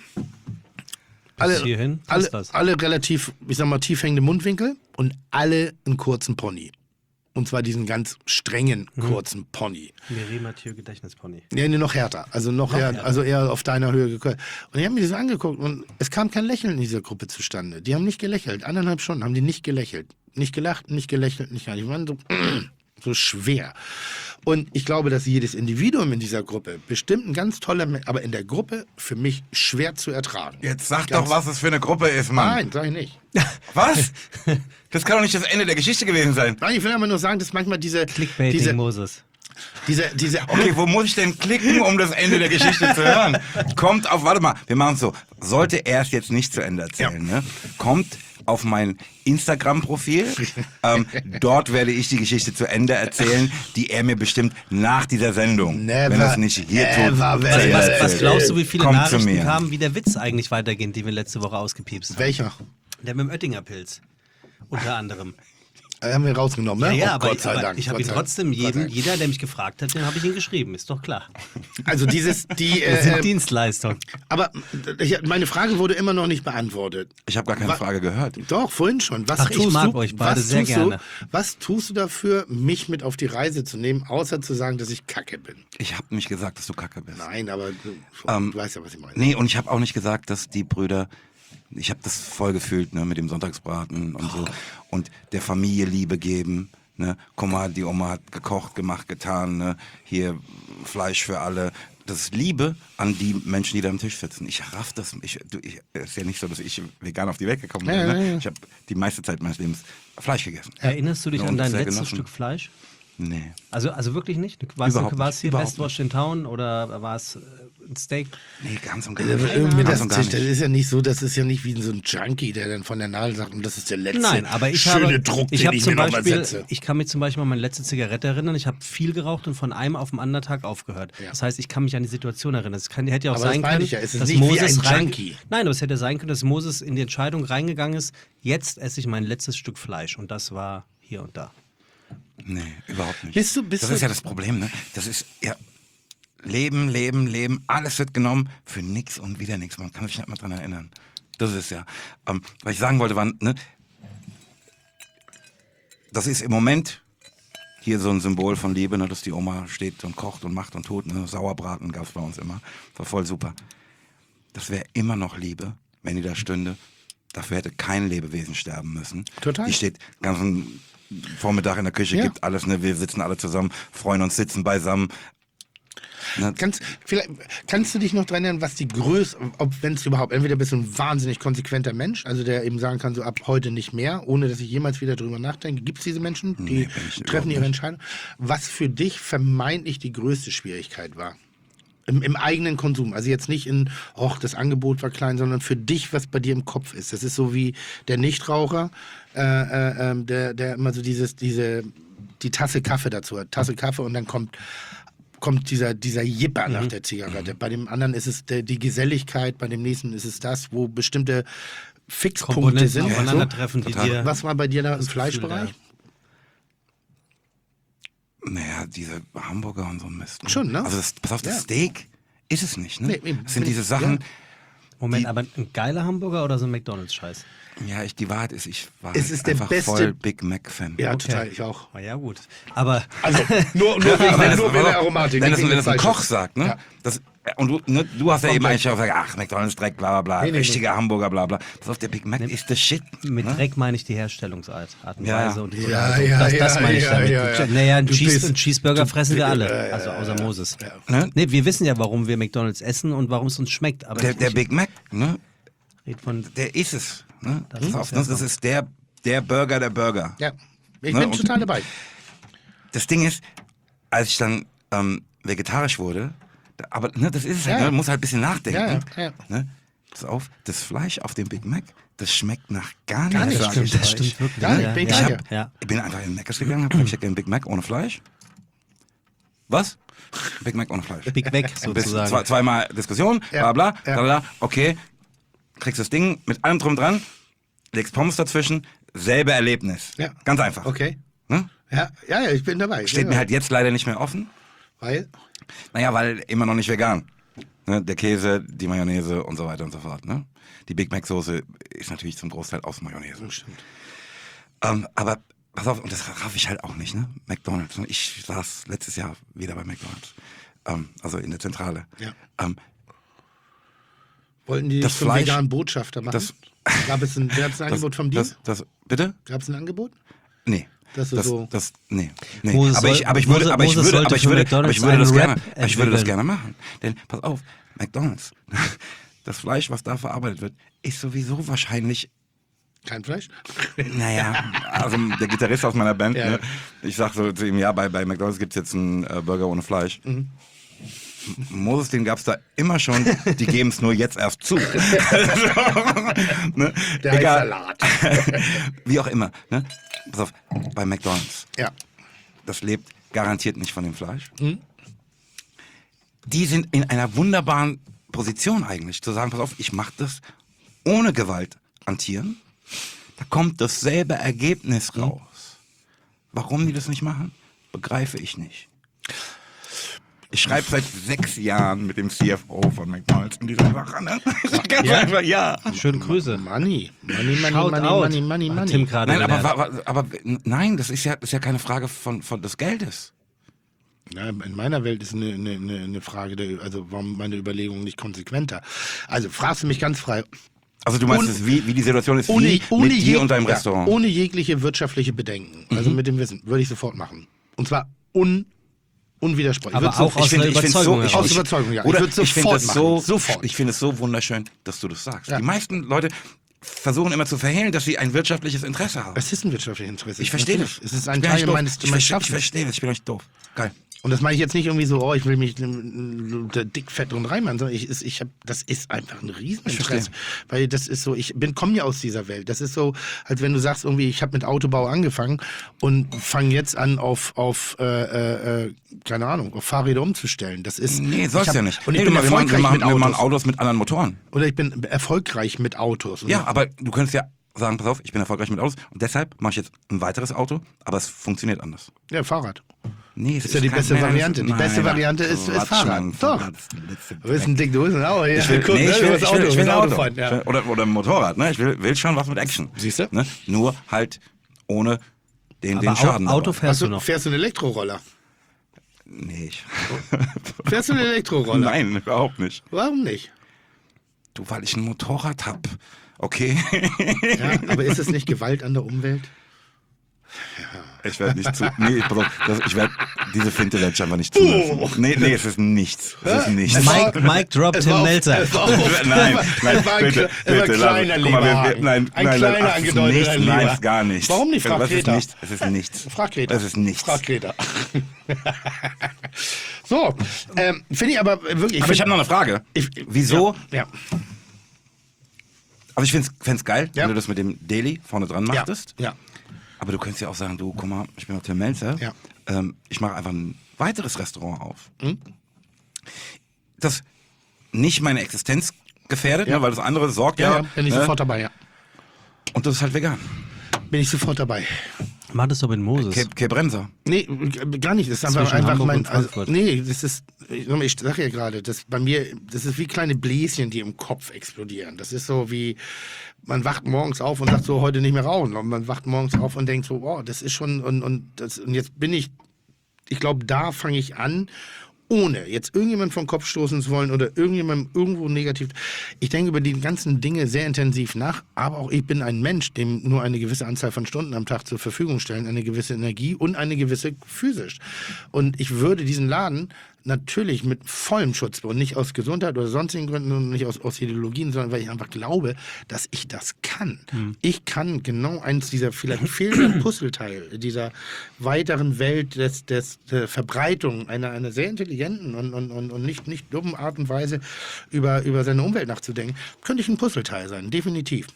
Alle, hierhin passt alle, das. alle relativ, ich sag mal, tief hängende Mundwinkel und alle einen kurzen Pony. Und zwar diesen ganz strengen, kurzen Pony. Miri Mathieu Gedächtnispony. Nee, nee, noch härter. Also noch, Noch eher, härter. also eher auf deiner Höhe gekommen. Und ich habe mir das angeguckt und es kam kein Lächeln in dieser Gruppe zustande. Die haben nicht gelächelt. Anderthalb Stunden haben die nicht gelächelt. Nicht gelacht, nicht gelächelt, nicht gar nicht. Die waren so, so schwer. Und ich glaube, dass jedes Individuum in dieser Gruppe bestimmt ein ganz toller, Me- aber in der Gruppe für mich schwer zu ertragen. Jetzt sag Ganz- doch, was es für eine Gruppe ist, Mann. Nein, sag ich nicht. Was? Das kann doch nicht das Ende der Geschichte gewesen sein. Nein, ich will aber nur sagen, dass manchmal diese, Clickbaiting diese, Moses. diese, diese, Okay, wo muss ich denn klicken, um das Ende der Geschichte zu hören? Kommt auf, warte mal, wir machen es so. Sollte er es jetzt nicht zu Ende erzählen, ne? Kommt auf mein Instagram-Profil. Ähm, dort werde ich die Geschichte zu Ende erzählen, die er mir bestimmt nach dieser Sendung, Never, wenn er es nicht hier tut, never, zu never. Ende Was, Äh, was erzählt. glaubst du, wie viele Kommt zu Nachrichten mir. kamen, wie der Witz eigentlich weitergeht, den wir letzte Woche ausgepiepst haben? welcher? Der mit dem Oettinger Pilz. Unter anderem. Äh, haben wir rausgenommen, ne? Ja, ja, Oh, aber, Gott sei aber Dank. ich habe Gott ihn sei trotzdem Dank. Gott sei jedem, Dank. jeder, der mich gefragt hat, den habe ich ihn geschrieben, ist doch klar. Also dieses, die, Das sind äh, Dienstleistungen. aber ich, meine Frage wurde immer noch nicht beantwortet. Ich habe gar keine Wa- Frage gehört. Doch, vorhin schon. Was Ach, ich tust mag du, euch beide was sehr tust gerne. Du, was tust du dafür, mich mit auf die Reise zu nehmen, außer zu sagen, dass ich Kacke bin? Ich habe nicht gesagt, dass du Kacke bist. Nein, aber du, Ähm, du weißt ja, was ich meine. Nee, und ich habe auch nicht gesagt, dass die Brüder, ich habe das voll gefühlt, ne, mit dem Sonntagsbraten und so. Und der Familie Liebe geben. Ne? Guck mal, die Oma hat gekocht, gemacht, getan. Ne? Hier Fleisch für alle. Das ist Liebe an die Menschen, die da am Tisch sitzen. Ich raff das. Ich, du, ich, es ist ja nicht so, dass ich vegan auf die Welt gekommen bin. Ja, ne? ja, ja. Ich habe die meiste Zeit meines Lebens Fleisch gegessen. Erinnerst du dich Ja, an und dein sehr letztes genossen. Stück Fleisch? Nee. Also, also wirklich nicht? Warst Überhaupt du warst nicht, hier überhaupt Westwatch in Town oder war es äh, ein Steak. Nee, ganz und gar Also, nicht. irgendwie Ganz das, und gar das nicht. ist ja nicht so, das ist ja nicht wie so ein Junkie, der dann von der Nadel sagt, und das ist der letzte Nein, aber ich schöne habe, Druck, ich den habe ich zum mir nochmal Beispiel, setze. ich kann mich zum Beispiel an meine letzte Zigarette erinnern. Ich habe viel geraucht und von einem auf den anderen Tag aufgehört. Ja. Das heißt, ich kann mich an die Situation erinnern. Es kann, hätte ja auch Aber das sein meine können, ich ja, es ist dass nicht wie Moses ein rein, Junkie. Nein, aber es hätte sein können, dass Moses in die Entscheidung reingegangen ist. Jetzt esse ich mein letztes Stück Fleisch und das war hier und da. Nee, überhaupt nicht. Bist du- bist das du- ist ja das Problem, ne? Das ist ja Leben, Leben, Leben, alles wird genommen für nix und wieder nichts. Man kann sich nicht mal dran erinnern. Das ist ja. Ähm, was ich sagen wollte, war, ne? Das ist im Moment hier so ein Symbol von Liebe, ne? Dass die Oma steht und kocht und macht und tut. Ne? Sauerbraten gab es bei uns immer. War voll super. Das wäre immer noch Liebe, wenn die da stünde. Dafür hätte kein Lebewesen sterben müssen. Total. Die steht den ganzen Vormittag in der Küche, Ja. gibt alles, ne? Wir sitzen alle zusammen, freuen uns, sitzen beisammen. Ne? Ganz, vielleicht, kannst du dich noch dran erinnern, was die Größe, ob wenn es überhaupt, entweder bist du ein wahnsinnig konsequenter Mensch, also der eben sagen kann, so ab heute nicht mehr, ohne dass ich jemals wieder drüber nachdenke. Gibt es diese Menschen, die Nee, bin ich treffen überhaupt ihre nicht. Entscheidung? Was für dich vermeintlich die größte Schwierigkeit war? Im, Im eigenen Konsum. Also jetzt nicht in, och, das Angebot war klein, sondern für dich, was bei dir im Kopf ist. Das ist so wie der Nichtraucher, äh, äh, ähm, der, der immer so dieses, diese, die Tasse Kaffee dazu hat. Tasse Kaffee und dann kommt, kommt dieser, dieser Jipper nach der Zigarette. Bei dem anderen ist es der, die Geselligkeit, bei dem nächsten ist es das, wo bestimmte Fixpunkte Komponenten sind. aufeinandertreffen, die Total. dir... Was war bei dir da im das Gefühl, Fleischbereich? ja. Naja, diese Hamburger und so ein Mist. Ne? Schon, ne? Also das, pass auf, das Ja. Steak ist es nicht, ne? Nee, eben. das sind Bin diese ich- Sachen, ja. Moment, die- aber ein geiler Hamburger oder so ein McDonalds-Scheiß? ja, ich, die Wahrheit ist, ich war Es halt ist der einfach beste- voll Big Mac-Fan. Ja, Okay. total, ich auch. Na ja, gut. Aber Also, nur, nur wegen, Wenn das, nur wegen der Aromatik. wenn das, nicht wenn wegen das ein des Koch Fleisches. sagt, ne? Ja. Das, und du, ne, du hast ja eben Komplett. eigentlich auch gesagt, ach, McDonalds Dreck, bla bla bla, Nee, nee, richtiger Hamburger, bla bla. Pass auf, der Big Mac ist the shit. mit ne? Dreck meine ich die Herstellungsart, Art und Ja. Weise und die Ja, Zubereitung. ja, das, ja, das meine ich ja, damit. ja, ja. Naja, ein Du Cheese, bist- einen Cheeseburger du- fressen wir alle, ja, ja, also ja, außer ja. Moses. Ne? Nee, wir wissen ja, warum wir McDonalds essen und warum es uns schmeckt. Aber Der, ich- der ich Big Mac, ne? red von Der ist es. Ne? Das Pass ist auf, ja ne? Das so. ist der, der Burger der Burger. Ja, ich Ne, bin und- total dabei. Das Ding ist, als ich dann ähm, vegetarisch wurde, da, aber ne, das ist es halt, Ja. ne? Man muss halt ein bisschen nachdenken. Ja, ja, ja. Ne? Pass auf, das Fleisch auf dem Big Mac, das schmeckt nach gar, Gar nichts. nicht. sag stimmt, ich das euch. stimmt wirklich. Gar nicht, ja, bin ich ja, bei ja, dir. ja. Ich bin einfach in den Mc's gegangen, hab gesagt, ich hätte gerne Big Mac ohne Fleisch. Was? Big Mac ohne Fleisch. Big Mac Bis sozusagen. zwei, zweimal Diskussion, Ja, bla bla, ja. bla bla, okay. Kriegst das Ding mit allem drum dran, legst Pommes dazwischen, selbe Erlebnis. Ja. Ganz einfach. Okay. Ne? Ja, ja, ja, ich bin dabei. Ich Steht bin mir dabei. halt jetzt leider nicht mehr offen. Weil, Naja, weil immer noch nicht vegan. Ne? Der Käse, die Mayonnaise und so weiter und so fort. Ne? Die Big Mac Soße ist natürlich zum Großteil aus Mayonnaise. stimmt. Ähm, aber pass auf, und das raff ich halt auch nicht, ne? McDonalds. Ne? Ich saß letztes Jahr wieder bei McDonalds. Ähm, also in der Zentrale. Ja. Ähm, Wollten die Das zum Fleisch- veganen Botschafter machen? das- Gab es ein, gab's ein das, Angebot vom Dienst? das, das, bitte? Gab es ein Angebot? Nee. Dass du das, so- das, nee, nee. Moses aber ich, soll- aber ich würde, Moses- aber ich Moses würde, sollte aber ich für würde, McDonald's aber ich würde das einen gerne, Rap aber ich würde das entwickeln. gerne machen. Denn, pass auf, McDonald's, das Fleisch, was da verarbeitet wird, ist sowieso wahrscheinlich, Kein Fleisch? naja, also der Gitarrist aus meiner Band, Ja. ne, ich sag so zu ihm, ja, bei, bei McDonald's gibt's jetzt einen äh, Burger ohne Fleisch. Mhm. Moses, den gab's da immer schon, die geben's nur jetzt erst zu. ne? Der heißt Salat. Wie auch immer. Ne? Pass auf, bei McDonald's. Ja. Das lebt garantiert nicht von dem Fleisch. Mhm. Die sind in einer wunderbaren Position eigentlich, zu sagen, pass auf, ich mache das ohne Gewalt an Tieren. Da kommt dasselbe Ergebnis raus. Warum die das nicht machen, begreife ich nicht. Ich schreibe seit sechs Jahren mit dem C F O von McDonald's in dieser Sache. Ne? Ganz Ja? einfach, ja. Schöne Grüße. Money. Money, money, Shout money, out. money, money, Hat money. Tim gerade Nein, aber, gelernt. aber, aber nein, das ist ja, das ist ja keine Frage von, von des Geldes. Ja, in meiner Welt ist eine, eine, eine eine Frage, der, also warum meine Überlegung nicht konsequenter. Also fragst du mich ganz frei. Also du meinst, Un- es, wie, wie die Situation ist, Ohne, wie ohne, mit dir jeg- und deinem ja, Restaurant. Mhm. ohne jegliche wirtschaftliche Bedenken, also mit dem Wissen, würde ich sofort machen. Und zwar un, unwidersprechlich. Aber Ich würd auch aus so, einer find- find's Überzeugung so, ich, heraus. Aus Überzeugung, ja. Oder Ich würd ich finde sofort das so, machen. Sofort. ich finde es so wunderschön, dass du das sagst. Ja. Die meisten Leute versuchen immer zu verhehlen, dass sie ein wirtschaftliches Interesse haben. Es ist ein wirtschaftliches Interesse. Ich verstehe das. Es ist Ich ein bin Teil nicht doof. meines, Ich meines verstehe, ich Schaffens. verstehe das, ich bin euch doof. Geil. Und das meine ich jetzt nicht irgendwie so, oh, ich will mich ähm, äh, dick, fett und reinmachen, sondern ich, ist- ich hab, das ist einfach ein Rieseninteresse. verstehe. Weil das ist so, ich bin komme ja aus dieser Welt. Das ist so, als wenn du sagst, irgendwie, ich habe mit Autobau angefangen und fange jetzt an, auf, auf äh, äh, keine Ahnung, auf Fahrräder umzustellen. Das ist. Nee, ich soll's hab- ja nicht. Und ich Nee, bin du, wir, machen, wir, erfolgreich machen, mit wir machen Autos. Autos mit anderen Motoren. Oder ich bin erfolgreich mit Autos. Und Ja, aber du könntest ja sagen, pass auf, ich bin erfolgreich mit Autos und deshalb mache ich jetzt ein weiteres Auto, aber es funktioniert anders. Ja, Fahrrad. Nee, es Ist ja die kein- beste nein, Variante. das- Die beste nein, Variante ist, ist Quatsch, Fahrrad. Mann, Doch. Fahrrad ist die letzte Du bist ein Dick, du bist ein Auto. Ja, Ich will, guck, nee, ne, ich du will, bist ich will, Auto, ich du will bist ein Auto. fahren, ja. Ich will- Oder, oder ein Motorrad, ne? Ich will, will schon was mit Action. Siehst du? Ne? Nur halt ohne den, den Aber Schaden. Au- Auto dabei. fährst du Also, noch. fährst du einen Elektroroller? Nee, ich. Fährst du einen Elektroroller? Nein, überhaupt nicht. Warum nicht? Du, weil ich ein Motorrad hab. Okay. Ja, aber ist es nicht Gewalt an der Umwelt? Ich werde nicht zu. Nee, pass auf, das, ich werde diese Finte werde ich einfach nicht zulassen. Oh. Nee, nee, es ist nichts. Es ist nichts. Mike, Mike droppt Es Tim war auf- Melzer. es war auf- Nein, es nein, war ein bitte, kle- es war ein bitte, kleiner lass- guck mal, wir- wir- Leberhaken. nein, Ein nein, kleiner nein, ach, es ist angedeuteter nichts, Leber. nein, gar nicht. Warum nicht? Frag Es ist Greta. nichts, es ist nichts. Frag Greta. Es ist nichts. Frag Greta. So, ähm, finde ich aber wirklich. Aber ich habe noch eine Frage. Ich- Wieso? Ja, ja. Also ich finde es geil, Ja. wenn du das mit dem Daily vorne dran Ja, machtest. ja. Aber du könntest ja auch sagen, du, guck mal, ich bin noch Tim Melzer. Ja. Ähm, ich mache einfach ein weiteres Restaurant auf. Hm? Das nicht meine Existenz gefährdet, Ja. ne, weil das andere sorgt Ja, ja. ja, bin ich ne? sofort dabei, ja. Und das ist halt vegan. Bin ich sofort dabei. Mach das doch mit Moses. Ke Ke Brenzer. Nee, äh, gar nicht. Das ist einfach, Zwischen einfach Hamburg mein. und Also, Frankfurt. nee, das ist. Ich ich sag ja gerade, das bei mir, das ist wie kleine Bläschen, die im Kopf explodieren. Das ist so wie, man wacht morgens auf und sagt so, heute nicht mehr rauchen. Und man wacht morgens auf und denkt so, wow, das ist schon, und, und, das, und jetzt bin ich, ich glaube, da fange ich an, ohne jetzt irgendjemand vom Kopf stoßen zu wollen oder irgendjemandem irgendwo negativ. Ich denke über die ganzen Dinge sehr intensiv nach, aber auch ich bin ein Mensch, dem nur eine gewisse Anzahl von Stunden am Tag zur Verfügung stellen, eine gewisse Energie und eine gewisse physisch. Und ich würde diesen Laden natürlich mit vollem Schutz und nicht aus Gesundheit oder sonstigen Gründen und nicht aus, aus Ideologien, sondern weil ich einfach glaube, dass ich das kann. Ich kann genau eins dieser vielleicht fehlenden Puzzleteile dieser weiteren Welt des, des, der Verbreitung einer, einer sehr intelligenten und, und, und, und nicht, nicht dummen Art und Weise über, über seine Umwelt nachzudenken, könnte ich ein Puzzleteil sein, definitiv.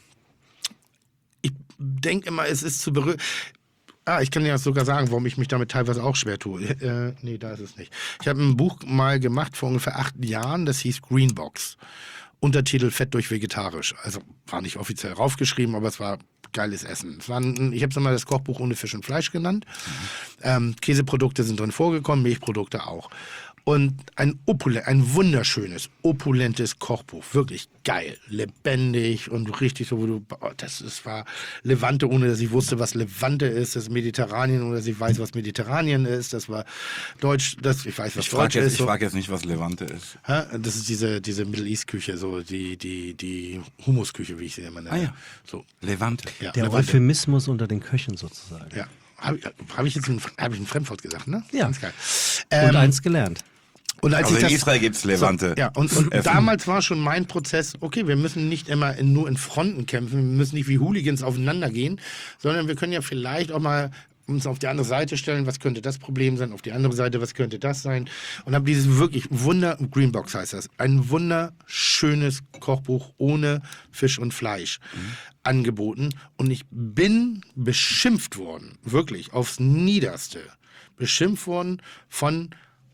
Ich denke immer, es ist zu berühren. Ah, ich kann ja sogar sagen, warum ich mich damit teilweise auch schwer tue. Äh, nee, da ist es nicht. Ich habe ein Buch mal gemacht vor ungefähr acht Jahren, das hieß Greenbox. Untertitel Fett durch vegetarisch. Also war nicht offiziell raufgeschrieben, aber es war geiles Essen. Es war ein, ich habe es mal das Kochbuch ohne Fisch und Fleisch genannt. Ähm, Käseprodukte sind drin vorgekommen, Milchprodukte auch. Und ein opulent, ein wunderschönes, opulentes Kochbuch. Wirklich geil, lebendig und richtig so, wo du, oh, das, das war Levante, ohne dass ich wusste, was Levante ist. Das Mediterranien, ohne dass ich weiß, was Mediterranien ist. Das war Deutsch, das, ich weiß, was Ich Deutsch frage jetzt, ist. ich So. frag jetzt nicht, was Levante ist. Hä? Das ist diese, diese Middle East Küche, so die, die, die Humusküche, wie ich sie immer nenne. Ah ja. So, Levante. ja, Der Levante. Euphemismus unter den Köchen sozusagen. Ja. Habe ich, hab ich jetzt ein, hab ich ein Fremdwort gesagt, ne? Ja. Ganz geil. Und Ähm, eins gelernt. Und als Also ich in das, Israel gibt's Levante. So, ja, und, und Essen. damals war schon mein Prozess, okay, wir müssen nicht immer in, nur in Fronten kämpfen, wir müssen nicht wie Hooligans aufeinander gehen, sondern wir können ja vielleicht auch mal uns auf die andere Seite stellen, was könnte das Problem sein, auf die andere Seite, was könnte das sein. Und habe dieses wirklich Wunder, Greenbox heißt das, ein wunderschönes Kochbuch ohne Fisch und Fleisch Mhm. angeboten. Und ich bin beschimpft worden, wirklich aufs Niederste, beschimpft worden von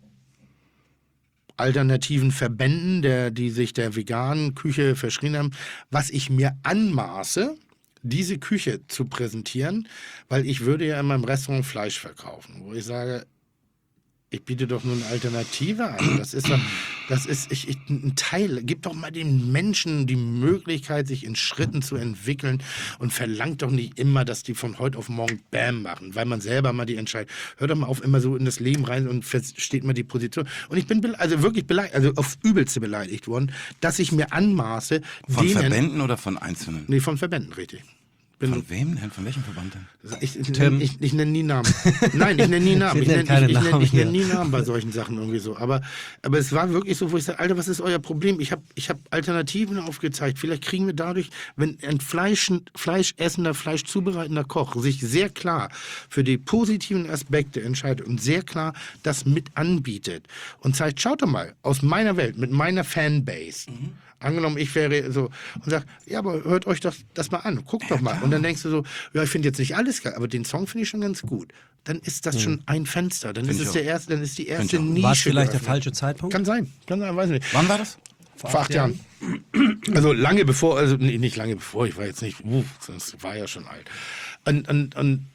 alternativen Verbänden, der, die sich der veganen Küche verschrien haben, was ich mir anmaße, diese Küche zu präsentieren, weil ich würde ja in meinem Restaurant Fleisch verkaufen, wo ich sage, ich biete doch nur eine Alternative an. Das ist doch, das ist ich, ich, ein Teil. Gib doch mal den Menschen die Möglichkeit, sich in Schritten zu entwickeln und verlangt doch nicht immer, dass die von heute auf morgen Bam machen, weil man selber mal die Entscheidung. Hört doch mal auf, immer so in das Leben rein und versteht mal die Position. Und ich bin bele- also wirklich beleidigt, also aufs Übelste beleidigt worden, dass ich mir anmaße, Von denen, Verbänden oder von Einzelnen? nee, von Verbänden, richtig. bin Von wem denn? Von welchem Verband denn? Ich, ich, Tim. ich, ich nenne nie Namen. Nein, ich nenne nie Namen. Wir Ich nennen nenne keine ich, ich nenn, Namen ich nenn hier. nie Namen bei solchen Sachen irgendwie so. Aber, aber es war wirklich so, wo ich sage, Alter, was ist euer Problem? Ich habe ich hab Alternativen aufgezeigt. Vielleicht kriegen wir dadurch, wenn ein Fleisch, fleischessender, fleischzubereitender Koch sich sehr klar für die positiven Aspekte entscheidet und sehr klar das mit anbietet und zeigt, schaut doch mal, aus meiner Welt, mit meiner Fanbase, mhm. angenommen, ich wäre so und sag, ja, aber hört euch doch das mal an, guckt doch mal. Und dann denkst du so, ja, ich finde jetzt nicht alles geil, aber den Song finde ich schon ganz gut. Dann ist das mhm. schon ein Fenster. Dann Find ist es ich der auch. erste, dann ist die erste ich auch. Nische. War es vielleicht der geöffnet. falsche Zeitpunkt? Kann sein, kann sein, weiß nicht. Wann war das? Vor, Vor acht Jahren. Jahren. Also lange bevor, also nee, nicht lange bevor, ich war jetzt nicht, uh, das war ja schon alt. Und, und, und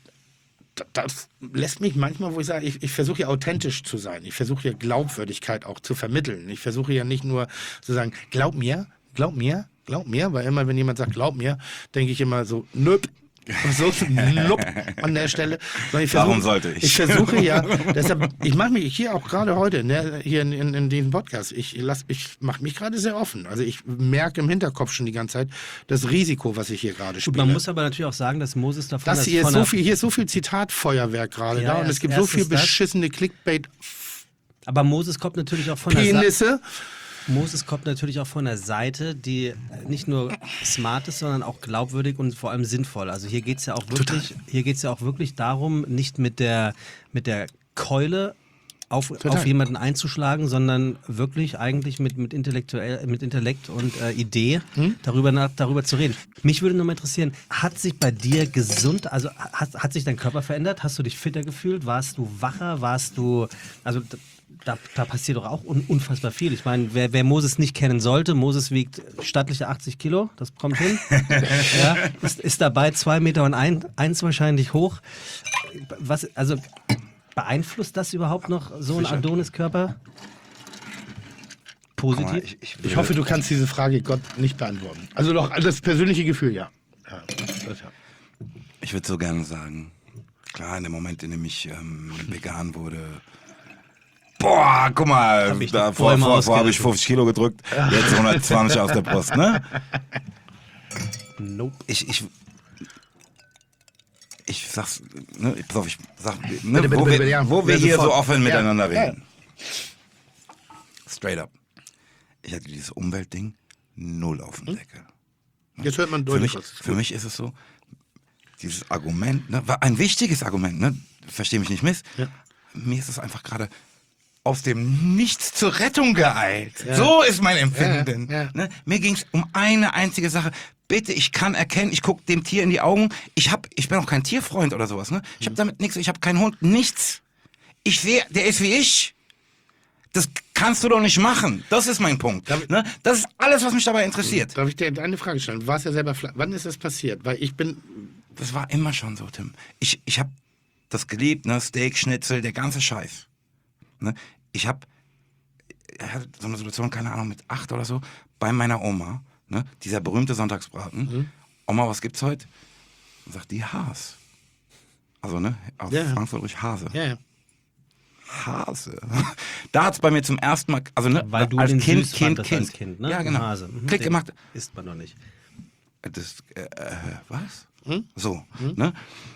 das lässt mich manchmal, wo ich sage, ich, ich versuche ja authentisch zu sein. Ich versuche ja Glaubwürdigkeit auch zu vermitteln. Ich versuche ja nicht nur zu sagen, glaub mir, glaub mir, glaub mir, weil immer, wenn jemand sagt, glaub mir, denke ich immer so, nöp. So nupp an der Stelle. Ich versuch, Warum sollte ich? Ich versuche ja, deshalb, ich mache mich hier auch gerade heute, ne, hier in, in, in diesem Podcast, ich, lass, ich mache mich gerade sehr offen. Also ich merke im Hinterkopf schon die ganze Zeit das Risiko, was ich hier gerade Gut, spiele. man muss aber natürlich auch sagen, dass Moses davon... das hier, ist von so der- viel, hier ist so viel Zitatfeuerwerk gerade Ja, da und es erst- gibt so viel erstens das. beschissene Clickbait Aber Moses kommt natürlich auch von der Seite... Penisse. Moses kommt natürlich auch von der Seite, die nicht nur smart ist, sondern auch glaubwürdig und vor allem sinnvoll. Also hier geht es ja auch wirklich, hier geht's ja auch wirklich darum, nicht mit der, mit der Keule auf, auf jemanden einzuschlagen, sondern wirklich eigentlich mit, mit, intellektuell, mit Intellekt und äh, Idee Hm? darüber, nach, darüber zu reden. Mich würde nur mal interessieren, hat sich bei dir gesund, also hat, hat sich dein Körper verändert? Hast du dich fitter gefühlt? Warst du wacher? Warst du, also da, da passiert doch auch un, unfassbar viel. Ich meine, wer, wer Moses nicht kennen sollte, Moses wiegt stattliche achtzig Kilo, das kommt hin. Ja, ist, ist dabei zwei Meter und ein, eins wahrscheinlich hoch. Was, also beeinflusst das überhaupt noch so ein Adoniskörper? Positiv? Guck mal, ich, ich, Ich hoffe, du kannst diese Frage Gott nicht beantworten. Also doch, das persönliche Gefühl, ja. ja, das, ja. ich würde so gerne sagen, klar, in dem Moment, in dem ich ähm, vegan wurde, boah, guck mal, Hab ich da, die vor, Bäume vor, vor habe ich ausgerissen. fünfzig Kilo gedrückt, jetzt hundertzwanzig auf der Brust, ne? Nope. Ich, ich, ich sag's, ne, pass auf, ich sag, ne, Bitte, bitte, wo, bitte, wir, ja. wo wir Ja, hier sofort. so offen miteinander Ja, reden. Straight up. Ich hatte dieses Umweltding null auf dem Deckel. Jetzt hört man Für deutlich mich, was. für mich ist es so, dieses Argument, ne, war ein wichtiges Argument, ne, versteh mich nicht miss. Ja. Mir ist es einfach gerade aus dem Nichts zur Rettung geeilt. So ist mein Empfinden. Ja, ja. Ne? Mir ging es um eine einzige Sache. Bitte, ich kann erkennen, ich gucke dem Tier in die Augen. Ich hab, ich bin auch kein Tierfreund oder sowas. Ne? Ich habe damit nichts, ich habe keinen Hund, nichts. Ich sehe, der ist wie ich. Das kannst du doch nicht machen. Das ist mein Punkt. Darf ich- Ne? Das ist alles, was mich dabei interessiert. Darf ich dir eine Frage stellen? Du warst ja selber Fle Wann ist das passiert? Weil ich bin. Das war immer schon so, Tim. Ich, ich habe das geliebt, ne? Steak, Schnitzel, der ganze Scheiß. Ne? Ich habe hatte so eine Situation, keine Ahnung, mit acht oder so, bei meiner Oma, ne? Dieser berühmte Sonntagsbraten. Mhm. Oma, was gibt's heute? Und sagt die Haas. Also, ne, auf Ja. Frankfurt Hase. Ja, ja. Hase. Da hat's bei mir zum ersten Mal, also ne, Weil du als den Kind, süß Kind, fandest Kind. als Kind, ne? Ja, genau. Hase. Mhm. Klick Den gemacht. Isst man noch nicht. Das, äh, äh, was? Hm? So, ne?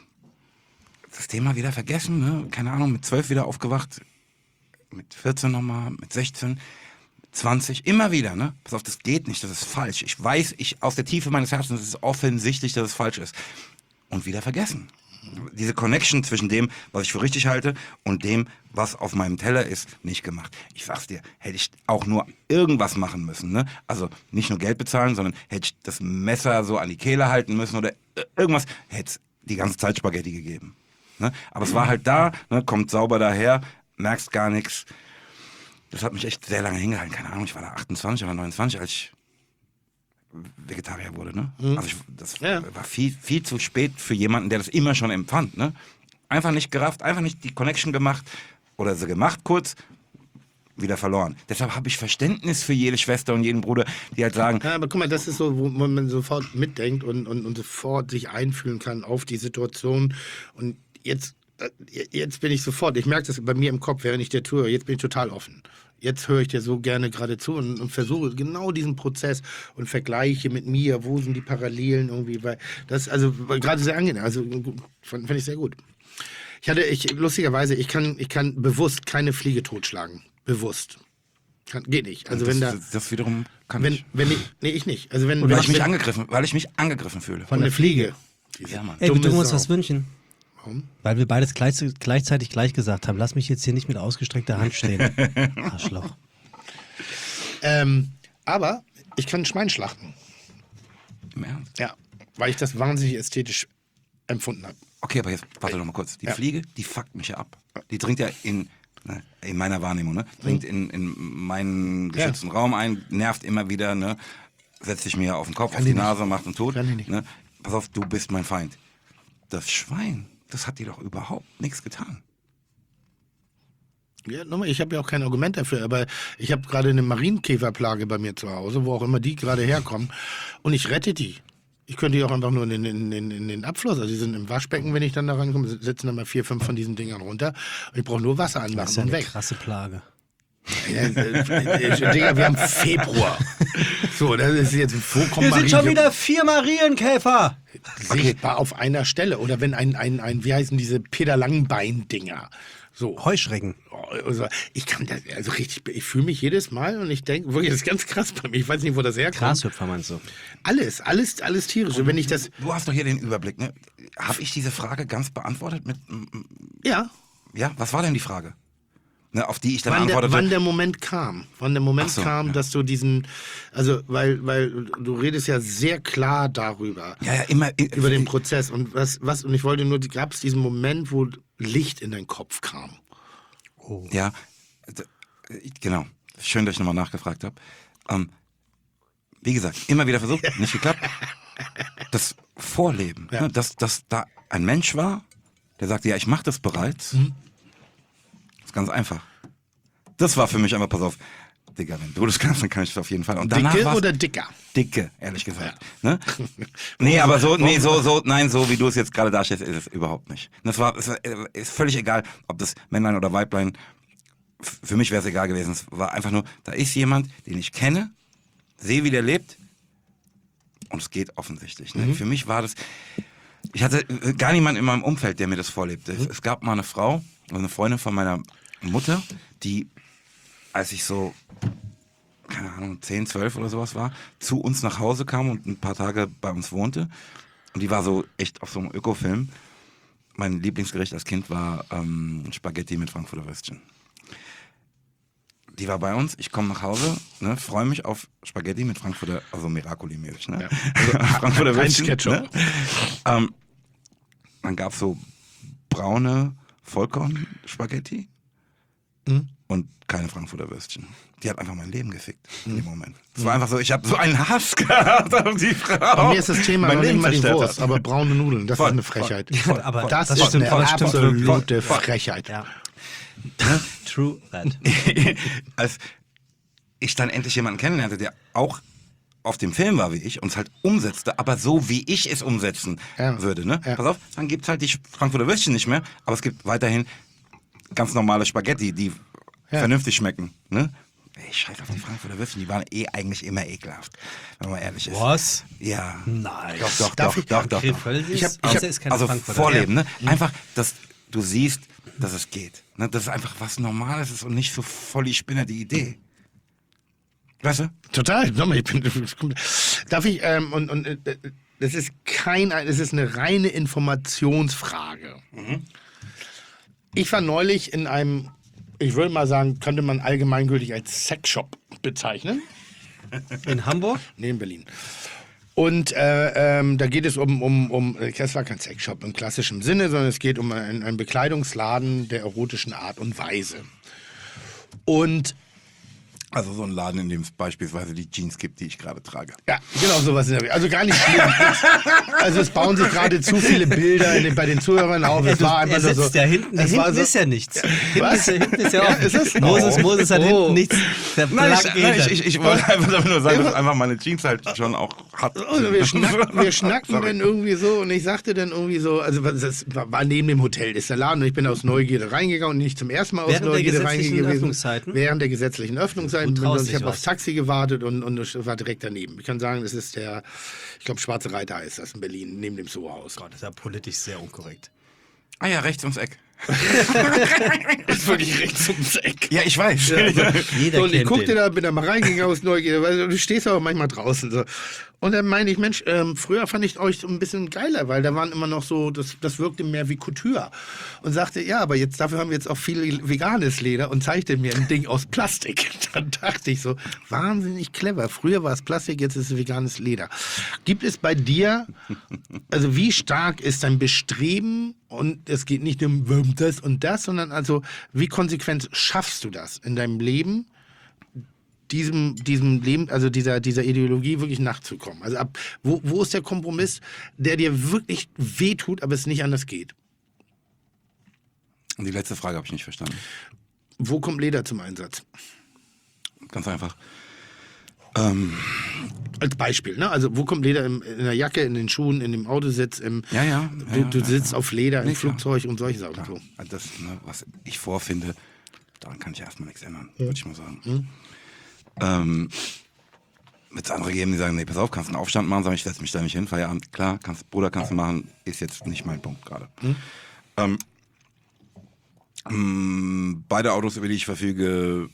Das Thema wieder vergessen, ne? Keine Ahnung, mit zwölf wieder aufgewacht, mit vierzehn nochmal, mit sechzehn, zwanzig, immer wieder, ne? Pass auf, das geht nicht, das ist falsch. Ich weiß, ich aus der Tiefe meines Herzens, es ist offensichtlich, dass es falsch ist. Und wieder vergessen. Diese Connection zwischen dem, was ich für richtig halte, und dem, was auf meinem Teller ist, nicht gemacht. Ich sag's dir, hätte ich auch nur irgendwas machen müssen, ne? Also nicht nur Geld bezahlen, sondern hätte ich das Messer so an die Kehle halten müssen oder irgendwas, hätte es die ganze Zeit Spaghetti gegeben. Ne? Aber es war halt da, ne? Kommt sauber daher, merkst gar nichts. Das hat mich echt sehr lange hingehalten. Keine Ahnung, ich war da achtundzwanzig oder neunundzwanzig, als ich Vegetarier wurde, ne? Mhm. Also ich, das Ja. war viel, viel zu spät für jemanden, der das immer schon empfand, ne? Einfach nicht gerafft, einfach nicht die Connection gemacht oder sie gemacht kurz, wieder verloren. Deshalb habe ich Verständnis für jede Schwester und jeden Bruder, die halt sagen, Ja, aber guck mal, das ist so, wo man sofort mitdenkt und, und, und sofort sich einfühlen kann auf die Situation. Und jetzt, jetzt bin ich sofort, ich merke das bei mir im Kopf, während ich dir tue, jetzt bin ich total offen. Jetzt höre ich dir so gerne gerade zu und, und versuche genau diesen Prozess und vergleiche mit mir, wo sind die Parallelen irgendwie, weil das, also gerade sehr angenehm, also fand, fand ich sehr gut. Ich hatte, ich, lustigerweise, ich kann, ich kann bewusst keine Fliege totschlagen. Bewusst. Kann, geht nicht. Also das, wenn da, das, das wiederum kann wenn, ich. wenn ich, nee, ich nicht. Also wenn, Weil wenn ich mich wenn- angegriffen, weil ich mich angegriffen fühle. von der Fliege. Ja, Mann. Ey, wir Dumme tun uns Sau. was wünschen. Warum? Weil wir beides gleich, gleichzeitig gleich gesagt haben. Lass mich jetzt hier nicht mit ausgestreckter Hand stehen. Arschloch. Ähm, aber ich kann ein Schwein schlachten. Im Ernst? Ja. Weil ich das wahnsinnig ästhetisch empfunden habe. Okay, aber jetzt warte doch mal kurz. Die Ja. Fliege, die fuckt mich ja ab. Die dringt ja in, ne, in meiner Wahrnehmung, ne? Dringt in, in meinen geschützten Raum ein, nervt immer wieder, ne? Setzt sich mir auf den Kopf, Kann auf die die nicht. Nase, macht einen tot. Kann die nicht. Ne? Pass auf, du bist mein Feind. Das Schwein, das hat dir doch überhaupt nichts getan. Ja, nochmal, ich habe ja auch kein Argument dafür, aber ich habe gerade eine Marienkäferplage bei mir zu Hause, wo auch immer die gerade herkommen. Und ich rette die. Ich könnte die auch einfach nur in, den- in, in, in den Abfluss, also die sind im Waschbecken, wenn ich dann da rankomme, setzen dann mal vier, fünf von diesen Dingern runter. Und ich brauche nur Wasser Das ist anmachen ja und eine weg. krasse Plage. Ja, äh, äh, Digga, wir haben Februar. So, das ist jetzt vollkommen Hier sind schon wieder vier Marienkäfer. sichtbar auf einer Stelle. Oder wenn ein, ein, ein wie heißen diese Peter-Langbein-Dinger. So. Heuschrecken. Also ich kann das, also richtig, ich fühle mich jedes Mal und ich denke, wirklich, das ist ganz krass bei mir. Ich weiß nicht, wo das herkommt. Grashüpfer meinst du? Alles, alles, alles tierisch. Und wenn ich das, Du hast doch hier den Überblick, ne? Habe ich diese Frage ganz beantwortet mit, mm, mm, ja, ja, was war denn die Frage? Ne, auf die ich dann wann der, antwortete. wann der Moment kam. Wann der Moment Ach so, kam, ja. dass du diesen, also, weil, weil du redest ja sehr klar darüber. ja, ja, immer. Über den Prozess. Und was, was, und ich wollte nur, gab es diesen Moment, wo Licht in deinen Kopf kam. Ja, d- ich- genau. Schön, dass ich nochmal nachgefragt habe. Ähm, wie gesagt, immer wieder versucht, nicht geklappt. Das Vorleben, Ja. ne, dass, dass da ein Mensch war, der sagte, ja, ich mache das bereits. Mhm. Das ist ganz einfach. Das war für mich einfach, pass auf, Digga, wenn du das kannst, dann kann ich das auf jeden Fall. Und danach Dicke war's oder dicker? Dicke, ehrlich gesagt. Ne? Nee, aber so, nee, so, so, nein, so wie du es jetzt gerade darstellst, ist es überhaupt nicht. Das war, es war, ist völlig egal, ob das Männlein oder Weiblein, f- für mich wäre es egal gewesen. Es war einfach nur, da ist jemand, den ich kenne, sehe, wie der lebt, und es geht offensichtlich. Ne? Für mich war das, ich hatte äh, gar niemanden in meinem Umfeld, der mir das vorlebte. Es, es gab mal eine Frau, also eine Freundin von meiner Mutter, die, als ich so, keine Ahnung, zehn, zwölf oder sowas war, zu uns nach Hause kam und ein paar Tage bei uns wohnte. Und die war so echt auf so einem Ökofilm. Mein Lieblingsgericht als Kind war ähm, Spaghetti mit Frankfurter Würstchen. Die war bei uns, ich komme nach Hause, ne, freue mich auf Spaghetti mit Frankfurter, also Miracoli-Milch, ne? Frankfurter Heinz Würstchen. Ketchup. Ne? Ähm, dann gab es so braune Vollkorn-Spaghetti und keine Frankfurter Würstchen. Die hat einfach mein Leben gefickt in dem Moment. Es war einfach so, ich habe so einen Hass gehabt auf die Frau. Bei mir ist das Thema Mein noch nicht Leben mal die zerstört Wurst, hat. aber braune Nudeln, das Voll, ist eine voll, Frechheit. voll, aber voll. Das, das ist stimmt, eine das stimmt absolute wirklich. Frechheit. Ja. True that. Als ich dann endlich jemanden kennenlernte, der auch auf dem Film war wie ich und es halt umsetzte, aber so wie ich es umsetzen Ja. würde. Ne? Ja. Pass auf, dann gibt es halt die Frankfurter Würstchen nicht mehr, aber es gibt weiterhin ganz normale Spaghetti, die Ja. vernünftig schmecken. Ne? Ey, scheiß auf die Frankfurter Würstchen, die waren eh eigentlich immer ekelhaft, wenn man ehrlich ist. Was? Ja. Nein. Doch, doch, Darf doch, ich- doch, doch, doch. Ich hab- ich hab- ist keine Also Frankfurter. vorleben, ne? Einfach, dass du siehst, dass es geht. Ne? Dass es einfach was Normales ist und nicht so voll die Spinner die Idee. Weißt du? Total. Nochmal, ich bin, darf ich, ähm, und, und äh, das ist kein, das ist eine reine Informationsfrage. Ich war neulich in einem, ich würde mal sagen, könnte man allgemeingültig als Sexshop bezeichnen. In Hamburg? Nee, in Berlin. Und äh, ähm, da geht es um, um, um, das war kein Sexshop im klassischen Sinne, sondern es geht um einen, einen Bekleidungsladen der erotischen Art und Weise. Und Also so ein Laden, in dem es beispielsweise die Jeans gibt, die ich gerade trage. Ja, genau sowas. In der, also gar nicht schlimm. Also es bauen sich gerade zu viele Bilder in den, bei den Zuhörern auf. Es war einfach er nur sitzt so. ja hinten, es hinten war so, ist ja nichts. Hinten Was? ist, ja- hinten ist ja Ja, offen. ist es? Moses, Oh. Moses hat Oh. hinten nichts. Der Nein, ich, blank nein, ich, Hintern. ich, ich wollte einfach damit nur sagen, dass einfach meine Jeans halt schon auch hat. Und wir, schnack, wir schnackten Sorry. dann irgendwie so und ich sagte dann irgendwie so, also das war neben dem Hotel, ist der Laden und ich bin aus Neugierde reingegangen und nicht zum ersten Mal aus Während der Neugierde gesetzlichen reingegangen gewesen. Öffnungszeiten? Während der gesetzlichen Öffnungszeiten. Du Bin, traust und ich dich habe was. aufs Taxi gewartet und, und es war direkt daneben. Ich kann sagen, das ist der, ich glaube Schwarze Reiter heißt das in Berlin, neben dem Soho-Haus. Gott, das ist ja politisch sehr unkorrekt. Ah ja, rechts ums Eck. ist wirklich rechts ums Eck. Ja, ich weiß. Jeder So, und ich kennt guckte den. da, bin da mal reingegangen aus Neugierde, weil du stehst aber manchmal draußen. So. Und dann meine ich, Mensch, ähm, früher fand ich euch so ein bisschen geiler, weil da waren immer noch so, das, das wirkte mehr wie Couture. Und sagte, ja, aber jetzt dafür haben wir jetzt auch viel veganes Leder und zeigte mir ein Ding aus Plastik. Dann dachte ich so, wahnsinnig clever. Früher war es Plastik, jetzt ist es veganes Leder. Gibt es bei dir, also wie stark ist dein Bestreben, und es geht nicht um das und das, sondern also wie konsequent schaffst du das in deinem Leben, diesem, diesem Leben, also dieser, dieser Ideologie wirklich nachzukommen? Also ab, wo, wo ist der Kompromiss, der dir wirklich wehtut, aber es nicht anders geht? Und die letzte Frage habe ich nicht verstanden. Wo kommt Leder zum Einsatz? Ganz einfach. Ähm, Als Beispiel, ne? Also wo kommt Leder im, in der Jacke, in den Schuhen, in dem Autositz, im, Ja, ja, du, ja, du ja, sitzt ja. auf Leder im Nee, klar. Flugzeug und solche Sachen. klar. So. Also das, ne, was ich vorfinde, daran kann ich erstmal nichts ändern, würde ich mal sagen. Ähm, wird es andere geben, die sagen, nee, pass auf, kannst einen Aufstand machen, sag ich, ich setze mich da nicht hin, Feierabend, klar, kannst, Bruder, kannst du machen, ist jetzt nicht mein Punkt gerade. Ähm, mh, beide Autos, über die ich verfüge,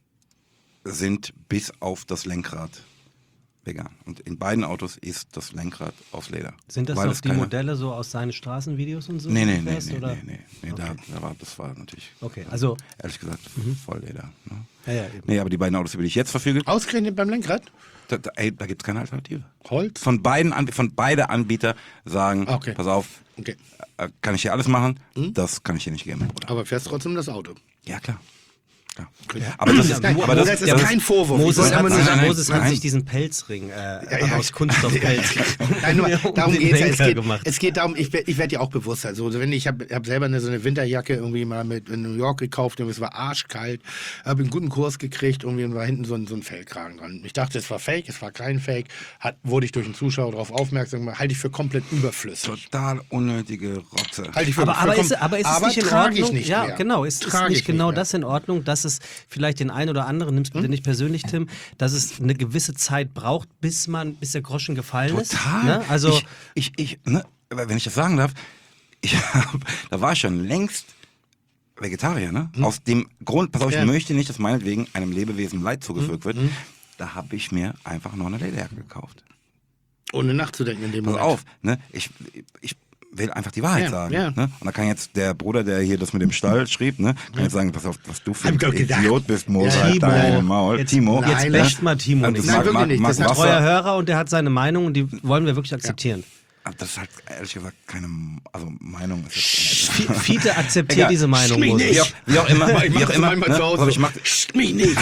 sind bis auf das Lenkrad vegan. Und in beiden Autos ist das Lenkrad aus Leder. Sind das Weil noch es die keine- Modelle so aus seinen Straßenvideos und so? Nee, nee, die du nee, fährst, nee, oder? nee, nee, nee, Okay. da, da war, das war natürlich, Okay, also, ehrlich gesagt, voll Leder. Ne? ja, ja, eben. Nee, aber die beiden Autos, über die ich jetzt verfüge, Ausgerechnet beim Lenkrad? da, da, ey, da gibt es keine Alternative. Holz? Von beiden Anb von beide Anbieter sagen, Okay. pass auf, Okay. äh, kann ich hier alles machen? Das kann ich hier nicht geben, Bruder. Aber fährst trotzdem das Auto. Ja, klar. klar. Aber das ist, Nein, aber das, das ist ja, kein Vorwurf. Ich Moses, wollte hat, aber nur nein, sich, nein, nein, Moses hat nein. sich diesen Pelzring äh, ja. aus Kunststoffpelz Nein, nur, um darum den geht es ja. Es Lenker geht, gemacht. es geht darum, ich, werd- ich werde ja auch bewusster. Also, wenn ich habe hab selber eine, so eine Winterjacke irgendwie mal mit in New York gekauft und es war arschkalt, habe einen guten Kurs gekriegt irgendwie und war hinten so ein, so ein Fellkragen dran. Ich dachte, es war Fake, es war kein Fake. Hat, wurde ich durch einen Zuschauer darauf aufmerksam gemacht, halte ich für komplett überflüssig. total unnötige Rotze. Halte ich für, Aber, für aber, kom- ist, aber ist es aber nicht in trage Ordnung? ich nicht ja, mehr. genau. Ist, ist Trage nicht ich genau mehr. das in Ordnung, dass es vielleicht den einen oder anderen, nimm's bitte nicht persönlich, Tim, dass es eine gewisse Zeit braucht, bis man, bis der Groschen gefallen ist? Total. Ne? Also, ich, ich, ich, ne, wenn ich das sagen darf, ich hab, da war ich schon längst Vegetarier, ne? Aus dem Grund, pass auf, ich Ja. möchte nicht, dass meinetwegen einem Lebewesen Leid zugefügt wird. Da habe ich mir einfach noch eine Lederjacke gekauft. Ohne nachzudenken in dem Pass Moment. auf, ne? Ich, ich will einfach die Wahrheit Ja, sagen. ja. Ne? Und da kann jetzt der Bruder, der hier das mit dem Stall schrieb, ne, kann jetzt sagen, pass auf, was du für Hab ein doch gedacht. Idiot bist, Mo, Ja, halt Timo, dein Maul. jetzt, Timo. jetzt Nein, basht mal Timo Das nicht. Nein, mag- wirklich mag- nicht. mag Das ist ein Wasser. Treuer Hörer und der hat seine Meinung und die wollen wir wirklich akzeptieren. Aber das ist halt ehrlich gesagt keine, also Meinung. Ist jetzt, F- Fiete akzeptiert Egal. diese Meinung, Mich Moses. wie, auch, wie auch immer, Ich wie mach auch das immer. manchmal Ne? zu Hause Aber ich so. mach, Psst, mich nicht.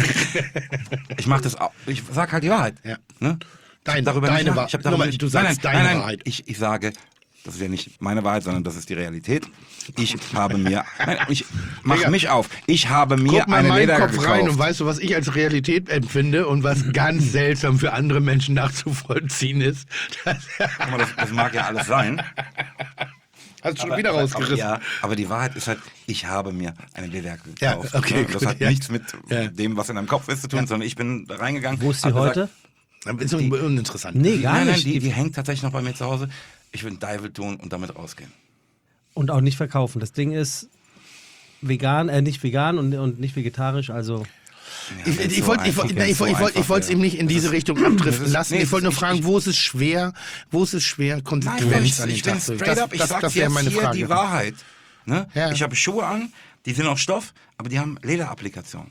ich mach das auch. Ich sag halt die Wahrheit. Ja. Ne? Deine- Ich hab darüber deine nicht nach- Wahrheit. ich hab darüber Nochmal, nicht- du sagst nein, nein, deine nein, nein, Wahrheit. Ich, ich sage, das ist ja nicht meine Wahrheit, sondern das ist die Realität. Ich habe mir, nein, ich mach Digga, mich auf. Ich habe mir Guck mal in eine meinen Lederjacke Kopf gekauft. rein und weißt du, was ich als Realität empfinde und was ganz seltsam für andere Menschen nachzuvollziehen ist. Das Guck mal, das, das mag ja alles sein. hast du schon wieder aber, rausgerissen. ja, aber die Wahrheit ist halt, ich habe mir eine Lederjacke Ja, gekauft. okay, Ne? Das gut, hat ja. nichts mit Ja. dem, was in deinem Kopf ist, zu tun, sondern ich bin da reingegangen. Wo ist sie hab gesagt, heute? Das ist un- uninteressant. Nee, gar nein, nein, nicht. die, die hängt tatsächlich noch bei mir zu Hause. Ich will einen Dive tun und damit rausgehen. Und auch nicht verkaufen. Das Ding ist vegan, äh, nicht vegan und, und nicht vegetarisch, also. Ich, wenn's ich so wollte ich einfach- wollt, wenn's ich so wollt, ich wollt, ich einfach wollte es wäre. ihm nicht in Das diese ist- Richtung abdriften das ist- lassen. nee, ich wollte nur ich- fragen, ich- wo ist es schwer, wo ist es schwer, Nein, Konsequenz ich, an den ich bin Tag zu legen? straight Das, up, ich das, sag das dir wäre jetzt meine hier Frage. die Wahrheit. Ne? Ja. Ich habe Schuhe an, die sind aus Stoff, aber die haben Lederapplikationen.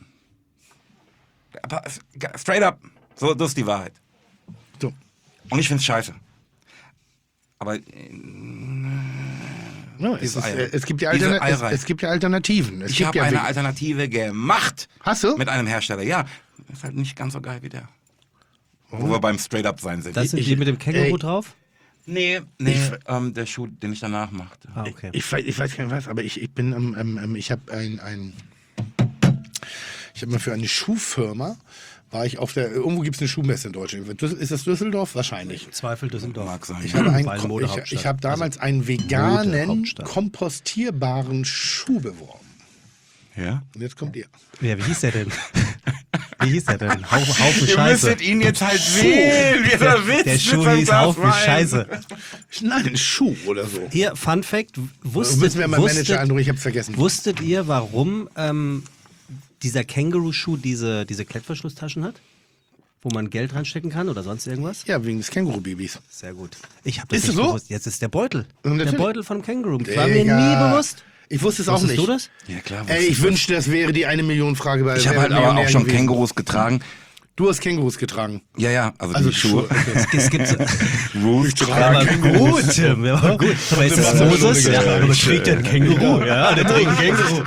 Aber es- straight up, so, das ist die Wahrheit. So. Und ich find's scheiße. Aber äh, No, es, Diese ist, Eier. äh, es, gibt ja Diese Alterna es, Eier. es gibt ja Alternativen. Es Ich gibt habe ja eine Wege. Alternative gemacht. Hast du? Mit einem Hersteller, ja. Ist halt nicht ganz so geil wie der. Wo wir beim Straight-Up sein sind. Das sind Ich- die mit dem Känguru ey. drauf? nee, nee, Ich- ähm, der Schuh, den ich danach machte. Ah, okay. Ich, weiß- ich weiß gar nicht was, aber ich, ich bin am, ähm, ähm, ich habe ein, ein, ich habe mal für eine Schuhfirma, war ich auf der, irgendwo gibt es eine Schuhmesse in Deutschland. Düssel- Ist das Düsseldorf? Wahrscheinlich. Zweifel Düsseldorf. Mag sein. Ich habe, einen, Weil Ko- ich, Modehauptstadt. ich habe damals einen Also veganen, Modehauptstadt. kompostierbaren Schuh beworben. Ja? Und jetzt kommt ihr. Ja, wie hieß der denn? Wie hieß der denn? Hau, Haufen Ihr Scheiße. müsstet ihn jetzt halt wählen. Wie Der, Witz der mit Schuh seinem hieß Glas Haufen Wein. Scheiße. Nein, ein Schuh oder so. Hier, Fun Fact, wusstet, Müssen wir mal Manager wusstet, anrufen, ich hab's vergessen. wusstet ihr, warum ähm, dieser Känguru-Schuh diese, diese Klettverschlusstaschen hat? Wo man Geld reinstecken kann oder sonst irgendwas? Ja, wegen des Känguru-Babys. Sehr gut. Ich habe das Ist nicht es so? gewusst. Jetzt ist der Beutel. Ja, Der natürlich. Beutel von dem Känguru. Das war mir Digga. nie bewusst. Ich wusste es auch Wusstest nicht. du das? Ja, klar. Ey, wusste ich wünschte, das wäre die eine Million Frage bei Ich habe Wer halt wird aber auch Millionär schon gewesen. Kängurus getragen. Du hast Kängurus getragen. Ja, ja, also, Also die Schuhe. Es gibt so. Rules Aber gut, Tim. Ja, aber gut. Aber ist das Das war Moses? so eine Ja, aber Geschichte. trägt der ein Känguru? Ja, der trägt ein Känguru.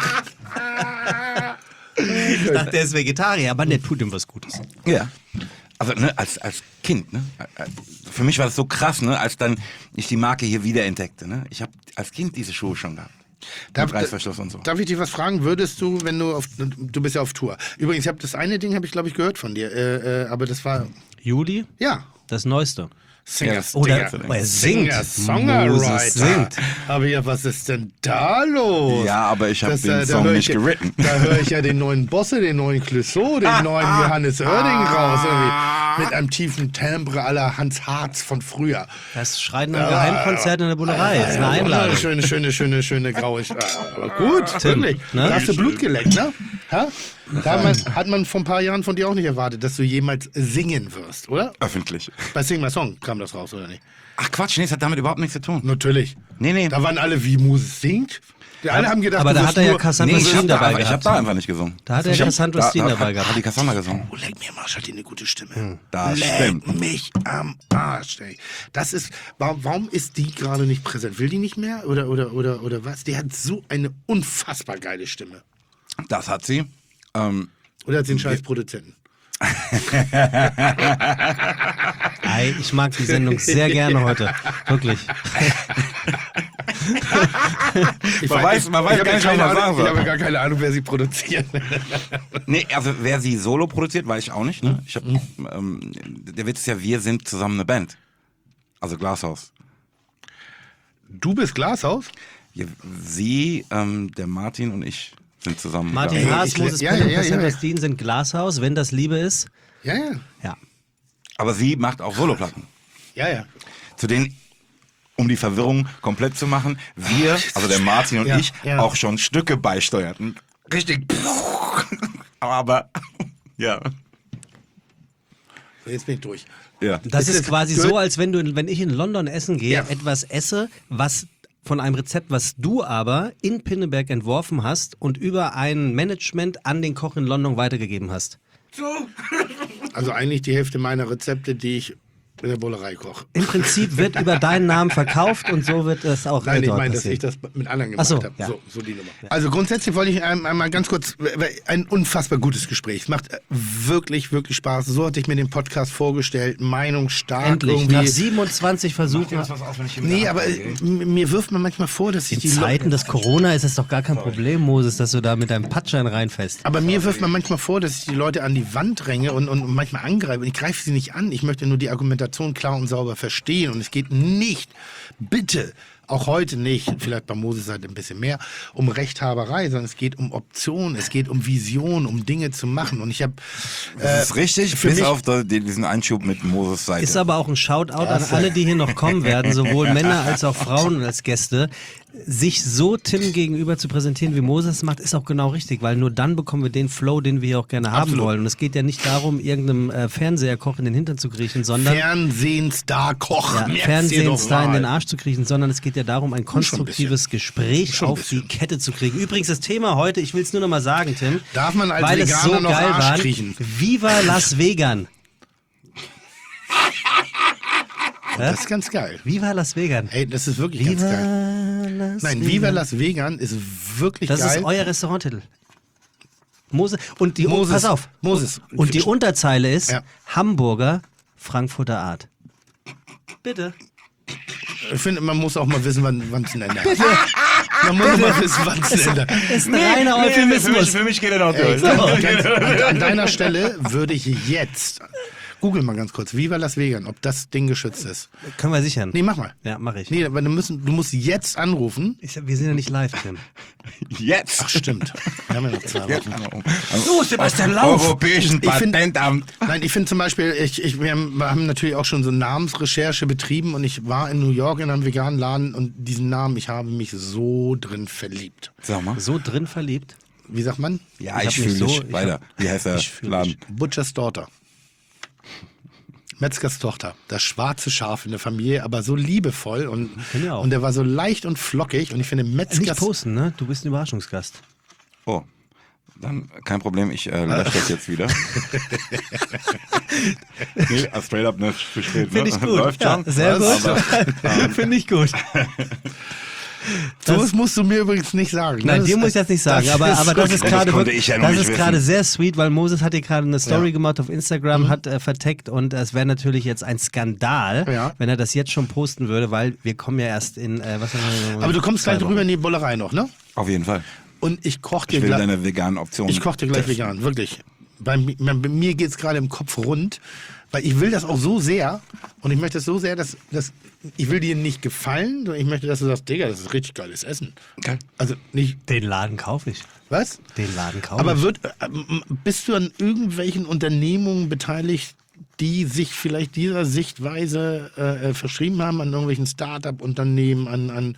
Ich dachte, der ist Vegetarier, aber der tut ihm was Gutes. Ja. Also ne, als, als Kind, ne? Für mich war das so krass, ne, als dann ich die Marke hier wiederentdeckte. Ne? Ich habe als Kind diese Schuhe schon gehabt. Darf, Mit Reißverschluss und so. darf ich dich was fragen? Würdest du, wenn du auf, du bist ja auf Tour. Übrigens, ich habe das eine Ding, habe ich glaube ich gehört von dir, äh, äh, aber das war, Juli, ja, das Neueste. Singers, Oder Dinger. oh, er singt. Singer-Songwriter. Moses singt. Aber ja, was ist denn da los? Ja, aber ich habe Das, den äh, da Song hör nicht ich, geritten. Da höre ich ja den neuen Bosse, den neuen Clouseau, den neuen Johannes Oerding raus. Irgendwie. Mit einem tiefen Timbre à la Hans Harz von früher. Das Schreien am Geheimkonzert in der Bullerei. Das ist eine Ja, Einladung. Schöne, schöne, schöne, schöne graue Sch Aber gut, Tim, wirklich. ne? Da hast du Blut geleckt, ne? Ha? Da hat man, hat man vor ein paar Jahren von dir auch nicht erwartet, dass du jemals singen wirst, oder? Öffentlich. Bei Sing My Song kam das raus, oder nicht? Ach Quatsch, nee, das hat damit überhaupt nichts zu tun. Natürlich. Nee, nee. Da waren alle, wie Moses singt. Die alle haben gedacht, aber du da wirst hat er ja nur- Cassandra Nee, ich Steen habe da, dabei einfach- ich hab gehabt. da einfach nicht gesungen. Da hat er Ich hab- Cassandra da- Steen da- dabei hat- gehabt. Hat die Cassandra gesungen. Oh, leck mir am Arsch, hat die eine gute Stimme. Hm. Das leck stimmt. mich am Arsch, ey. Das ist, warum, warum ist die gerade nicht präsent? Will die nicht mehr? Oder, oder, oder, oder was? Die hat so eine unfassbar geile Stimme. Das hat sie. Ähm, Oder hat sie einen scheiß Produzenten? Ei, ich mag die Sendung sehr gerne heute. Wirklich. Ich Man weiß- man weiß ich hab gar nicht, ja keine was man sagen Ahnung, soll. Ich habe gar keine Ahnung, wer sie produziert. nee, also wer sie solo produziert, weiß ich auch nicht. Ne? Ich hab, ähm, der Witz ist ja, wir sind zusammen eine Band. Also Glashaus. Du bist Glashaus? Ja, sie, ähm, der Martin und ich sind zusammen. Martin Glashaus. Haas, ich- Moses ja, Pelham und ja, ja, Cassandra ja. Steen sind Glashaus, wenn das Liebe ist. Ja, ja. Ja. Aber sie macht auch Soloplatten. Ja, ja. Zu denen, um die Verwirrung komplett zu machen, wir, also der Martin und Ja, ich, ja. auch schon Stücke beisteuerten. Richtig. Aber, ja. So, jetzt bin ich durch. Ja. Das Ist ist, das quasi gut? so, als wenn du, wenn ich in London essen gehe, Ja. etwas esse, was von einem Rezept, was du aber in Pinneberg entworfen hast und über ein Management an den Koch in London weitergegeben hast. Also eigentlich die Hälfte meiner Rezepte, die ich in der Bullerei koche. Im Prinzip wird über deinen Namen verkauft und so wird es auch Nein, ich dort meine, dass passieren. ich das mit anderen Ach gemacht so, habe. ja. So, so die Nummer. Also grundsätzlich wollte ich ein- einmal ganz kurz, ein unfassbar gutes Gespräch. Es macht äh, wirklich, wirklich Spaß. So hatte ich mir den Podcast vorgestellt. Meinung stark. Endlich, irgendwie. nach siebenundzwanzig Versuchen. Nee, aber äh, m- mir wirft man manchmal vor, dass ich In die Leute... Zeiten des Corona ist es doch gar kein Problem, Moses, dass du da mit deinem Patschein reinfällst. Aber mir wirft man manchmal vor, dass ich die Leute an die Wand dränge und, und manchmal angreife. Und ich greife sie nicht an. Ich möchte nur die Argumentation klar und sauber verstehen. Und es geht nicht, bitte, auch heute nicht, vielleicht bei Moses halt ein bisschen mehr, um Rechthaberei, sondern es geht um Optionen, es geht um Vision, um Dinge zu machen. Und ich habe... Das ist richtig, für bis mich- auf da- den- diesen Einschub mit Moses Seite. Ist aber auch ein Shoutout an alle, die hier noch kommen werden, sowohl Männer als auch Frauen als Gäste. Sich so Tim gegenüber zu präsentieren, wie Moses macht, ist auch genau richtig, weil nur dann bekommen wir den Flow, den wir hier auch gerne haben Absolut. wollen. Und es geht ja nicht darum, irgendeinem äh, Fernseherkoch in den Hintern zu kriechen, sondern Fernsehenstar-Koch. ja, merkt's dir Fernsehenstar doch in den mal. Arsch zu kriechen, sondern es geht ja darum, ein konstruktives Gespräch Schon ein auf die bisschen. Kette zu kriegen. Übrigens, das Thema heute, ich will es nur noch mal sagen, Tim, Darf man als weil es Veganer so noch geil Arsch war. kriechen? Viva Las Vegan. Ja? Das ist ganz geil. Viva Las Vegas. Ey, das ist wirklich Viva ganz geil. Las Nein, Vegas. Viva Las Vegas ist wirklich Das geil. ist euer Restauranttitel. Mose und die Moses. pass auf. Moses. Und die Unterzeile ist Ja. Hamburger Frankfurter Art. Bitte. Ich finde, man muss auch mal wissen, wann es ein Ende hat. Man muss auch mal wissen, wann es ein Ende hat. Ist ein reiner Euphemismus. für mich geht er noch Ey, ganz, an, an deiner Stelle würde ich jetzt, google mal ganz kurz, Viva Las Vegas, ob das Ding geschützt ist. Können wir sichern. Nee, mach mal. Ja, mach ich. Nee, aber du, müssen, du musst jetzt anrufen. Ich, wir sind ja nicht live, Tim. Jetzt. Ach, stimmt. Wir haben ja noch zwei Wochen. So, Sebastian Lauf. Europäischen Ich find- Patentamt. Nein, ich finde zum Beispiel, ich, ich, wir, haben, wir haben natürlich auch schon so Namensrecherche betrieben und ich war in New York in einem veganen Laden und diesen Namen, ich habe mich so drin verliebt. Sag mal. So drin verliebt. Wie sagt man? Ja, Ich ich, hab mich fühle so- dich. ich Weiter. hab- Wie heißt der ich fühl Laden? dich. Butchers Daughter. Metzgers Tochter. Das schwarze Schaf in der Familie, aber so liebevoll und, Kenn ich auch. und der war so leicht und flockig und ich finde Nicht Metzgers... posten, ne? Du bist ein Überraschungsgast. Oh. Dann kein Problem, ich äh, lösche das jetzt wieder. nee, äh, straight up, ne? Zu spät, ne? Finde ich gut. Läuft Ja, schon. sehr Was? gut. Aber, Finde ich gut. So was musst du mir übrigens nicht sagen. Nein, Das dir ist- muss ich das nicht sagen, das aber, ist aber das wirklich- ist Das gerade konnte wirklich- ich ja noch das nicht ist wissen. gerade sehr sweet, weil Moses hat hier gerade eine Story Ja. gemacht auf Instagram, hat äh, verteckt und es wäre natürlich jetzt ein Skandal, Ja. wenn er das jetzt schon posten würde, weil wir kommen ja erst in, äh, was haben wir, Aber du kommst gleich zwei rüber Wochen. in die Bullerei noch, ne? auf jeden Fall. Und ich koch dir Ich will gleich... deine veganen Optionen. Ich koche dir gleich testen. vegan, wirklich. Bei, mi- bei mir geht es gerade im Kopf rund, weil ich will das auch so sehr und ich möchte es so sehr, dass, dass ich will dir nicht gefallen, sondern ich möchte, dass du sagst, Digga, das ist richtig geiles Essen. Geil. Also nicht, Den Laden kaufe ich. was? Den Laden kaufe Aber ich. wird, äh, m- bist du an irgendwelchen Unternehmungen beteiligt, die sich vielleicht dieser Sichtweise äh, äh, verschrieben haben, an irgendwelchen Start-up-Unternehmen, an, an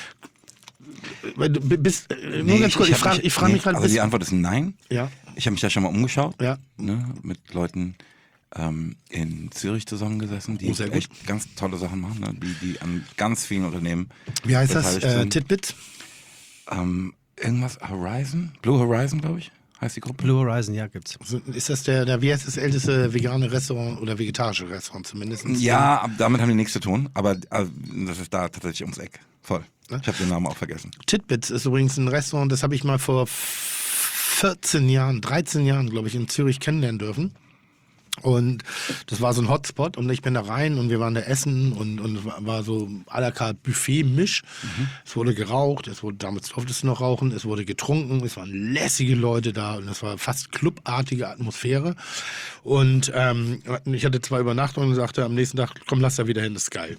weil du b- bist, äh, nur Nee, ganz kurz, ich, hab frage mich- ich frag nee, mich gerade, Also die bist- Antwort ist nein. ja, Ich habe mich da schon mal umgeschaut. Ja. Ne, mit Leuten ähm, in Zürich zusammengesessen, die Oh, sehr gut. echt ganz tolle Sachen machen, ne, die, die an ganz vielen Unternehmen wie heißt das? beteiligt Äh, sind. Titbits? ähm, irgendwas Horizon? Blue Horizon, glaube ich, heißt die Gruppe. Blue Horizon, ja, gibt's. So, ist das der, der, wie heißt das älteste vegane Restaurant oder vegetarische Restaurant zumindest? Ja, ab- damit haben die nichts zu tun, aber äh, das ist da tatsächlich ums Eck. Voll. Ich habe den Namen auch vergessen. Titbits ist übrigens ein Restaurant, das habe ich mal vor vierzehn Jahren, dreizehn Jahren, glaube ich, in Zürich kennenlernen dürfen. Und das war so ein Hotspot und ich bin da rein und wir waren da essen und, und es war- war so à la carte Buffet-Misch. Es wurde geraucht, es wurde, damals durftest du noch rauchen, es wurde getrunken, es waren lässige Leute da und es war fast clubartige Atmosphäre. Und ähm, ich hatte zwei Übernachtungen und sagte am nächsten Tag, komm, lass da wieder hin, das ist geil.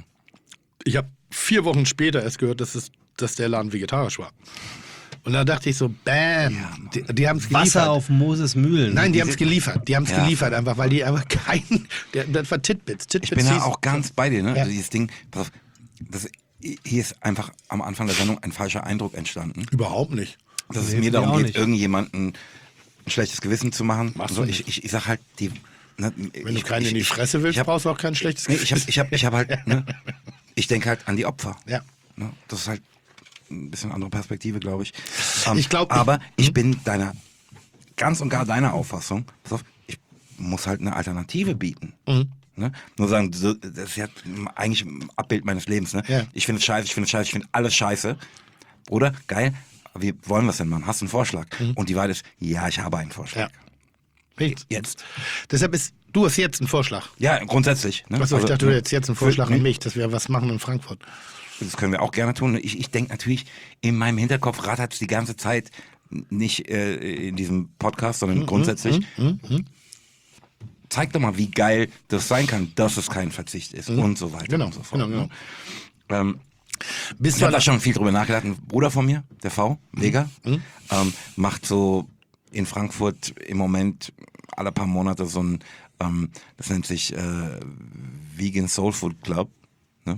Ich habe vier Wochen später erst gehört, dass, es, dass der Laden vegetarisch war. Und da dachte ich so, bam, die, die haben es geliefert. Wasser auf Moses Mühlen. Nein, die haben es geliefert. Die haben es Ja. geliefert einfach, weil die einfach keinen. Der, das war Titbits. Titbits Ich bin da hieß- auch ganz bei dir, ne? Ja. Also dieses Ding, pass auf, das, hier ist einfach am Anfang der Sendung ein falscher Eindruck entstanden. Überhaupt nicht. Dass es Nee, mir mir darum auch geht, nicht. irgendjemanden ein schlechtes Gewissen zu machen. Machst so, du ich, nicht. ich, ich sag halt, die. Ne, Wenn du keinen in die Fresse willst, ich hab, brauchst du auch kein schlechtes nee, ich hab, ich hab, ich hab halt, Ja. ne, ich denke halt an die Opfer. Ja. Ne, das ist halt ein bisschen andere Perspektive, glaube ich. Ähm, Ich glaub, aber ich- ich bin deiner, ganz und gar deiner Auffassung, pass auf, ich muss halt eine Alternative bieten. Mhm. Ne? Nur sagen, so, das ist ja eigentlich ein Abbild meines Lebens. Ne? Ja. Ich finde es scheiße, ich finde es scheiße, ich finde alles scheiße. Bruder, geil, aber wie wollen wir es denn machen? Hast du einen Vorschlag? Und die Wahrheit ist, ja, ich habe einen Vorschlag. Mhm. Ja. Richtig. Jetzt. Deshalb ist, du hast jetzt einen Vorschlag. Ja, grundsätzlich. Ne? Achso, ich Also, dachte, du hättest jetzt einen Vorschlag nee, an mich, dass wir was machen in Frankfurt. Das können wir auch gerne tun. Ich, ich denke natürlich, in meinem Hinterkopf rattert es die ganze Zeit, nicht äh, in diesem Podcast, Mhm, sondern grundsätzlich. Zeig doch mal, wie geil das sein kann, dass es kein Verzicht ist und so weiter Genau, und so fort. genau, genau. ne? Ähm, Bist ich du habe da alle- schon viel drüber nachgedacht. Ein Bruder von mir, der V, Vega, Mhm. ähm, macht so in Frankfurt im Moment alle paar Monate so ein, ähm, das nennt sich äh, Vegan Soul Food Club. Ne?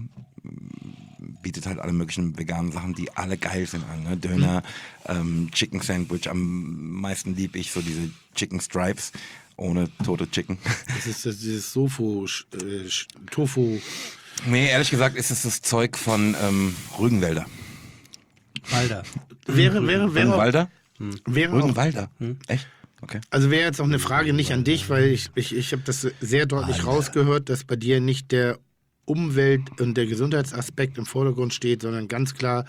Bietet halt alle möglichen veganen Sachen, die alle geil sind an. Ne? Döner, ähm, Chicken Sandwich, am meisten lieb ich so diese Chicken Stripes ohne tote Chicken. Das ist das, dieses Sofu, Sch- äh, Sch- Tofu. Nee, ehrlich gesagt ist es das Zeug von ähm, Rügenwälder. Alter. Wäre, wäre, wäre, Rügenwalder? wäre auch, Rügenwalder? Echt? Okay. also wäre jetzt auch eine Frage nicht an dich, weil ich, ich, ich habe das sehr deutlich rausgehört, dass bei dir nicht der Umwelt- und der Gesundheitsaspekt im Vordergrund steht, sondern ganz klar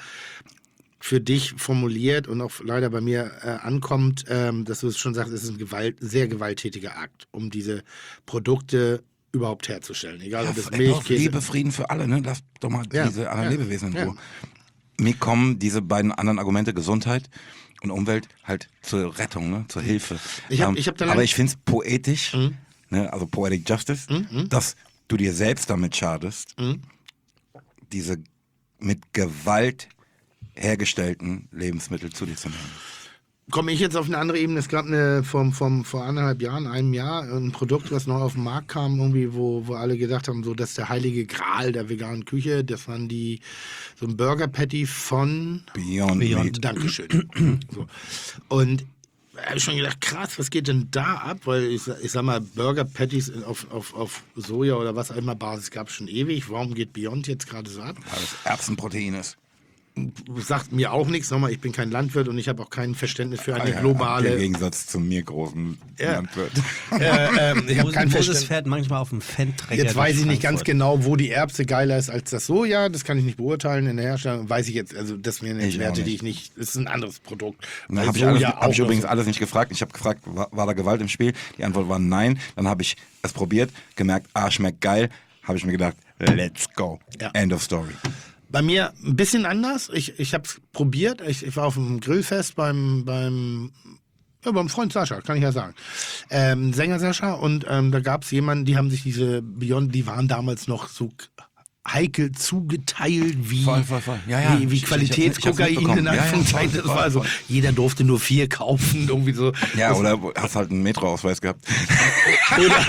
für dich formuliert und auch leider bei mir äh, ankommt, ähm, dass du es schon sagst, es ist ein Gewalt, sehr gewalttätiger Akt, um diese Produkte überhaupt herzustellen. Egal, ob es Milch, Doch, Käse... Liebe, Frieden für alle, ne? Lass doch mal Ja, diese anderen ja, Lebewesen in ja. Ruhe. Mir kommen diese beiden anderen Argumente, Gesundheit und Umwelt, halt zur Rettung, ne? Zur Hilfe. Ich hab- Ähm, ich hab da aber lang- ich finde es poetisch, Mhm. ne? Also Poetic Justice, Mhm. dass du dir selbst damit schadest, Mhm. diese mit Gewalt hergestellten Lebensmittel zu dir zu nehmen. Komme ich jetzt auf eine andere Ebene. Es gab eine vom, vom, vor anderthalb Jahren, einem Jahr, ein Produkt, was neu auf den Markt kam, irgendwie, wo, wo alle gedacht haben, so, das ist der heilige Gral der veganen Küche. Das waren die, so ein Burger Patty von Beyond, Beyond. Meat. Dankeschön. So. Und da habe ich schon gedacht, krass, was geht denn da ab? Weil ich, ich sag mal, Burger Patties auf, auf, auf Soja oder was auch immer Basis gab es schon ewig. Warum geht Beyond jetzt gerade so ab? Weil es Erbsenprotein ist. Sagt mir auch nichts. Nochmal, ich bin kein Landwirt und ich habe auch kein Verständnis für eine Ah ja, globale... Im Gegensatz zu mir, großen Ja. Landwirt. Äh, ähm, ich habe kein Moses Verständnis. fährt manchmal auf dem Fennträger. Jetzt weiß ich durch nicht ganz Frankfurt. genau, wo die Erbse geiler ist als das Soja. Das kann ich nicht beurteilen in der Herstellung. Weiß ich jetzt, also das wären jetzt Ich auch Werte, die nicht. ich nicht. Das ist ein anderes Produkt. Da Weil habe ich, alles, Soja hab ich auch noch übrigens so- alles nicht gefragt. Ich habe gefragt, war, war da Gewalt im Spiel? Die Antwort war nein. Dann habe ich es probiert, gemerkt, ah, schmeckt geil. Habe ich mir gedacht, let's go. Ja. End of story. Bei mir ein bisschen anders. Ich, ich habe es probiert. Ich, ich war auf einem Grillfest beim, beim, ja, beim Freund Sascha, kann ich ja sagen. Ähm, Sänger Sascha. Und ähm, da gab es jemanden, die haben sich diese Beyond, die waren damals noch so heikel zugeteilt wie, Voll, voll, voll. Ja, ja. wie, wie Ich- ich- Qualitätskokain ich hab's mitbekommen. in Ja, ja, Anführungszeichen. voll, Das voll, war so, voll. jeder durfte nur vier kaufen, irgendwie so. Ja, Das- oder hast halt einen Metroausweis gehabt. oder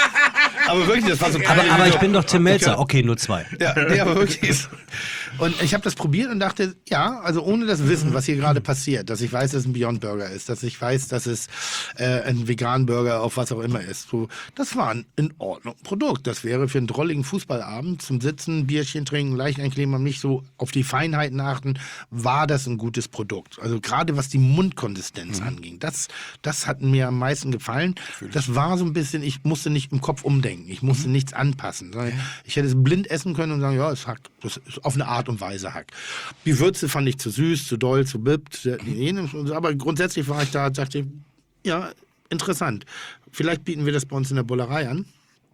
aber wirklich, das war so Aber, keine- aber ich bin doch Tim Melzer. Okay, nur zwei. Ja, nee, aber wirklich. Und ich habe das probiert und dachte, ja, also ohne das Wissen, was hier gerade passiert, dass ich weiß, dass es ein Beyond Burger ist, dass ich weiß, dass es äh, ein vegan Burger auf was auch immer ist, so, das war ein in Ordnung Produkt. Das wäre für einen drolligen Fußballabend zum Sitzen, Bierchen trinken, leicht eincremen, nicht so auf die Feinheiten achten, war das ein gutes Produkt. Also gerade was die Mundkonsistenz Mhm. anging, das, das hat mir am meisten gefallen. Das war so ein bisschen, ich musste nicht im Kopf umdenken, ich musste Mhm. nichts anpassen. sondern Ich hätte es blind essen können und sagen, ja, es ist Hack. Das ist auf eine Art und Weise Hack. Die Würze fand ich zu süß, zu doll, zu bippt, jenes und so. Aber grundsätzlich war ich da, dachte ich, ja, interessant. Vielleicht bieten wir das bei uns in der Bullerei an,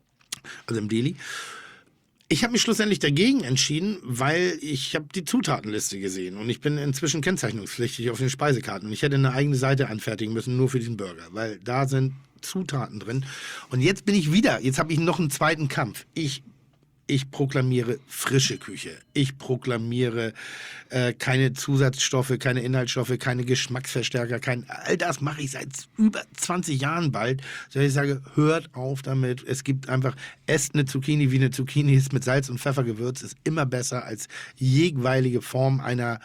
also im Deli. Ich habe mich schlussendlich dagegen entschieden, weil ich habe die Zutatenliste gesehen und ich bin inzwischen kennzeichnungspflichtig auf den Speisekarten und ich hätte eine eigene Seite anfertigen müssen, nur für diesen Burger, weil da sind Zutaten drin. Und jetzt bin ich wieder, jetzt habe ich noch einen zweiten Kampf. Ich Ich proklamiere frische Küche. Ich proklamiere äh, keine Zusatzstoffe, keine Inhaltsstoffe, keine Geschmacksverstärker, kein, all das mache ich seit über zwanzig Jahren bald. So ich sage, hört auf damit. Es gibt einfach, esst eine Zucchini wie eine Zucchini ist mit Salz und Pfeffer gewürzt, ist immer besser als jegweilige Form einer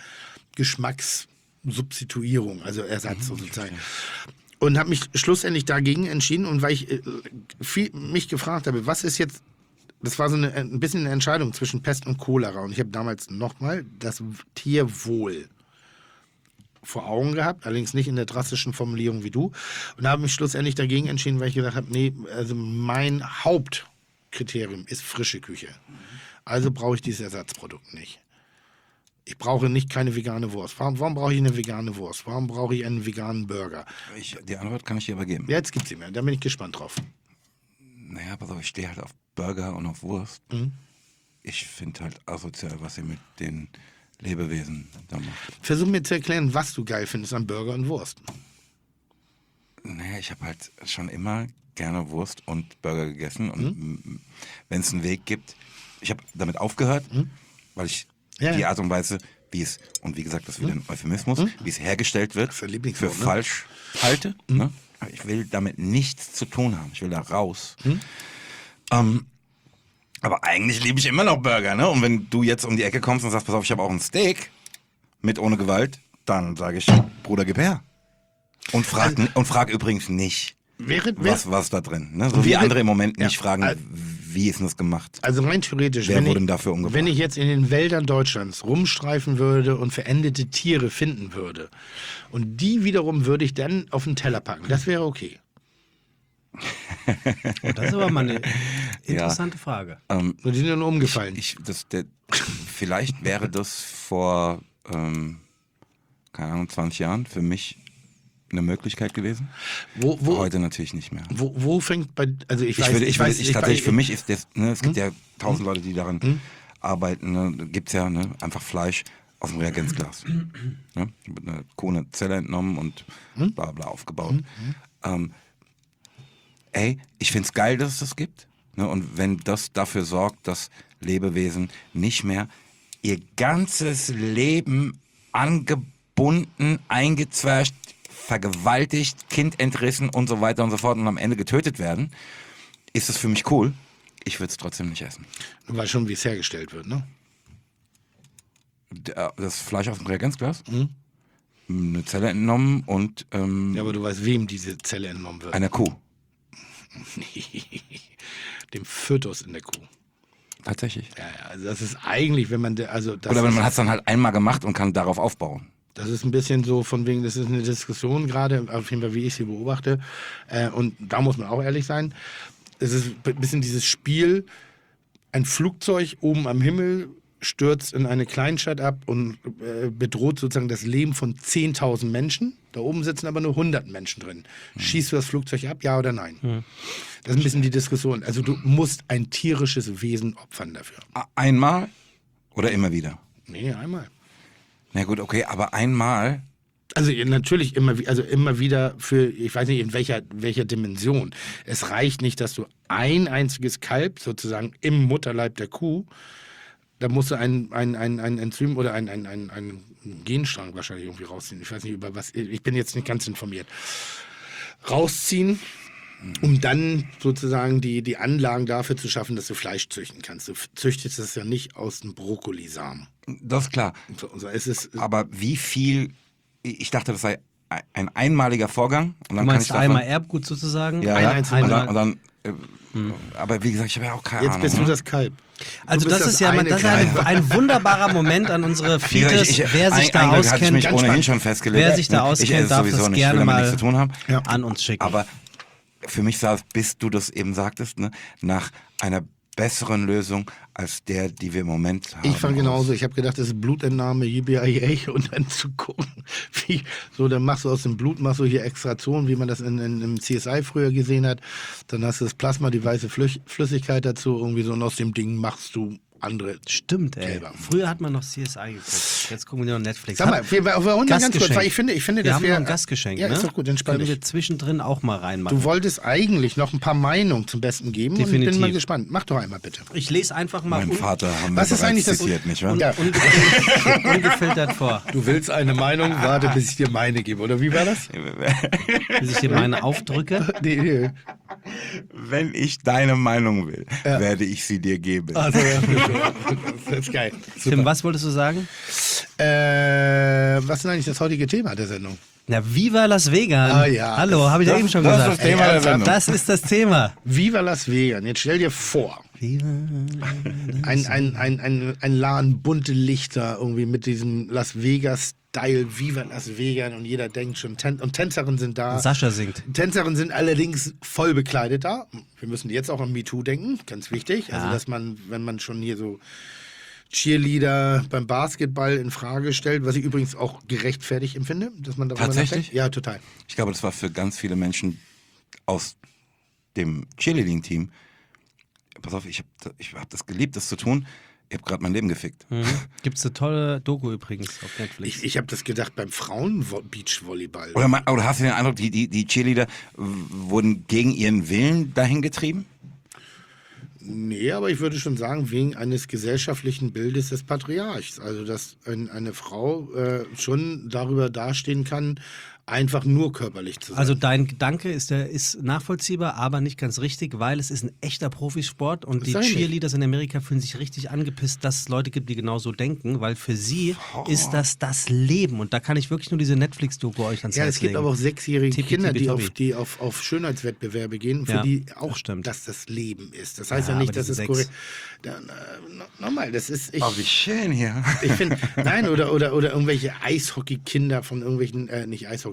Geschmackssubstituierung, also Ersatz sozusagen. Und habe mich schlussendlich dagegen entschieden und weil ich äh, viel, mich gefragt habe, was ist jetzt. Das war so eine, ein bisschen eine Entscheidung zwischen Pest und Cholera. Und ich habe damals nochmal das Tierwohl vor Augen gehabt, allerdings nicht in der drastischen Formulierung wie du. Und habe mich schlussendlich dagegen entschieden, weil ich gedacht habe, nee, also mein Hauptkriterium ist frische Küche. Also brauche ich dieses Ersatzprodukt nicht. Ich brauche nicht keine vegane Wurst. Warum, warum brauche ich eine vegane Wurst? Warum brauche ich einen veganen Burger? Ich, die Antwort kann ich dir aber geben. Ja, jetzt gibt sie mir. Da bin ich gespannt drauf. Naja, pass auf, ich stehe halt auf Burger und auf Wurst. Mhm. Ich finde halt asozial, was ihr mit den Lebewesen da macht. Versuch mir zu erklären, was du geil findest an Burger und Wurst. Naja, ich habe halt schon immer gerne Wurst und Burger gegessen. Und mhm. wenn es einen Weg gibt, ich habe damit aufgehört, mhm. weil ich ja, die ja. Art und Weise, wie es, und wie gesagt, das ist wieder ein Euphemismus, mhm. wie es hergestellt wird, für, für falsch halte. Mhm. Ne? Aber ich will damit nichts zu tun haben. Ich will da raus. Mhm. Ähm, aber eigentlich liebe ich immer noch Burger, ne? Und wenn du jetzt um die Ecke kommst und sagst, pass auf, ich habe auch ein Steak mit ohne Gewalt, dann sage ich, Bruder, gib her. Und frag, also, und frag übrigens nicht, wäre, wäre, was was da drin. Ne? So wie wäre, andere im Moment nicht ja, fragen, also, wie ist denn das gemacht? Also rein theoretisch, wer wenn, wurde ich, denn dafür umgebracht? wenn ich jetzt in den Wäldern Deutschlands rumstreifen würde und verendete Tiere finden würde und die wiederum würde ich dann auf den Teller packen, das wäre okay. Oh, das ist aber mal eine Interessante Frage. Ähm, Und die sind ja nur umgefallen. ich, das, der, vielleicht wäre das vor, ähm, keine Ahnung, zwanzig Jahren für mich eine Möglichkeit gewesen. wo, wo, Heute natürlich nicht mehr. wo, wo fängt bei, also ich, Ich weiß, würde, ich, würde, weiß, ich, tatsächlich, für mich ist das, ne, es gibt Hm? ja tausend Leute, die daran arbeiten, ne, gibt's ja, ne, einfach Fleisch aus dem Reagenzglas. Ne, mit einer Kuh eine Zelle entnommen und Hm? bla bla aufgebaut. Ähm, ey, ich find's geil, dass es das gibt. Ne, und wenn das dafür sorgt, dass Lebewesen nicht mehr ihr ganzes Leben angebunden, eingezwärscht, vergewaltigt, Kind entrissen und so weiter und so fort und am Ende getötet werden, ist das für mich cool. Ich würde es trotzdem nicht essen. Du weißt schon, wie es hergestellt wird, ne? Der- Das Fleisch aus dem Reagenzglas, Mhm. eine Zelle entnommen und ähm, Ja, aber du weißt, wem diese Zelle entnommen wird. einer Kuh. Dem Fötus in der Kuh. Tatsächlich. Ja, ja, also das ist eigentlich, wenn man, de- also das, Oder ist, man hat es dann halt einmal gemacht und kann darauf aufbauen. das ist ein bisschen so von wegen, das ist eine Diskussion gerade, auf jeden Fall, wie ich sie beobachte. Äh, und da muss man auch ehrlich sein. Es ist ein bisschen dieses Spiel, ein Flugzeug oben am Himmel stürzt in eine Kleinstadt ab und äh, bedroht sozusagen das Leben von zehntausend Menschen. Da oben sitzen aber nur hundert Menschen drin. Schießt du das Flugzeug ab, ja oder nein? Das ist ein bisschen die Diskussion. Also du musst ein tierisches Wesen opfern dafür. A- Einmal oder immer wieder? Nee, einmal. Na gut, okay, aber einmal, Also natürlich immer, wie- also immer wieder für, ich weiß nicht in welcher, welcher Dimension. Es reicht nicht, dass du ein einziges Kalb sozusagen im Mutterleib der Kuh, da musst du ein, ein, ein, ein Enzym oder ein, ein, ein, ein Genstrang wahrscheinlich irgendwie rausziehen. Ich weiß nicht über was, ich bin jetzt nicht ganz informiert. Rausziehen, um dann sozusagen die, die Anlagen dafür zu schaffen, dass du Fleisch züchten kannst. Du züchtest das ja nicht aus dem Brokkolisamen. das ist klar. So, so, es ist, Aber wie viel, ich dachte, das sei ein einmaliger Vorgang. Und Du dann kann ich meinst davon, einmal Erbgut sozusagen? ja, ein ja, einziges und Mal. dann, und dann äh, aber wie gesagt, ich habe ja auch keine jetzt Ahnung. bist du ne? das Kalb. Also Du bist das ist ja, eine das ist ein, Kalb. ein wunderbarer Moment an unsere Wie gesagt, Fites. ich, ich, Wer sich ein- da ein Glück hatte ich auskennt, mich Ganz ohnehin spannend. schon festgelegt. wer sich da Ich esse auskennt, darf sowieso das nicht, gerne will damit mal nichts zu tun haben. Ja. an uns schicken. Aber für mich sah es, bis du das eben sagtest, ne, nach einer besseren Lösung als der, die wir im Moment haben. Ich fand aus. genauso. Ich habe gedacht, das ist Blutentnahme, U B I A und dann zu gucken, wie, so, dann machst du aus dem Blut, machst du hier Extraktion, wie man das in, in, im C S I früher gesehen hat. Dann hast du das Plasma, die weiße Flüch Flüssigkeit dazu, irgendwie so, und aus dem Ding machst du andere. Stimmt, ey. Kälber. Früher hat man noch C S I geguckt. Jetzt gucken wir nur Netflix. Sag mal, wir, wir, wir holen mal ganz kurz, Gastgeschenk. weil ich finde, ich finde, wir das haben noch wäre ein Gastgeschenk, Ja, ne? ist doch gut, entspann Können wir dich. zwischendrin auch mal reinmachen. Du wolltest eigentlich noch ein paar Meinungen zum Besten geben und Definitiv. bin mal gespannt. Mach doch einmal bitte. Ich lese einfach mal Mein un Vater haben Was wir ist bereits eigentlich das- zitiert, nicht wahr? Ja. ungefiltert, ungefiltert vor, Du willst eine Meinung, warte, bis ich dir meine gebe, oder wie war das? bis ich dir meine aufdrücke. Nee, nee. Wenn ich deine Meinung will, werde ich sie dir geben. Also, das ist geil. Super. Tim, was wolltest du sagen? Äh, was ist denn eigentlich das heutige Thema der Sendung? Na, Viva Las Vegas. Ah, ja. Hallo, habe ich ja Das- eben schon das ist gesagt. das Thema Ey, der Sendung. Das ist das Thema. Viva Las Vegas. Jetzt stell dir vor, Viva ein, ein, ein, ein, ein Laden, bunte Lichter, irgendwie mit diesem Las Vegas-Style, Viva Las Vegas, und jeder denkt schon, Tän und Tänzerinnen sind da. Sascha singt. Tänzerinnen sind allerdings voll bekleidet da. Wir müssen jetzt auch an MeToo denken, ganz wichtig. Also, Ja. dass man, wenn man schon hier so Cheerleader beim Basketball in Frage stellt, was ich übrigens auch gerechtfertigt empfinde, dass man darüber Tatsächlich? nachdenkt. Ja, total. Ich glaube, das war für ganz viele Menschen aus dem Cheerleading-Team. Pass auf, ich habe ich hab das geliebt, das zu tun. Ich habe gerade mein Leben gefickt. Mhm. Gibt es eine tolle Doku übrigens auf Netflix. Ich, ich habe das gedacht beim Frauen-Beachvolleyball. Oder, ma- oder hast du den Eindruck, die, die, die Cheerleader w- wurden gegen ihren Willen dahin getrieben? Nee, aber ich würde schon sagen, wegen eines gesellschaftlichen Bildes des Patriarchs. Also, dass ein, eine Frau äh, schon darüber dastehen kann, einfach nur körperlich zu sein. Also dein Gedanke ist, der ist nachvollziehbar, aber nicht ganz richtig, weil es ist ein echter Profisport und die sag ich nicht. Cheerleaders in Amerika fühlen sich richtig angepisst, dass es Leute gibt, die genau so denken, weil für sie ist das das Leben und da kann ich wirklich nur diese Netflix-Doku euch ans ja, Herz es gibt legen. aber auch sechsjährige Tippi, Kinder, tippi, die, toppi. auf, die auf, auf Schönheitswettbewerbe gehen, für Ja, die auch das stimmt. dass das Leben ist. Das heißt Ja, ja, nicht, aber dass diese es sechs- korrekt. Dann, äh, no, nochmal, das ist. Ich, Oh, wie schön hier. Ich finde, nein, oder, oder, oder irgendwelche Eishockey-Kinder von irgendwelchen, äh, nicht Eishockey,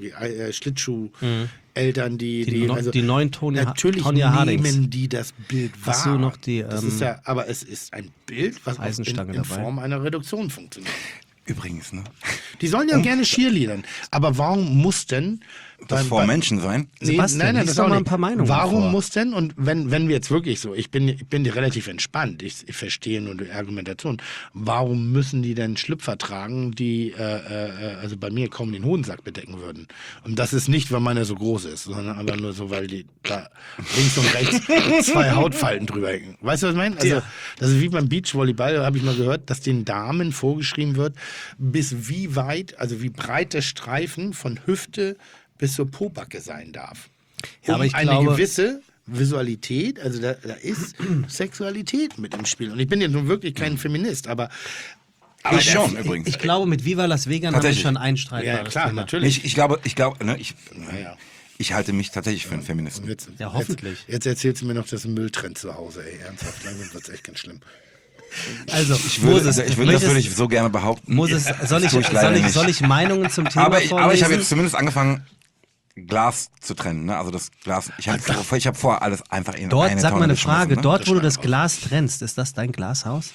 wirklich äh, Schlittschuh-Eltern, die, Die die, no- also die neuen Tony- natürlich Tonya Hardings. nehmen die das Bild wahr. Hast du noch die, das ähm, ist ja, aber es ist ein Bild, was auch in, Eisenstange in dabei? Form einer Reduktion funktioniert. Übrigens, ne? Die sollen ja gerne cheerleadern, aber warum muss denn Das beim- vor beim- Menschen sein? Sebastian, nein, nein, lies das doch auch mal nicht. ein paar Meinungen Warum vor. muss denn, und wenn, wenn wir jetzt wirklich so, ich bin, ich bin relativ entspannt, ich, ich verstehe nur die Argumentation, warum müssen die denn Schlüpfer tragen, die äh, äh, also bei mir kaum den Hodensack bedecken würden? Und das ist nicht, weil meiner so groß ist, sondern einfach nur so, weil die da links und rechts zwei Hautfalten drüber hängen. Weißt du, was ich meine? Also, das ist wie beim Beachvolleyball, da habe ich mal gehört, dass den Damen vorgeschrieben wird, bis wie weit, also wie breit der Streifen von Hüfte bis zur Pobacke sein darf. Ja, Um aber ich eine glaube- gewisse Visualität, also da, da ist Sexualität mit im Spiel. Und ich bin jetzt nun wirklich kein Feminist, aber, aber Ich der- schon, übrigens. Ich glaube, mit Viva Las Vegas haben wir Tatsächlich. schon ein streitbares Ja, klar, Thema. natürlich. Ich, ich glaube, ich glaube, ne, ich, Naja. ich halte mich tatsächlich für einen Feministen. Jetzt, Ja, hoffentlich. Jetzt, jetzt erzählst du mir noch, das ist ein Mülltrend zu Hause, ey. Ernsthaft, langsam wird's echt ganz schlimm. Also, Ich würde, Moses, ich würde, das möchtest- würde ich so gerne behaupten. Moses, soll ich, Das tue ich leider soll ich, nicht. soll ich Meinungen zum Thema aber ich, vorlesen? aber ich habe jetzt zumindest angefangen, Glas zu trennen. Ne? Also das Glas, ich habe vor, ich hab vor, alles einfach in Dort, eine sag Tonne mal eine geschmissen, Frage, ne? dort, wo du Das das Glas trennst, ist das dein Glashaus?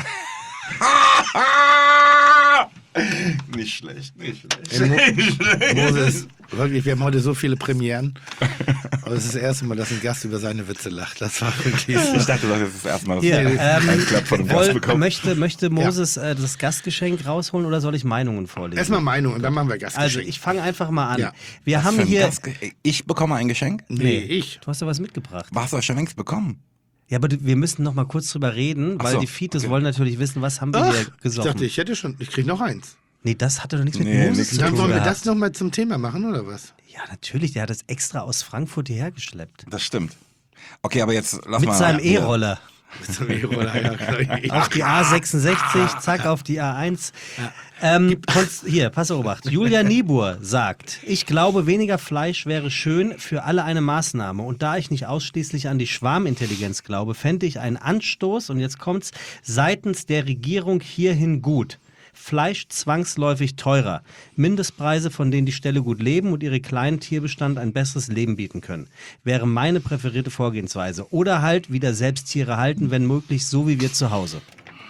Nicht schlecht, nicht schlecht. Ey, Mo Moses, wirklich, wir haben heute so viele Premieren. Aber es ist das erste Mal, dass ein Gast über seine Witze lacht. Das war wirklich so. Ich dachte, das ist das erste Mal, dass Hier, ich einen ähm, Klapp von dem woll- Gast bekomme. möchte, möchte Moses äh, das Gastgeschenk rausholen oder soll ich Meinungen vorlesen? Erstmal Meinung und dann machen wir Gastgeschenk. Also, ich fange einfach mal an. Ja. Wir Was haben für ein hier... Gastge- Ich bekomme ein Geschenk? nee, ich. Du hast ja was mitgebracht. Was hast du schon längst bekommen? Ja, aber du- wir müssen noch mal kurz drüber reden, Ach weil so, die Fites okay. wollen natürlich wissen, was haben wir Ach, hier ich gesoffen. dachte, ich hätte schon, ich krieg noch eins. Nee, das hatte doch nichts mit Nee, Moses nichts zu mit Dann tun wollen wir gehabt. das nochmal zum Thema machen, oder was? Ja, natürlich, der hat das extra aus Frankfurt hierher geschleppt. Das stimmt. Okay, aber jetzt lass Mit mal... seinem hier. E-Roller. Auf die A sechsundsechzig, zack, auf die A eins. Ähm, konst- hier, pass auf, Obacht. Julia Niebuhr sagt, ich glaube, weniger Fleisch wäre schön, für alle eine Maßnahme. Und da ich nicht ausschließlich an die Schwarmintelligenz glaube, fände ich einen Anstoß, und jetzt kommt's, seitens der Regierung hierhin gut. Fleisch zwangsläufig teurer. Mindestpreise, von denen die Ställe gut leben und ihre kleinen Tierbestand ein besseres Leben bieten können. Wäre meine präferierte Vorgehensweise. Oder halt wieder selbst Tiere halten, wenn möglich, so wie wir zu Hause.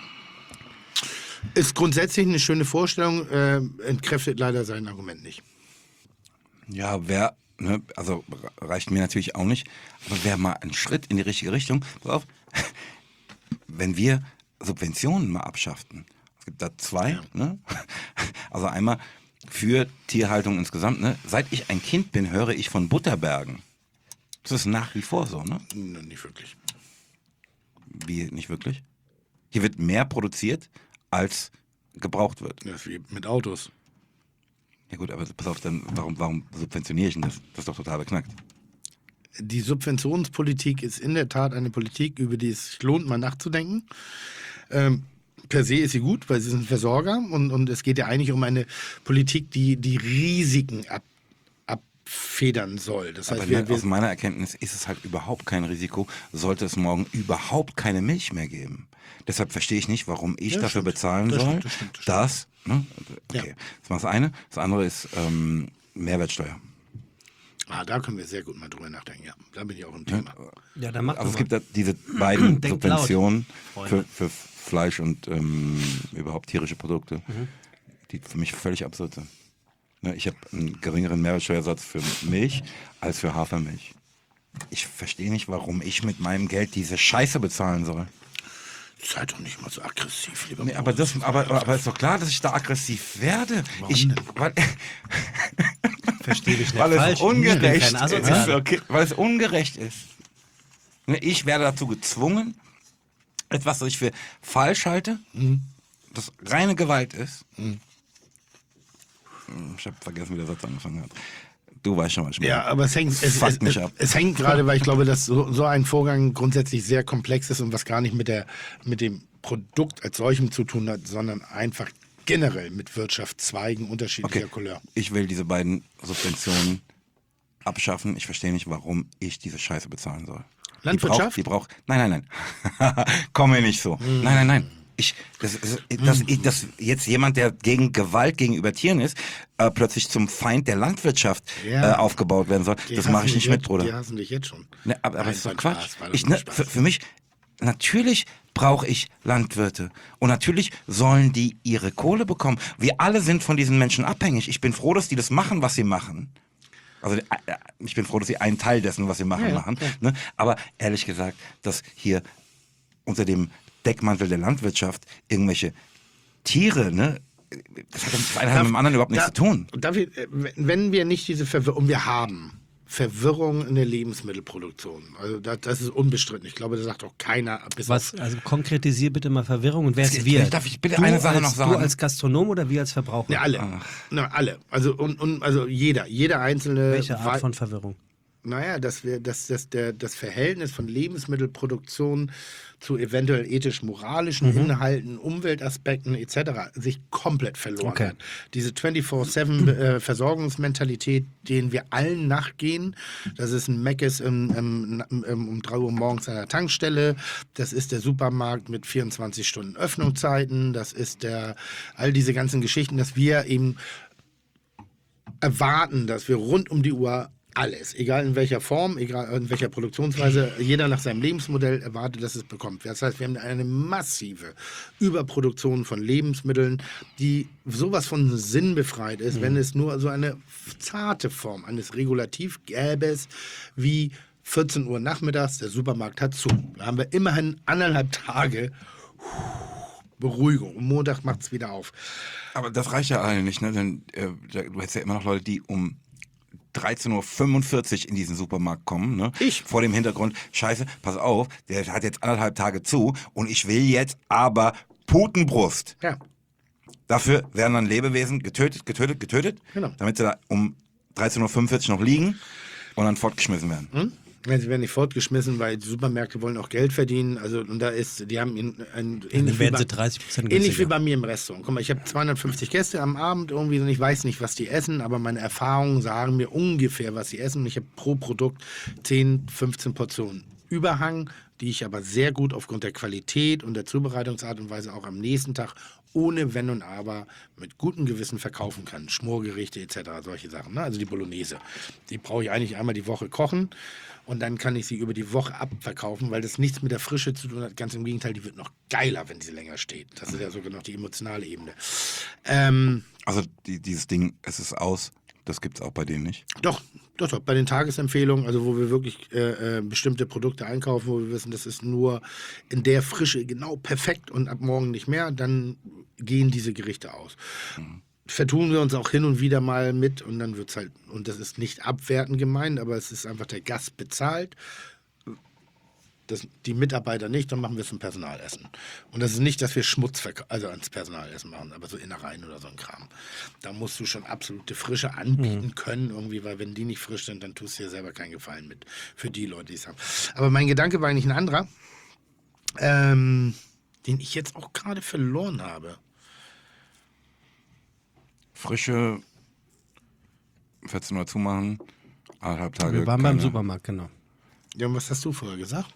Ist grundsätzlich eine schöne Vorstellung, äh, entkräftet leider sein Argument nicht. Ja, wer, ne, also reicht mir natürlich auch nicht, aber wäre mal ein Schritt in die richtige Richtung. Pass auf, wenn wir Subventionen mal abschafften. Es gibt da zwei, ne? Also einmal für Tierhaltung insgesamt, ne? Seit ich ein Kind bin, höre ich von Butterbergen. Das ist nach wie vor so, ne? Nein, nicht wirklich. Wie, nicht wirklich? Hier wird mehr produziert, als gebraucht wird. Das ist wie mit Autos. Ja gut, aber pass auf, dann warum, warum subventioniere ich denn das? Das ist doch total beknackt. Die Subventionspolitik ist in der Tat eine Politik, über die es sich lohnt, mal nachzudenken. Ähm, per se ist sie gut, weil sie sind Versorger und, und es geht ja eigentlich um eine Politik, die die Risiken ab, abfedern soll. Das heißt, Aber wir, ne, wir, aus meiner Erkenntnis ist es halt überhaupt kein Risiko, sollte es morgen überhaupt keine Milch mehr geben. Deshalb verstehe ich nicht, warum ich Ja, dafür stimmt. bezahlen Das soll, stimmt, das stimmt, das dass, ne, okay, Ja. das war das eine. Das andere ist ähm, Mehrwertsteuer. ah, da können wir sehr gut mal drüber nachdenken. Ja, da bin ich auch im Thema. Ja, dann mach Also es mal. gibt da diese beiden Denkt laut, Subventionen für, Freunde. für Fleisch und ähm, überhaupt tierische Produkte, Mhm. die für mich völlig absurd sind. Ne, ich habe einen geringeren Mehrwertsteuersatz für Milch als für Hafermilch. Ich verstehe nicht, warum ich mit meinem Geld diese Scheiße bezahlen soll. Sei doch nicht mal so aggressiv, lieber Nee, aber, das, aber, aber ist doch klar, dass ich da aggressiv werde. Ich, denn? weil, Verstehe dich nicht weil es falsch. ungerecht Ich bin kein ist. Asozialer. Okay, weil es ungerecht ist. Ne, Ich werde dazu gezwungen, etwas, was ich für falsch halte, das reine Gewalt ist. Ich habe vergessen, wie der Satz angefangen hat. Du weißt schon, was ich meine. Ja, aber es hängt, es, Fuck es, mich es, ab. es hängt gerade, weil ich glaube, dass so, so ein Vorgang grundsätzlich sehr komplex ist und was gar nicht mit, der, mit dem Produkt als solchem zu tun hat, sondern einfach generell mit Wirtschaftszweigen unterschiedlicher Okay, Couleur. ich will diese beiden Subventionen abschaffen. Ich verstehe nicht, warum ich diese Scheiße bezahlen soll. Landwirtschaft? Die braucht, die braucht nein, nein, nein. Komm mir nicht so. Nein, nein, nein. ich, das, das, das, dass jetzt jemand, der gegen Gewalt gegenüber Tieren ist, äh, plötzlich zum Feind der Landwirtschaft Ja. äh, aufgebaut werden soll, Die das hassen mache ich dich nicht mit, jetzt- Bruder. Die hassen dich jetzt schon. Ne, aber aber Nein, das ist doch war Quatsch. Spaß, war doch Ich, nur ne, Spaß. für, für mich, natürlich brauche ich Landwirte. Und natürlich sollen die ihre Kohle bekommen. Wir alle sind von diesen Menschen abhängig. Ich bin froh, dass die das machen, was sie machen. Also äh, ich bin froh, dass sie einen Teil dessen, was sie machen, Ja, ja, machen. klar. Ne? Aber ehrlich gesagt, dass hier unter dem Deckmantel der Landwirtschaft irgendwelche Tiere, ne, das hat das eine hat mit dem anderen überhaupt nichts Da- zu tun. Darf ich, äh, wenn wir nicht diese Verwirrung, und wir haben Verwirrung in der Lebensmittelproduktion, also das, das ist unbestritten. Ich glaube, da sagt auch keiner. Bis Was, auf, also konkretisier bitte mal Verwirrung und wer ist Jetzt wir? darf ich bitte du eine Sache als, noch sagen? Du als Gastronom oder wir als Verbraucher? ne, alle. Ne, alle. Also, und, und, also jeder, jeder einzelne. Welche Art wei- von Verwirrung? Naja, dass wir, dass, dass der, das Verhältnis von Lebensmittelproduktion zu eventuell ethisch-moralischen Inhalten, Umweltaspekten et cetera sich komplett verloren Okay. hat. Diese vierundzwanzig sieben äh, Versorgungsmentalität, denen wir allen nachgehen, das ist ein Mc's im, im, im, um drei Uhr morgens an der Tankstelle, das ist der Supermarkt mit vierundzwanzig Stunden Öffnungszeiten, das ist der, all diese ganzen Geschichten, dass wir eben erwarten, dass wir rund um die Uhr alles, egal in welcher Form, egal in welcher Produktionsweise, jeder nach seinem Lebensmodell erwartet, dass es bekommt. Das heißt, wir haben eine massive Überproduktion von Lebensmitteln, die sowas von sinnbefreit ist, wenn es nur so eine zarte Form eines Regulativ gäbe, wie vierzehn Uhr nachmittags, der Supermarkt hat zu. Da haben wir immerhin anderthalb Tage Beruhigung. Und Montag macht es wieder auf. Aber das reicht ja alle nicht, ne? Denn äh, da- du hättest ja immer noch Leute, die um dreizehn Uhr fünfundvierzig in diesen Supermarkt kommen, ne? Ich. Vor dem Hintergrund, scheiße, pass auf, der hat jetzt anderthalb Tage zu und ich will jetzt aber Putenbrust. Ja. Dafür werden dann Lebewesen getötet, getötet, getötet, Genau. damit sie da um dreizehn Uhr fünfundvierzig noch liegen und dann fortgeschmissen werden. Hm? Ja, sie werden nicht fortgeschmissen, weil die Supermärkte wollen auch Geld verdienen. Also und da ist, die haben in, ein, Dann ähnlich, wie werden bei, sie dreißig Prozent ähnlich wie günstiger. bei mir im Restaurant. Guck mal, ich habe zweihundertfünfzig Gäste am Abend irgendwie und ich weiß nicht, was die essen, aber meine Erfahrungen sagen mir ungefähr, was sie essen. Und ich habe pro Produkt zehn, fünfzehn Portionen Überhang, die ich aber sehr gut aufgrund der Qualität und der Zubereitungsart und Weise auch am nächsten Tag ohne Wenn und Aber mit gutem Gewissen verkaufen kann. Schmorgerichte et cetera, solche Sachen. Ne? Also die Bolognese. Die brauche ich eigentlich einmal die Woche kochen und dann kann ich sie über die Woche abverkaufen, weil das nichts mit der Frische zu tun hat. Ganz im Gegenteil, die wird noch geiler, wenn sie länger steht. Das ist ja sogar noch die emotionale Ebene. Ähm, Also die, dieses Ding, es ist aus, das gibt's auch bei denen nicht. Doch, doch, doch. Bei den Tagesempfehlungen, also wo wir wirklich äh, äh, bestimmte Produkte einkaufen, wo wir wissen, das ist nur in der Frische genau perfekt und ab morgen nicht mehr, dann gehen diese Gerichte aus. Mhm. Vertun wir uns auch hin und wieder mal mit und dann wird es halt, und das ist nicht abwertend gemeint, aber es ist einfach, der Gast bezahlt, das, die Mitarbeiter nicht, dann machen wir es zum Personalessen. Und das ist nicht, dass wir Schmutz verk- also ans Personalessen machen, aber so Innereien oder so ein Kram. Da musst du schon absolute Frische anbieten können, irgendwie, weil wenn die nicht frisch sind, dann tust du dir selber keinen Gefallen mit für die Leute, die es haben. Aber mein Gedanke war eigentlich ein anderer, ähm, den ich jetzt auch gerade verloren habe. Frische vierzehn Uhr zumachen, anderthalb Tage. Wir waren beim keine- Supermarkt, genau. Ja, und was hast du vorher gesagt?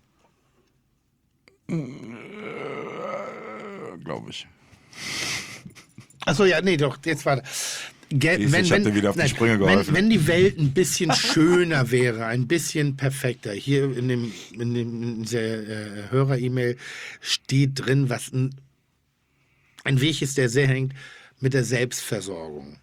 Glaube ich. Achso, ja, nee, doch, jetzt war Ge Siehst du, ich hab dir wieder auf die Sprünge wenn, geholfen. wenn die Welt ein bisschen schöner wäre, ein bisschen perfekter, hier in, dem, in, dem, in der äh, Hörer-E-Mail steht drin, was ein, ein Weg ist, der sehr hängt mit der Selbstversorgung.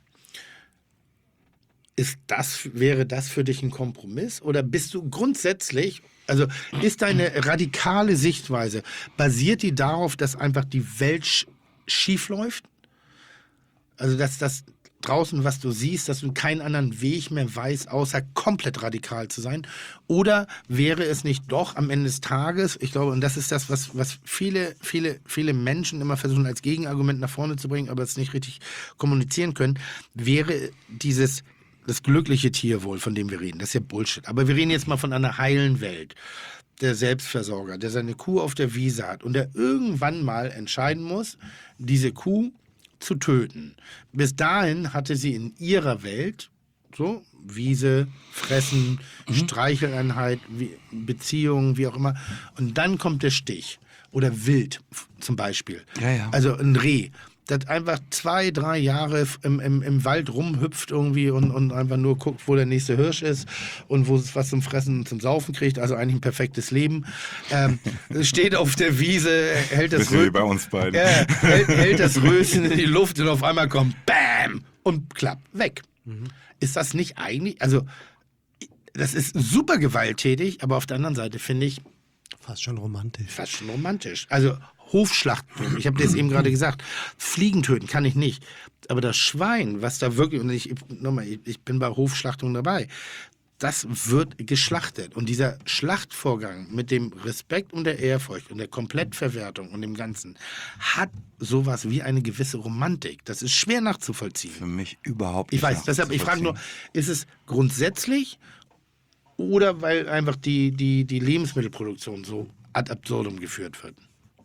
Ist das, wäre das für dich ein Kompromiss? Oder bist du grundsätzlich, also ist deine radikale Sichtweise, basiert die darauf, dass einfach die Welt sch schief läuft? Also dass das draußen, was du siehst, dass du keinen anderen Weg mehr weißt, außer komplett radikal zu sein? Oder wäre es nicht doch am Ende des Tages, ich glaube, und das ist das, was, was viele, viele, viele Menschen immer versuchen als Gegenargument nach vorne zu bringen, aber es nicht richtig kommunizieren können, wäre dieses das glückliche Tierwohl, von dem wir reden. Das ist ja Bullshit. Aber wir reden jetzt mal von einer heilen Welt. Der Selbstversorger, der seine Kuh auf der Wiese hat und der irgendwann mal entscheiden muss, diese Kuh zu töten. Bis dahin hatte sie in ihrer Welt, so, Wiese, Fressen, mhm. Streicheleinheit, wie, Beziehungen, wie auch immer. Und dann kommt der Stich. oder Wild f- zum Beispiel. Ja, ja. Also ein Reh, das einfach zwei, drei Jahre f- im, im, im Wald rumhüpft irgendwie und, und einfach nur guckt, wo der nächste Hirsch ist und wo es was zum Fressen und zum Saufen kriegt. Also eigentlich ein perfektes Leben. Ähm, steht auf der Wiese, hält das, Bisschen wie Rö- bei uns beiden. ja, hält, hält das Röschen in die Luft und auf einmal kommt BAM und klappt weg. Ist das nicht eigentlich, also das ist super gewalttätig, aber auf der anderen Seite finde ich Fast schon romantisch. fast schon romantisch. Also Hofschlachten, ich habe das eben gerade gesagt, Fliegen töten kann ich nicht. Aber das Schwein, was da wirklich, und ich, nochmal, ich, ich bin bei Hofschlachtung dabei, das wird geschlachtet. Und dieser Schlachtvorgang mit dem Respekt und der Ehrfurcht und der Komplettverwertung und dem Ganzen hat sowas wie eine gewisse Romantik. Das ist schwer nachzuvollziehen. Für mich überhaupt nicht. Ich weiß, deshalb, ich frage nur, nachzuvollziehen. ist es grundsätzlich oder weil einfach die, die, die Lebensmittelproduktion so ad absurdum geführt wird?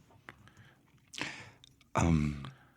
Ähm,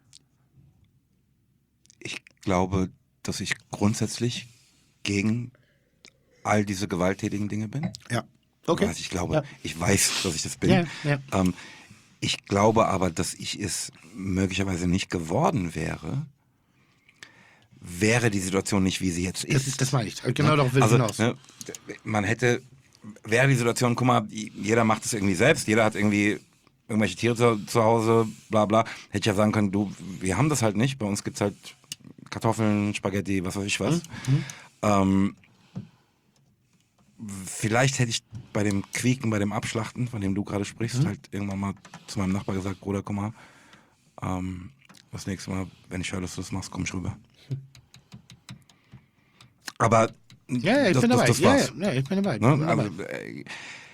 ich glaube, dass ich grundsätzlich gegen all diese gewalttätigen Dinge bin. Ja. Okay. Also ich glaube, Ja. ich weiß, dass ich das bin. Ja, ja. Ähm, ich glaube aber, dass ich es möglicherweise nicht geworden wäre, wäre die Situation nicht, wie sie jetzt ist. Das, ist, das meine ich. Genau darauf will ich also, hinaus. ne, man hätte, wäre die Situation, guck mal, jeder macht es irgendwie selbst, jeder hat irgendwie irgendwelche Tiere zu, zu Hause, bla bla, hätte ich ja sagen können, du, wir haben das halt nicht, bei uns gibt's halt Kartoffeln, Spaghetti, was weiß ich was. Mhm. Ähm, vielleicht hätte ich bei dem Quieken, bei dem Abschlachten, von dem du gerade sprichst, Mhm. halt irgendwann mal zu meinem Nachbar gesagt, Bruder, guck mal, ähm, das nächste Mal, wenn ich höre, dass du das machst, komm ich rüber. Aber Ja, ja, ich das, bin das, dabei. das ja, war's. ja, ja, ich bin dabei. Ne? Bin Also, dabei. äh,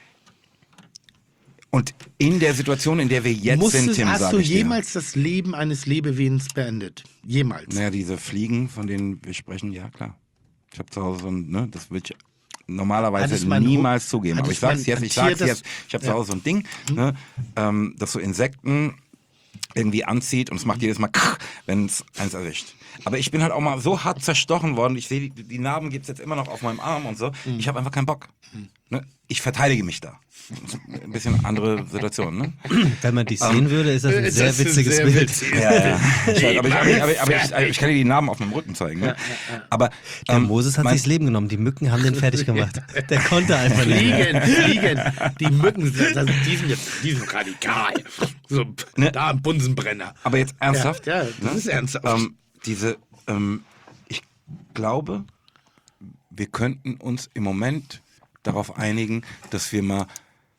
und in der Situation, in der wir jetzt Musstest, sind, Tim, hast sag du ich dir, jemals das Leben eines Lebewesens beendet? Jemals? naja, diese Fliegen, von denen wir sprechen, ja klar. Ich habe zu Hause so ein, ne, das will ich normalerweise Hattest mein niemals Hu- zugeben. Aber hattest ich sag's mein- jetzt, ein ich Tier, sag's das- jetzt, ich habe ja. zu Hause so ein Ding, ne, ähm, das so Insekten irgendwie anzieht und es macht jedes Mal, wenn es eins erwischt. Aber ich bin halt auch mal so hart zerstochen worden, ich sehe, die, die Narben gibt's jetzt immer noch auf meinem Arm und so. Mhm. Ich habe einfach keinen Bock. Ne? Ich verteidige mich da. Ein bisschen andere Situation, ne? Wenn man dich sehen würde, ist das ein Ist sehr das ein witziges sehr Bild. witziges Ja, ja. aber, ich, aber, ich, aber, ich, aber ich, ich kann dir die Namen auf meinem Rücken zeigen. Ne? Aber Der ähm, Moses hat mein- sich das Leben genommen. Die Mücken haben den fertig gemacht. Der konnte einfach nicht mehr. Fliegen, fliegen. Die Mücken, sind- also die sind jetzt die sind radikal. So, Ne? da ein Bunsenbrenner. Aber jetzt ernsthaft? Ja, ja, das ist ernsthaft. Ähm, diese, ähm, ich glaube, wir könnten uns im Moment darauf einigen, dass wir mal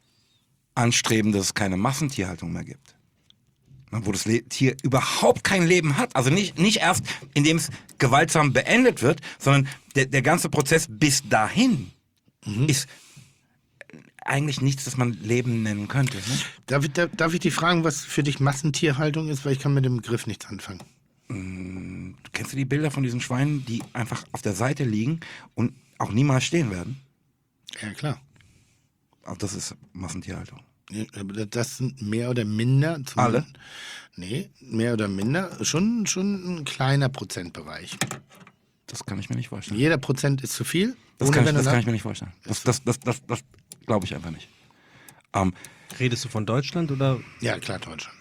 anstreben, dass es keine Massentierhaltung mehr gibt. Na, wo das Le Tier überhaupt kein Leben hat. Also nicht, nicht erst, indem es gewaltsam beendet wird, sondern der, der ganze Prozess bis dahin ist eigentlich nichts, das man Leben nennen könnte. Ne? Darf ich, darf, darf ich dich fragen, was für dich Massentierhaltung ist? Weil ich kann mit dem Begriff nichts anfangen. Kennst du die Bilder von diesen Schweinen, die einfach auf der Seite liegen und auch niemals stehen werden? Ja, klar. Also das ist Massentierhaltung. Ja, aber das sind mehr oder minder. Zum Alle? Nee, mehr oder minder. Schon, schon ein kleiner Prozentbereich. Das kann ich mir nicht vorstellen. Jeder Prozent ist zu viel. Das, ohne kann ich, Wenn und das kann Ab- ich mir nicht vorstellen. Das, das, das, das, das glaube ich einfach nicht. Ähm, Redest du von Deutschland oder? Ja, klar, Deutschland.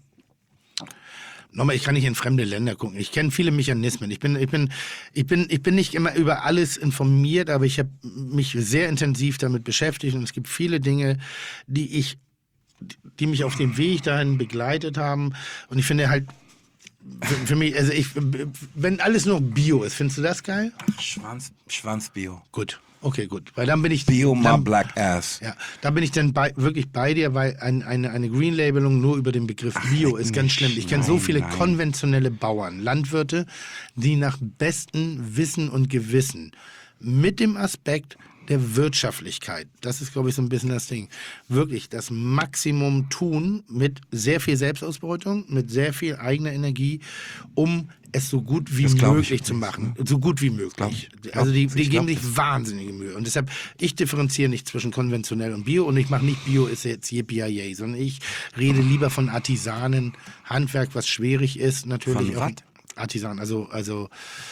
Nochmal, ich kann nicht in fremde Länder gucken. Ich kenne viele Mechanismen. Ich bin, ich bin, ich bin, ich bin nicht immer über alles informiert, aber ich habe mich sehr intensiv damit beschäftigt und es gibt viele Dinge, die ich, die mich auf dem Weg dahin begleitet haben. Und ich finde halt, für, für mich, also ich, wenn alles nur Bio ist, findest du das geil? Schwanz, Schwanzbio. Gut, okay, gut, weil dann bin ich Bio my dann, black ass. Ja, da bin ich dann bei, wirklich bei dir, weil ein, eine, eine Green-Labelung nur über den Begriff Bio ist ganz schlimm. Ich kenne so Nein, viele nein. konventionelle Bauern, Landwirte, die nach bestem Wissen und Gewissen mit dem Aspekt der Wirtschaftlichkeit, das ist, glaube ich, so ein bisschen das Ding, wirklich das Maximum tun mit sehr viel Selbstausbeutung, mit sehr viel eigener Energie, um es so gut wie Das glaub ich möglich zu übrigens, machen. So gut wie möglich. Glaub ich. Glaub- also die, ich die glaub geben sich wahnsinnige Mühe. Und deshalb, ich differenziere nicht zwischen konventionell und Bio und ich mache nicht Bio ist jetzt yippie sondern ich rede lieber von Artisanen, Handwerk, was schwierig ist, natürlich Von auch. was? Artisan, also, also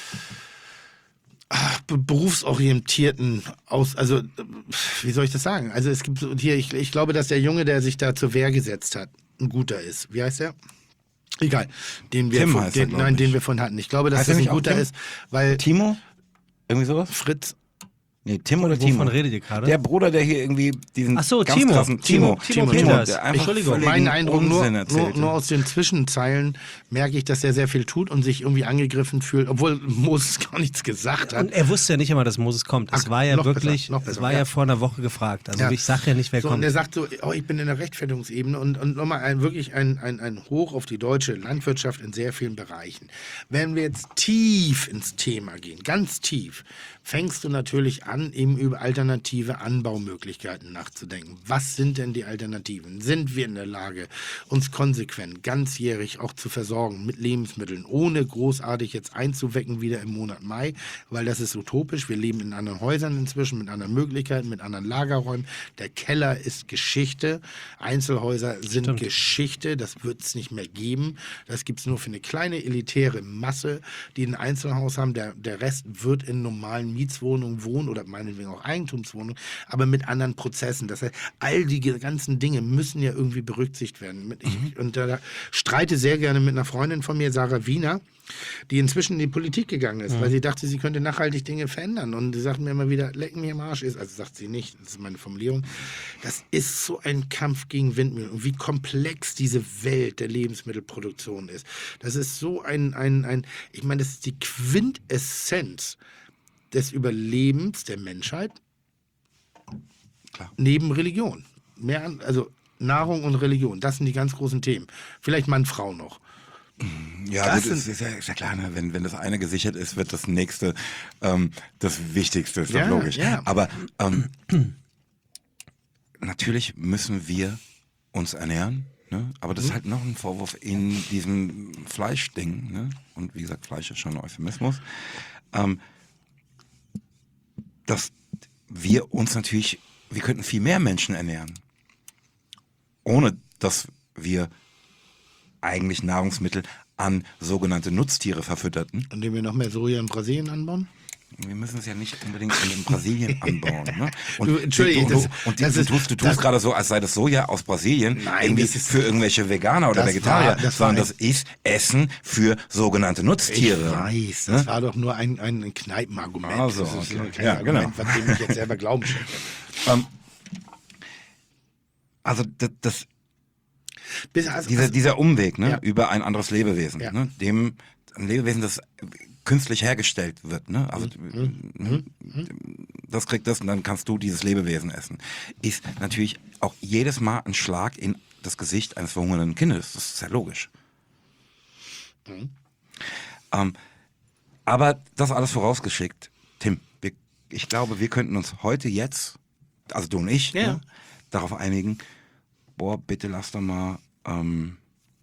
ach, be- berufsorientierten aus, also wie soll ich das sagen? Also es gibt so hier, ich, ich glaube, dass der Junge, der sich da zur Wehr gesetzt hat, ein guter ist. Wie heißt der? Egal. Den wir Tim von, heißt er, den, glaub nein, ich. den wir von hatten. Ich glaube, dass Heißt er das ein nicht auch guter Tim? ist, weil Timo? Irgendwie sowas? Fritz. Nee, Tim oder Timo? Wovon redet ihr gerade? Der Bruder, der hier irgendwie diesen Ach so, ganz Timo. krassen Timo. Timo, Timo Peters. der einfach Entschuldigung. völligen Mein Eindruck, nur, Unsinn nur, erzählte. nur aus den Zwischenzeilen merke ich, dass er sehr viel tut und sich irgendwie angegriffen fühlt, obwohl Moses gar nichts gesagt hat. Und er wusste ja nicht immer, dass Moses kommt. Es Ach, war ja noch wirklich, besser, noch es besser, war ja. ja. vor einer Woche gefragt. Also Ja. ich sag ja nicht, wer So, und kommt. er sagt so, oh, ich bin in der Rechtfertigungsebene und, und nochmal ein, wirklich ein, ein, ein Hoch auf die deutsche Landwirtschaft in sehr vielen Bereichen. Wenn wir jetzt tief ins Thema gehen, ganz tief, fängst du natürlich an, eben über alternative Anbaumöglichkeiten nachzudenken. Was sind denn die Alternativen? Sind wir in der Lage, uns konsequent, ganzjährig auch zu versorgen mit Lebensmitteln, ohne großartig jetzt einzuwecken wieder im Monat Mai, weil das ist utopisch. Wir leben in anderen Häusern inzwischen, mit anderen Möglichkeiten, mit anderen Lagerräumen. Der Keller ist Geschichte. Einzelhäuser sind Stimmt. Geschichte. Das wird es nicht mehr geben. Das gibt es nur für eine kleine elitäre Masse, die ein Einzelhaus haben. Der, der Rest wird in normalen Mietswohnungen wohnen oder meinetwegen auch Eigentumswohnungen, aber mit anderen Prozessen. Das heißt, all die ganzen Dinge müssen ja irgendwie berücksichtigt werden. Mit- Ich, und da streite sehr gerne mit einer Freundin von mir, Sarah Wiener, die inzwischen in die Politik gegangen ist, weil sie dachte, sie könnte nachhaltig Dinge verändern. Und sie sagt mir immer wieder, leck mir im Arsch ist, also sagt sie nicht, das ist meine Formulierung, das ist so ein Kampf gegen Windmühlen und wie komplex diese Welt der Lebensmittelproduktion ist. Das ist so ein, ein, ein ich meine, das ist die Quintessenz des Überlebens der Menschheit Klar. neben Religion. Mehr an, also Nahrung und Religion, das sind die ganz großen Themen. Vielleicht Mann, Frau noch. Ja, Das gut, es sind- ist ja, ist ja klar, ne? wenn, wenn das eine gesichert ist, wird das nächste ähm, das Wichtigste, ist doch Ja, logisch. ja. Aber ähm, natürlich müssen wir uns ernähren, ne? Aber das ist halt noch ein Vorwurf in diesem Fleischding. Ne? Und wie gesagt, Fleisch ist schon ein Euphemismus. Ähm, dass wir uns natürlich, wir könnten viel mehr Menschen ernähren, ohne dass wir eigentlich Nahrungsmittel an sogenannte Nutztiere verfütterten. Indem wir noch mehr Soja in Brasilien anbauen? Wir müssen es ja nicht unbedingt in Brasilien anbauen. Ne? Und Du, Entschuldigung, du, das- du, und das du, ist- tust, du das- tust gerade so, als sei das Soja aus Brasilien Nein, irgendwie das ist- für irgendwelche Veganer oder das Vegetarier, war- das war sondern ein- das ist Essen für sogenannte Nutztiere. Ich weiß, das war doch nur ein, ein Kneipenargument. Ah, so, das ist okay. kein Ja, Argument, genau. was dem ich jetzt selber glauben schenke. Ähm, also das, das, Bis, also, dieser, also, dieser Umweg ne, Ja. über ein anderes Lebewesen, Ja. ne, dem ein Lebewesen, das künstlich hergestellt wird, ne, also Mhm. ne, das kriegt das und dann kannst du dieses Lebewesen essen, ist natürlich auch jedes Mal ein Schlag in das Gesicht eines verhungernden Kindes. Das ist ja logisch. Mhm. Ähm, aber das alles vorausgeschickt, Tim, wir, ich glaube, wir könnten uns heute jetzt, also du und ich, Ja. ne, darauf einigen, boah, bitte lass doch mal ähm,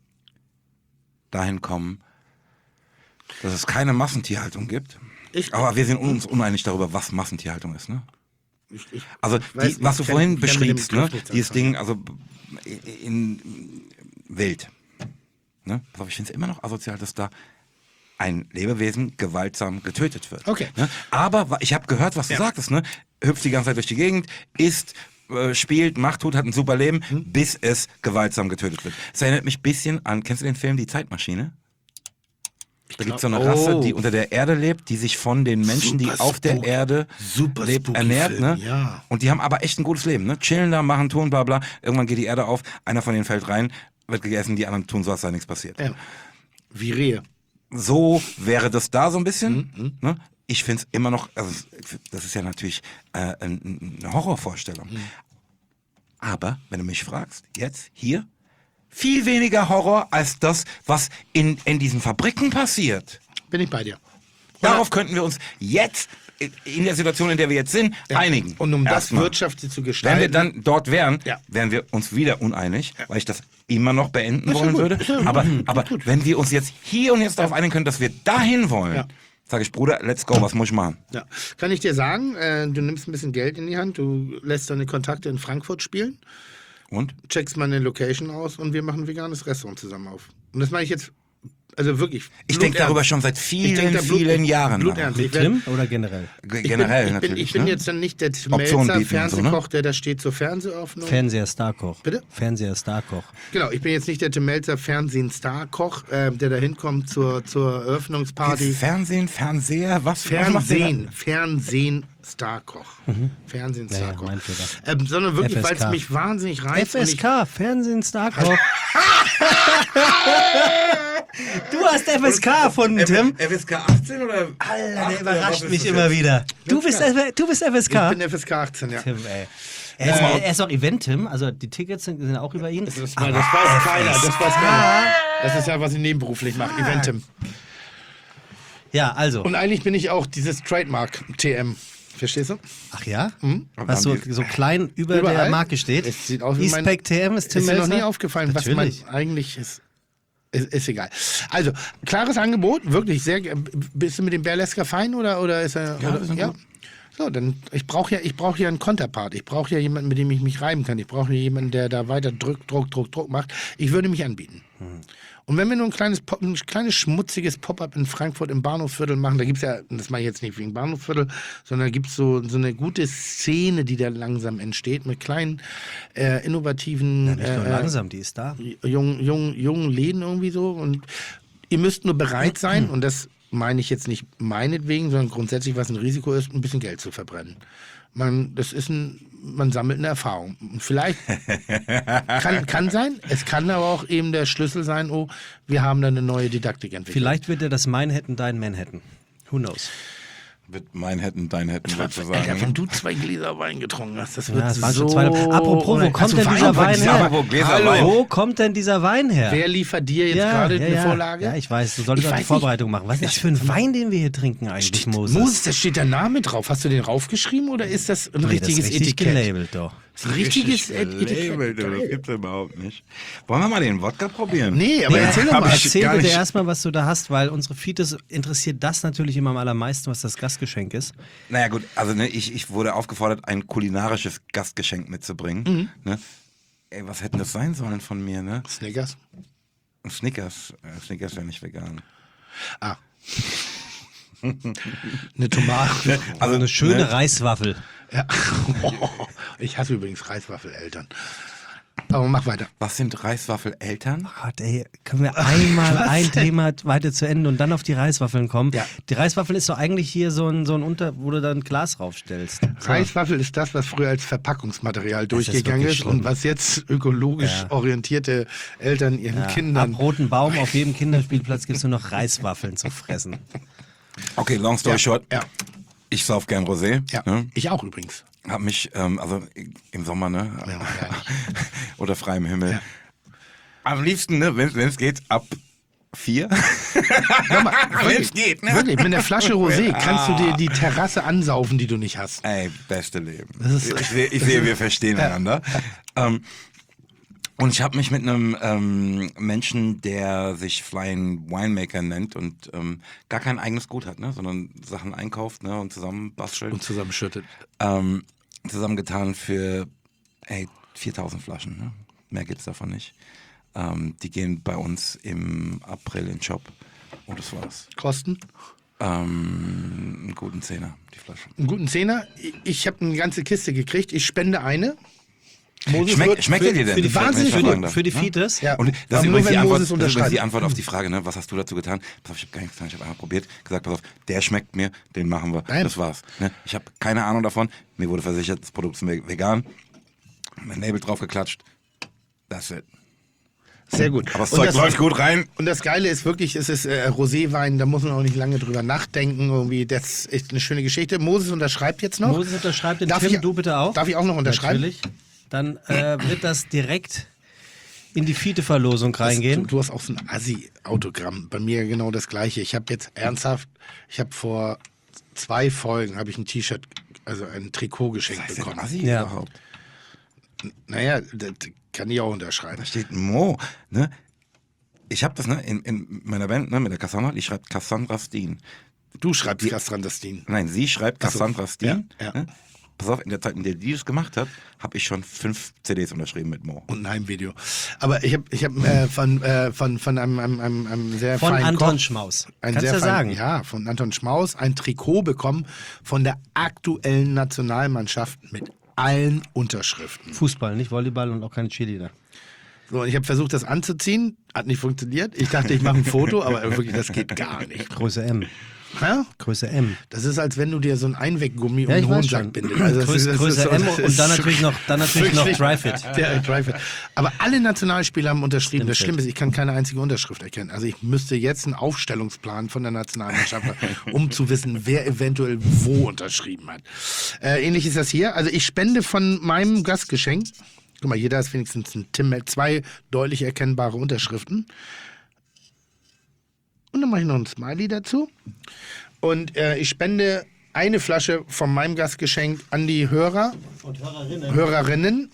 dahin kommen, dass es keine Massentierhaltung gibt. Ich- Aber wir sind uns uneinig darüber, was Massentierhaltung ist, ne? ich, ich, Also, weiß die, was du nicht, vorhin kann- kann mit dem beschriebst, ne? Begriff nichts Dieses anfangen. Ding, also in, in Wild. Ne? Aber ich finde es immer noch asozial, dass da ein Lebewesen gewaltsam getötet wird. Okay. Ne? Aber wa- ich habe gehört, was du Ja. sagtest, ne? Hüpft die ganze Zeit durch die Gegend, isst, äh, spielt, macht, tut, hat ein super Leben, Hm. bis es gewaltsam getötet wird. Das erinnert mich ein bisschen an, kennst du den Film Die Zeitmaschine? Da gibt es so eine glaub- Rasse, oh. die unter der Erde lebt, die sich von den Menschen, die Super auf der spooky. Erde Super lebt, spooky ernährt. Film, Ne? ja. Und die haben aber echt ein gutes Leben. Ne? Chillen da, machen, tun, bla bla. Irgendwann geht die Erde auf, einer von denen fällt rein, wird gegessen, die anderen tun so, als sei nichts passiert. Ja. Wie Rehe. So wäre das da so ein bisschen. Mhm, Ne? Ich finde es immer noch, also das ist ja natürlich äh, ein- eine Horrorvorstellung. Mhm. Aber, wenn du mich fragst, jetzt, hier, viel weniger Horror als das, was in, in diesen Fabriken passiert. Bin ich bei dir. Darauf könnten wir uns jetzt, in der Situation, in der wir jetzt sind, Ja. einigen. Und um das Erstmal. wirtschaftlich zu Wenn gestalten. wir dann dort wären, Ja. wären wir uns wieder uneinig, weil ich das immer noch beenden Ist ja wollen gut, würde. ist ja gut. Aber, Mhm, aber gut. wenn wir uns jetzt hier und jetzt darauf einigen können, dass wir dahin wollen, Ja. sage ich, Bruder, let's go, was muss ich machen? Ja. Kann ich dir sagen, äh, du nimmst ein bisschen Geld in die Hand, du lässt deine Kontakte in Frankfurt spielen, Und? checkst mal eine Location aus und wir machen ein veganes Restaurant zusammen auf. Und das mache ich jetzt Also wirklich. Ich denke darüber schon seit vielen, da Blut, vielen Jahren Bluternst. nach. Ich werd- Tim oder generell? G- Ich Generell bin, ich bin, natürlich. ich bin ne? jetzt dann nicht der Tim Optionen Melzer, bieten und so, ne? Fernsehkoch, der da steht zur Fernseheröffnung. Fernseher Starkoch. Bitte? Fernseher Starkoch. Genau, ich bin jetzt nicht der Tim Melzer Fernsehen-Star-Koch, äh, der da hinkommt zur, zur Eröffnungsparty. Fernsehen, Fernseher, was? was macht der Fernsehen, Fernsehen, Starkoch. Fernsehen, Ja, ja, Starkoch. mein Fehler. ähm, sondern wirklich, F S weil es K. mich wahnsinnig reizt. und F S K, Fernsehen Starkoch. Du hast F S K erfunden, Tim. F S K achtzehn oder? Alter, der überrascht mich immer wieder. Du bist, F- du bist F S Ich K. bin F S K achtzehn, ja. Tim, ey. Er ist, er ist auch Event-Tim, also die Tickets sind, sind auch über ihn. Das, das weiß keiner, das weiß keiner. Das ist ja, was ich nebenberuflich mache, Eventim. Ja, also. Und eigentlich bin ich auch dieses Trademark-T M. Verstehst du? Ach ja? Hm? Was so, so klein über Überall? der Marke steht. Es sieht aus wie mein- E-Spec T M ist Tim Ist dir noch Melzer? nie aufgefallen, Natürlich. was man eigentlich ist. Ist, ist egal. Also, klares Angebot, wirklich sehr. ge- Bist du mit dem Berlesker fein oder, oder ist er. Ja, oder, wir sind gut. So, dann, ich brauche ja, ich brauch ja einen Konterpart. Ich brauche ja jemanden, mit dem ich mich reiben kann. Ich brauche ja jemanden, der da weiter Druck, Druck, Druck, Druck macht. Ich würde mich anbieten. Und wenn wir nur ein kleines, Pop, ein kleines schmutziges Pop-up in Frankfurt im Bahnhofsviertel machen, da gibt es ja, das mache ich jetzt nicht wegen Bahnhofsviertel, sondern da gibt es so, so eine gute Szene, die da langsam entsteht, mit kleinen, äh, innovativen, Ja, nicht nur äh, langsam, die ist da. jungen, jungen, jungen Läden irgendwie so. Und ihr müsst nur bereit sein, und das meine ich jetzt nicht meinetwegen, sondern grundsätzlich, was ein Risiko ist, ein bisschen Geld zu verbrennen. Man, das ist ein, man sammelt eine Erfahrung. Und vielleicht kann, kann sein, es kann aber auch eben der Schlüssel sein, oh, wir haben da eine neue Didaktik entwickelt. Vielleicht wird er das Manhattan dein Manhattan. Who knows? Wird mein hätten, dein hätten sozusagen. Alter, wenn du zwei Gläser Wein getrunken hast, das wird Ja, das waren so... schon zwei. Apropos, wo kommt Hast du denn dieser Wein Wein? her? Apropos Gläser Hallo. Wein. Wo kommt denn dieser Wein her? Wer liefert dir jetzt gerade ja, eine ja. Vorlage? Ja, ich weiß. Du solltest Ich auch die weiß Vorbereitung machen. Was ist das für ein Wein, den wir hier trinken eigentlich, Moses? Moses, da steht der Name drauf. Hast du den raufgeschrieben oder ist das ein Nee, das richtiges ist richtig Etikett? gelabelt, doch. Das ist ein richtiges Etikett. Label, du, das gibt's überhaupt nicht. Wollen wir mal den Wodka probieren? Nee, aber Nee, erzähl doch hab mal. ich Erzähl gar bitte nicht. erstmal, was du da hast, weil unsere Fites interessiert das natürlich immer am allermeisten, was das Gastgeschenk ist. Naja gut, also ne, ich, ich wurde aufgefordert, ein kulinarisches Gastgeschenk mitzubringen. Ne? Ey, was hätten das sein sollen von mir, ne? Snickers. Snickers. Äh, Snickers wäre nicht vegan. Ah. Eine Tomate. Also Eine schöne ne? Reiswaffel. Ja. Ich hasse übrigens Reiswaffeleltern. Aber mach weiter. Was sind Reiswaffeleltern? Gott, ey, können wir einmal ein Thema weiter zu Ende und dann auf die Reiswaffeln kommen? Ja. Die Reiswaffel ist doch eigentlich hier so ein, so ein Unter, wo du dann ein Glas raufstellst. So. Reiswaffel ist das, was früher als Verpackungsmaterial Das ist durchgegangen wirklich ist, schlimm. und was jetzt ökologisch Ja. orientierte Eltern ihren Ja, Kindern... ab roten Baum auf jedem Kinderspielplatz gibt es nur noch Reiswaffeln zu fressen. Okay, long story Ja, short. ja. Ich sauf gern Rosé. Ja, Ne? ich auch übrigens. Hab mich, ähm, also im Sommer, ne? Ja, ja. Oder frei im Himmel. Ja. Am liebsten, ne, wenn es geht, ab vier. Wenn es geht, ne? Wirklich, mit der Flasche Rosé kannst du dir die Terrasse ansaufen, die du nicht hast. Ey, beste Leben. Ich sehe, ich sehe, wir verstehen einander. Ähm, und ich habe mich mit einem ähm, Menschen, der sich Flying Winemaker nennt und ähm, gar kein eigenes Gut hat, ne, sondern Sachen einkauft, ne, und zusammen bastelt, Und zusammenschüttet. ähm, zusammengetan für ey, viertausend Flaschen. Ne? Mehr gibt's davon nicht. Ähm, die gehen bei uns im April in den Shop und das war's. Kosten? Ähm, einen guten Zehner, die Flasche. Einen guten Zehner. Ich- Ich habe eine ganze Kiste gekriegt. Ich spende eine. Moses Schmeckt, wird- schmeckt für, dir die denn? Für die Wenn ich wahnsinnig mal Für fragen die, darf, für die ne? Fites? Ja, Und das ist aber nur übrigens die wenn Antwort, Moses das ist übrigens die unterschreibt. Antwort auf die Frage, ne? Was hast du dazu getan? Pass auf, ich habe gar nichts getan, ich habe einmal probiert, gesagt, pass auf, der schmeckt mir, den machen wir. Nein. Das war's. Ne? Ich habe keine Ahnung davon, mir wurde versichert, das Produkt ist ve- vegan, mein Label drauf geklatscht, that's it. Sehr gut. Aber das Und Zeug das- läuft gut rein. Und das Geile ist wirklich, es ist äh, Roséwein, da muss man auch nicht lange drüber nachdenken. Irgendwie. Das ist eine schöne Geschichte. Moses unterschreibt jetzt noch. Moses unterschreibt den Darf Tim, ich- du bitte auch. Darf ich auch noch unterschreiben? Natürlich. Dann äh, wird das direkt in die Fiete-Verlosung Du, reingehen. du hast auch so ein Assi-Autogramm. Bei mir genau das Gleiche. Ich habe jetzt ernsthaft, ich habe vor zwei Folgen habe ich ein T-Shirt, also ein Trikot geschenkt Was ist denn bekommen. Assi Ja. überhaupt? Naja, das kann ich auch unterschreiben. Da steht Mo, ne? Ich habe das, ne, in, in meiner Band, ne, mit der Cassandra, die schreibt Cassandra Steen. Du schreibst Castrandastin. Nein, sie schreibt Ach so. Cassandra Steen. Ja, ja. Ne? pass auf, in der Zeit, in der die das gemacht hat, habe ich schon fünf C Ds unterschrieben mit Mo. Und ein Heimvideo. Aber ich habe ich hab, äh, von, äh, von, von einem, einem, einem, einem sehr Von feinen Anton Koch, Schmaus. ein Kannst sehr du ja fein, sagen. Ja, von Anton Schmaus ein Trikot bekommen von der aktuellen Nationalmannschaft mit allen Unterschriften. Fußball, nicht Volleyball und auch keine Cheerleader. So, und ich habe versucht, das anzuziehen, hat nicht funktioniert. Ich dachte, ich mache ein Foto, aber wirklich, das geht gar nicht. Größe M. Hä? Größe M. Das ist, als wenn du dir so ein Einweggummi um Ja, den ich weiß Hohensack schon. bindest. Also das Größe, ist- das ist Größe so- M das und ist dann natürlich noch, dann natürlich noch wirklich- Dry-Fit. Der Dry-Fit. Aber alle Nationalspieler haben unterschrieben. Das Stimmt. Schlimme ist, ich kann keine einzige Unterschrift erkennen. Also ich müsste jetzt einen Aufstellungsplan von der Nationalmannschaft haben, um zu wissen, wer eventuell wo unterschrieben hat. Äh, ähnlich ist das hier. Also ich spende von meinem Gastgeschenk. Guck mal, hier da ist wenigstens ein Tim, zwei deutlich erkennbare Unterschriften. Und dann mache ich noch ein Smiley dazu. Und äh, ich spende eine Flasche von meinem Gastgeschenk an die Hörer Und Hörerinnen. Hörerinnen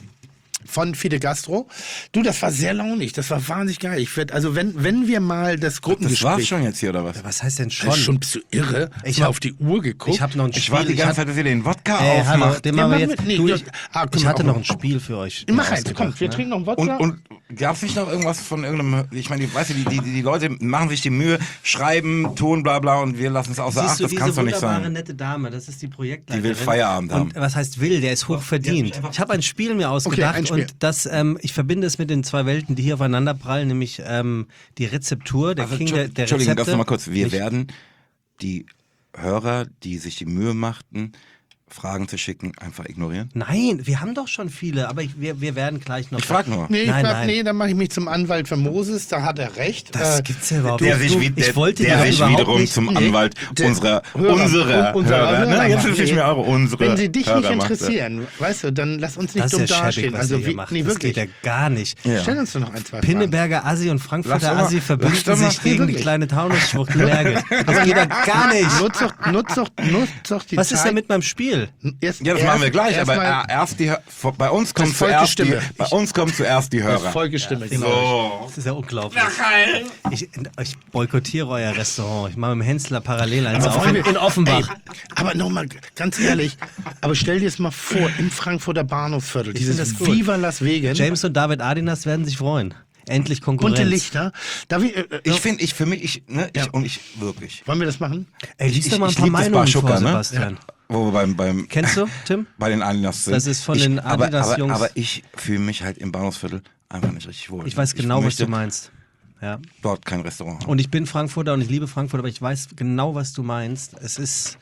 von Fide Gastro. Du, das war sehr launig, das war wahnsinnig geil. Ich werd, also wenn, wenn wir mal das Das Gruppengespräch... war's schon jetzt hier, oder was? Was heißt denn schon? Das ist schon bist du irre. Ich Ich habe hab- auf die Uhr geguckt. Ich habe noch ein Spiel. Ich warte die ich ganze hab- Zeit, bis ihr den Wodka Ey, hallo, aufmacht. den Ja, machen wir mach jetzt. mit- nee, du, das- ich, ah, können ich wir hatte auch noch machen. ein Spiel für euch. Mach eins, ausgedacht, komm, wir ne? trinken noch einen Und, Wodka. und gab es nicht noch irgendwas von irgendeinem, ich meine, die, weißt du, die, die, die Leute machen sich die Mühe, schreiben, tun, bla bla und wir lassen es außer Siehst Acht, du das diese kann's doch nicht wunderbare, sein. nette Dame, das ist die Projektleiterin. Die will Feierabend haben. Und was heißt will? Der ist hochverdient. Ich habe ein Spiel mir ausgedacht ein Spiel. und das, ähm, ich verbinde es mit den zwei Welten, die hier aufeinander prallen, nämlich ähm, die Rezeptur, der Also, King der, der Entschuldigung, Rezepte. das noch mal kurz. Wir Nicht- werden die Hörer, die sich die Mühe machten, Fragen zu schicken, einfach ignorieren. Nein, wir haben doch schon viele, aber ich, wir, wir werden gleich noch... Ich frage nur. Nee, ich Nein, glaub, nein. nee, dann mache ich mich zum Anwalt für Moses, da hat er recht. Das Äh, gibt's ja überhaupt Der nicht. sich, Du, wie, der, ich wollte der dir sich überhaupt wiederum nicht, zum nee, Anwalt der- unserer, Hörer- unserer, un- unserer Hörer. Hörer Na, jetzt machen. ist nicht mehr eure, unsere Wenn sie dich Hörer nicht macht. interessieren, weißt du, dann lass uns nicht Das dumm ist ja schäbig, dastehen. was Also ihr hier wie, macht. nee, Das wirklich. geht ja gar nicht. Ja. Stell uns doch noch ein, zwei Fragen. Pinneberger Assi und Lass Frankfurter doch mal- Assi lass verbünden doch mal- sich gegen die wirklich. kleine Taunusschwucht Merget. Das geht ja gar nicht. Nutz doch, nutz doch, nutz doch die Was Zeit. ist denn mit meinem Spiel? Erst, Ja, das erst, machen wir gleich, aber erstmal äh, erst die, Hör- vor- bei uns kommt Das Volk zuerst die, Stimme. bei uns kommen zuerst die das Hörer. Volksstimme, genau. So. Das ist ja unglaublich. Ich, ich boykottiere euer Restaurant. Ich mache mit dem Hensler parallel eins auf in, Freunde, in Offenbach. Ey, aber nochmal, ganz ehrlich, aber stell dir es mal vor, im Frankfurter Bahnhofsviertel, Ich dieses find das gut. Viva Las Vegas, James und David Adinas werden sich freuen. Endlich Konkurrenz. bunte Lichter. Darf ich, äh, äh, Ich finde, ich für mich, ich, ne, ich Ja. und ich wirklich. wollen wir das machen? Ey, lies Ich- doch mal ein ich paar lieb das Meinungen vor, Barschuka, ne? Sebastian. Wo wir beim, beim Kennst du, Tim? bei den Adidas sind. Das ist von ich, den aber, Adidas-Jungs. aber, aber ich fühle mich halt im Bahnhofsviertel einfach nicht richtig wohl. Ich weiß genau, was möchte du meinst. Ja. dort kein Restaurant haben. Und ich bin Frankfurter und ich liebe Frankfurt, aber ich weiß genau, was du meinst. Es ist.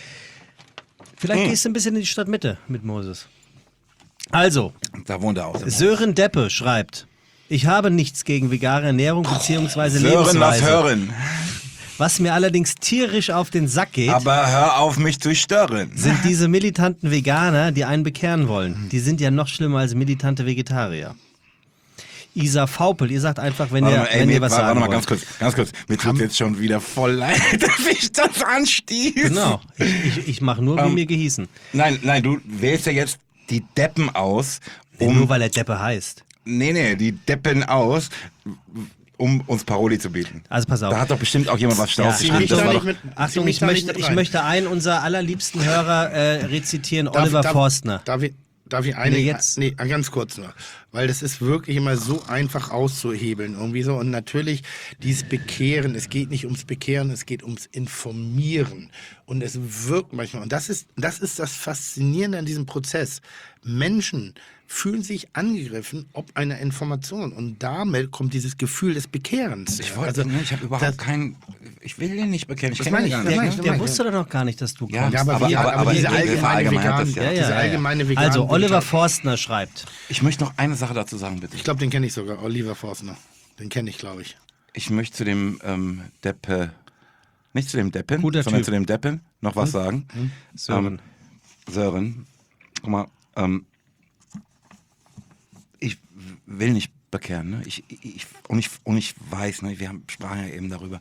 Vielleicht Hm. gehst du ein bisschen in die Stadtmitte mit Moses. Also, Da wohnt er auch. Sören Deppe schreibt: Ich habe nichts gegen vegane Ernährung bzw. Sören, Lebensweise. lass hören. Was mir allerdings tierisch auf den Sack geht, Aber hör auf, mich zu stören. sind diese militanten Veganer, die einen bekehren wollen. Die sind ja noch schlimmer als militante Vegetarier. Isa Faupel, ihr sagt einfach, wenn Warte ihr, mal, ey, wenn mir, ihr was warte sagen mal wollt. ganz kurz, ganz kurz. Mir tut jetzt schon wieder voll leid, dass ich das anstieß. Genau, ich, ich, ich mache nur, wie Ähm, mir gehießen. Nein, nein, du wählst ja jetzt die Deppen aus, um... Nur weil er Deppe heißt. Nee, nee, die Deppen aus, um uns Paroli zu bieten. Also pass auf. Da hat doch bestimmt auch jemand was Schlaues Ja, Zieh mich geschrieben. da Das war nicht doch- mit, zieh Achtung, mich ich da nicht möchte, mit ich rein. möchte einen unserer allerliebsten Hörer äh, rezitieren, Darf- Oliver darf, Forstner. Darf ich, darf ich eine, Nee, jetzt. nee, ganz kurz nur. Weil das ist wirklich immer so einfach auszuhebeln irgendwie so. Und natürlich dieses Bekehren, es geht nicht ums Bekehren, es geht ums Informieren. Und es wirkt manchmal. Und das ist, das ist das Faszinierende an diesem Prozess. Menschen fühlen sich angegriffen ob einer Information. Und damit kommt dieses Gefühl des Bekehrens. Ich wollte, ne, ich habe überhaupt das- keinen, ich will den nicht bekennen, ich Das kenne meine ihn ich, gar das nicht. meine ne? ich, Der Ja, wusste doch noch gar nicht, dass du Ja, kommst. Ja, aber, Aber- wir, aber- aber, aber diese die allgemeine verallgemeinert Vegan, das ja. Ja, ja, diese ja. allgemeine Vegan Also, Oliver Forstner schreibt. Ich möchte noch eine Sache dazu sagen, bitte. Ich glaube, den kenne ich sogar, Oliver Forstner. Den kenne ich, glaube ich. Ich möchte zu dem ähm, Deppe, nicht zu dem Deppen, Guter sondern Typ. zu dem Deppen noch was sagen. Sören. Ähm, Sören, guck mal, ähm, ich will nicht bekehren, ne? Ich, ich, und, ich, und ich weiß, ne? Wir haben, sprachen ja eben darüber,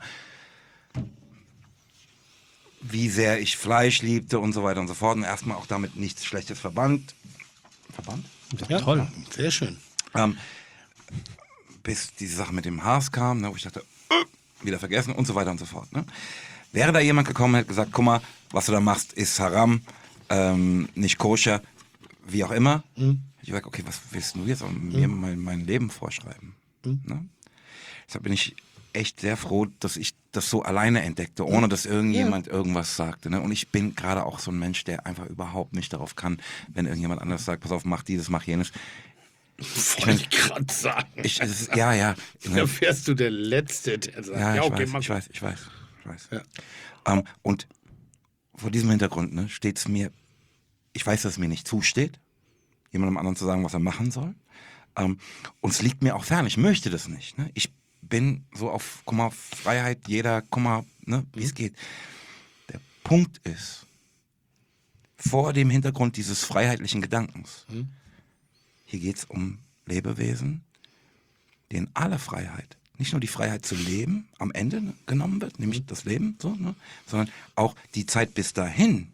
wie sehr ich Fleisch liebte und so weiter und so fort. Und erstmal auch damit nichts Schlechtes verbannt. Verbannt? Ja, toll. Sehr schön. Ähm, bis diese Sache mit dem Haas kam, ne, wo ich dachte, äh, wieder vergessen und so weiter und so fort. Ne? Wäre da jemand gekommen und hätte gesagt, guck mal, was du da machst, ist Haram, ähm, nicht koscher, wie auch immer. Mhm. Ich sage, okay, was willst du jetzt mir Mhm. mein, mein Leben vorschreiben? Mhm. Ne? Deshalb bin ich echt sehr froh, dass ich das so alleine entdeckte, ohne dass irgendjemand ja. irgendwas sagte. Ne? Und ich bin gerade auch so ein Mensch, der einfach überhaupt nicht darauf kann, wenn irgendjemand anders sagt, pass auf, mach dieses, mach jenes. Wollte ich gerade sagen. Ich, also, ja, ja. Da wärst du der Letzte, der sagt, ja, ja, ich, okay, weiß, mach. ich weiß, ich weiß, ich weiß. Ja. Ähm, und vor diesem Hintergrund ne, steht es mir, ich weiß, dass es mir nicht zusteht, jemandem anderen zu sagen, was er machen soll. Ähm, und es liegt mir auch fern, ich möchte das nicht. Ne? Ich bin so auf, guck mal, Freiheit, jeder, guck mal, ne, wie es geht. Der Punkt ist, vor dem Hintergrund dieses freiheitlichen Gedankens, Mhm. hier geht es um Lebewesen, denen alle Freiheit, nicht nur die Freiheit zu leben, am Ende ne, genommen wird, nämlich das Leben, so, ne, sondern auch die Zeit bis dahin,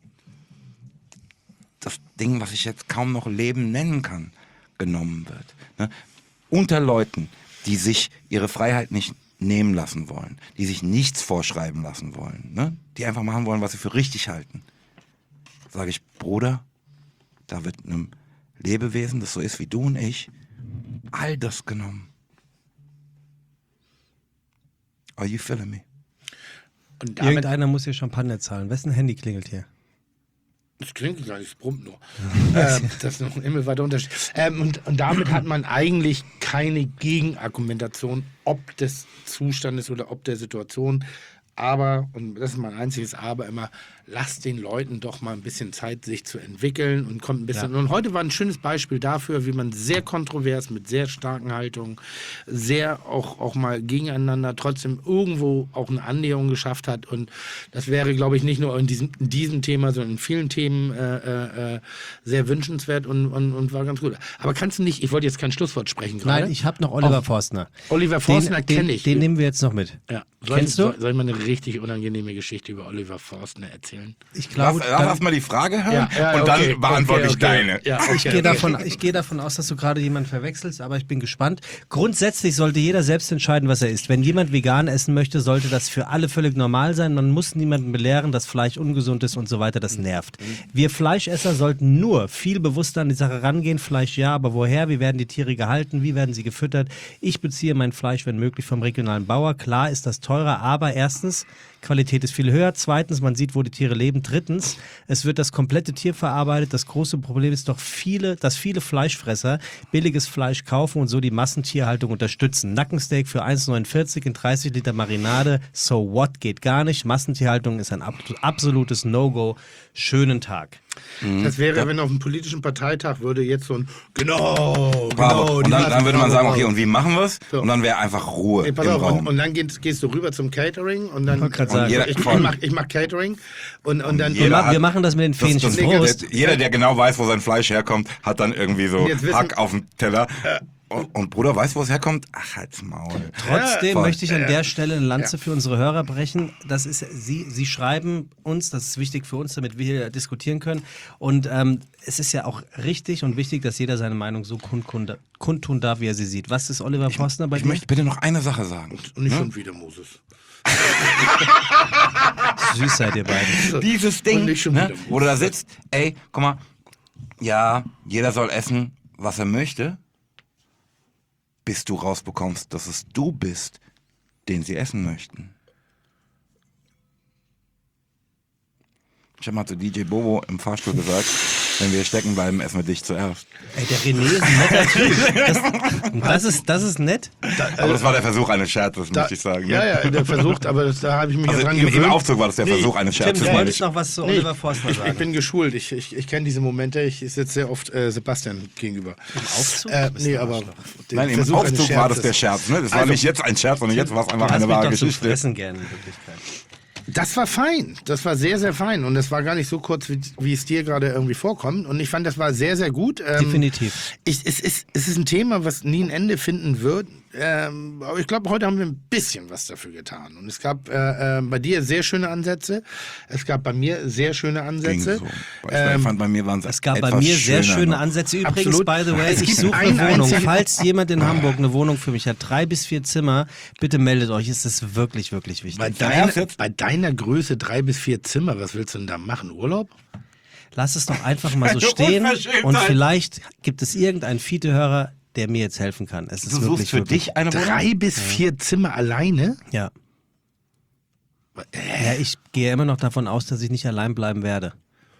das Ding, was ich jetzt kaum noch Leben nennen kann, genommen wird. Ne? Unter Leuten, die sich ihre Freiheit nicht nehmen lassen wollen, die sich nichts vorschreiben lassen wollen, ne? Die einfach machen wollen, was sie für richtig halten. Sage ich, Bruder, da wird einem Lebewesen, das so ist wie du und ich, all das genommen. Are you feeling me? Und damit, Irgendeiner muss hier Champagner zahlen. Wessen Handy klingelt hier? das klingt gar nicht, es brummt nur. ähm, das ist noch ein himmelweiter Unterschied. Ähm, und, und damit hat man eigentlich keine Gegenargumentation, ob des Zustandes oder ob der Situation. Aber, und das ist mein einziges Aber immer, lasst den Leuten doch mal ein bisschen Zeit, sich zu entwickeln und kommt ein bisschen. Ja. Und heute war ein schönes Beispiel dafür, wie man sehr kontrovers, mit sehr starken Haltungen, sehr auch, auch mal gegeneinander trotzdem irgendwo auch eine Annäherung geschafft hat. Und das wäre, glaube ich, nicht nur in diesem, in diesem Thema, sondern in vielen Themen äh, äh, sehr wünschenswert und, und, und war ganz gut. Aber kannst du nicht, ich wollte jetzt kein Schlusswort sprechen gerade. Nein, ich habe noch Oliver Auf, Forstner. Oliver Forstner kenne ich. Den nehmen wir jetzt noch mit. Ja. Soll Kennst ich, du? Soll, soll ich mal eine richtig unangenehme Geschichte über Oliver Forstner erzählen? Ich glaube, Lass, lass erst mal die Frage hören Ja, ja, und okay, dann beantworte okay, ich okay. deine. Ja, okay, Ich gehe okay. davon, ich gehe davon aus, dass du gerade jemanden verwechselst, aber ich bin gespannt. Grundsätzlich sollte jeder selbst entscheiden, was er isst. Wenn jemand vegan essen möchte, sollte das für alle völlig normal sein. Man muss niemanden belehren, dass Fleisch ungesund ist und so weiter. Das nervt. Wir Fleischesser sollten nur viel bewusster an die Sache rangehen. Fleisch ja, aber woher? Wie werden die Tiere gehalten? Wie werden sie gefüttert? Ich beziehe mein Fleisch, wenn möglich, vom regionalen Bauer. Klar ist das teurer, aber erstens, Qualität ist viel höher. Zweitens, man sieht, wo die Tiere leben. Drittens, es wird das komplette Tier verarbeitet. Das große Problem ist doch viele, dass viele Fleischfresser billiges Fleisch kaufen und so die Massentierhaltung unterstützen. Nackensteak für eins neunundvierzig in dreißig Liter Marinade. So what? Geht gar nicht. Massentierhaltung ist ein absolutes No-Go. Schönen Tag. Das wäre, Ja. wenn auf einem politischen Parteitag würde jetzt so ein genau, Bravo. genau. Und die dann, Massen- dann würde man bravo, sagen, bravo. okay, und wie machen wir es? So. Und dann wäre einfach Ruhe Ey, pass im auf, Raum. und, und dann gehst, gehst du rüber zum Catering und dann wollte gerade und sagen. jeder- ich, ich, voll. mach, ich mach Catering und, und dann Wir, Jeder ma hat- wir machen das mit den Das, Fähnchen. das, Prost. das, jeder, der genau weiß, wo sein Fleisch herkommt, hat dann irgendwie so Jetzt wissen- Hack auf dem Teller. Und, und Bruder weiß, wo es herkommt? Ach, halt's Maul. Trotzdem voll. möchte ich an der Stelle eine Lanze für unsere Hörer brechen. Das ist, Sie, Sie schreiben uns, das ist wichtig für uns, damit wir hier diskutieren können. Und ähm, es ist ja auch richtig und wichtig, dass jeder seine Meinung so kundtun, kundtun darf, wie er sie sieht. Was ist Oliver Forstner bei Ich dir? möchte bitte noch eine Sache sagen. und nicht schon wieder Moses. Süß seid ihr beide. Dieses Und Ding, nicht schon ne, wieder. wo du da sitzt, ey, guck mal, ja, jeder soll essen, was er möchte, bis du rausbekommst, dass es du bist, den sie essen möchten. Ich habe mal zu D J Bobo im Fahrstuhl gesagt, wenn wir stecken bleiben, essen wir dich zuerst. Ey, der René ist ein netter Typ. Das, das, ist, das ist nett. Aber das war der Versuch eines Scherzes, Da- möchte ich sagen. Ne? Ja, ja, der versucht, aber das, da habe ich mich Also ja dran im, gewöhnt. im Aufzug war das der Nee, Versuch eines Tim, Scherzes. du meine wolltest ich. noch was zu Nee, Oliver Forstner ich, sagen. ich bin geschult, ich, ich, ich kenne diese Momente, ich sitze sehr oft äh, Sebastian gegenüber. Im Aufzug? Äh, Du bist nee, ein aber Arschloch. den Nein, im Versuch eines Aufzug war das der Scherzes. Scherz. Ne? Das war Also- nicht jetzt ein Scherz, sondern jetzt war es einfach Lass eine mich wahre doch zum Geschichte. Fressen gerne in Wirklichkeit. Das war fein. Das war sehr, sehr fein. Und das war gar nicht so kurz, wie, wie es dir gerade irgendwie vorkommt. Und ich fand, das war sehr, sehr gut. Ähm, Definitiv. Ich, es, ist, es ist ein Thema, was nie ein Ende finden wird. Ähm, aber ich glaube, heute haben wir ein bisschen was dafür getan. Und es gab äh, äh, bei dir sehr schöne Ansätze. Es gab bei mir sehr schöne Ging Ansätze. so. Ich fand, bei mir waren es Es gab bei etwas mir sehr schöner schöne noch. Ansätze. Übrigens, Absolut. by the way, Es ich gibt suche einen eine Wohnung. einzigen- Falls jemand in Hamburg eine Wohnung für mich hat, drei bis vier Zimmer, bitte meldet euch. Es ist wirklich, wirklich wichtig. Bei, Dein Ernst deiner, jetzt? bei deiner Größe drei bis vier Zimmer, was willst du denn da machen? Urlaub? lass es doch einfach mal so Eine stehen Unverschämtheit. und vielleicht gibt es irgendeinen Fiete-Hörer, der mir jetzt helfen kann. Es ist Du wirklich, suchst für wirklich, dich eine Wohnung? Drei bis vier Zimmer alleine? Ja. Ja, ich gehe immer noch davon aus, dass ich nicht allein bleiben werde.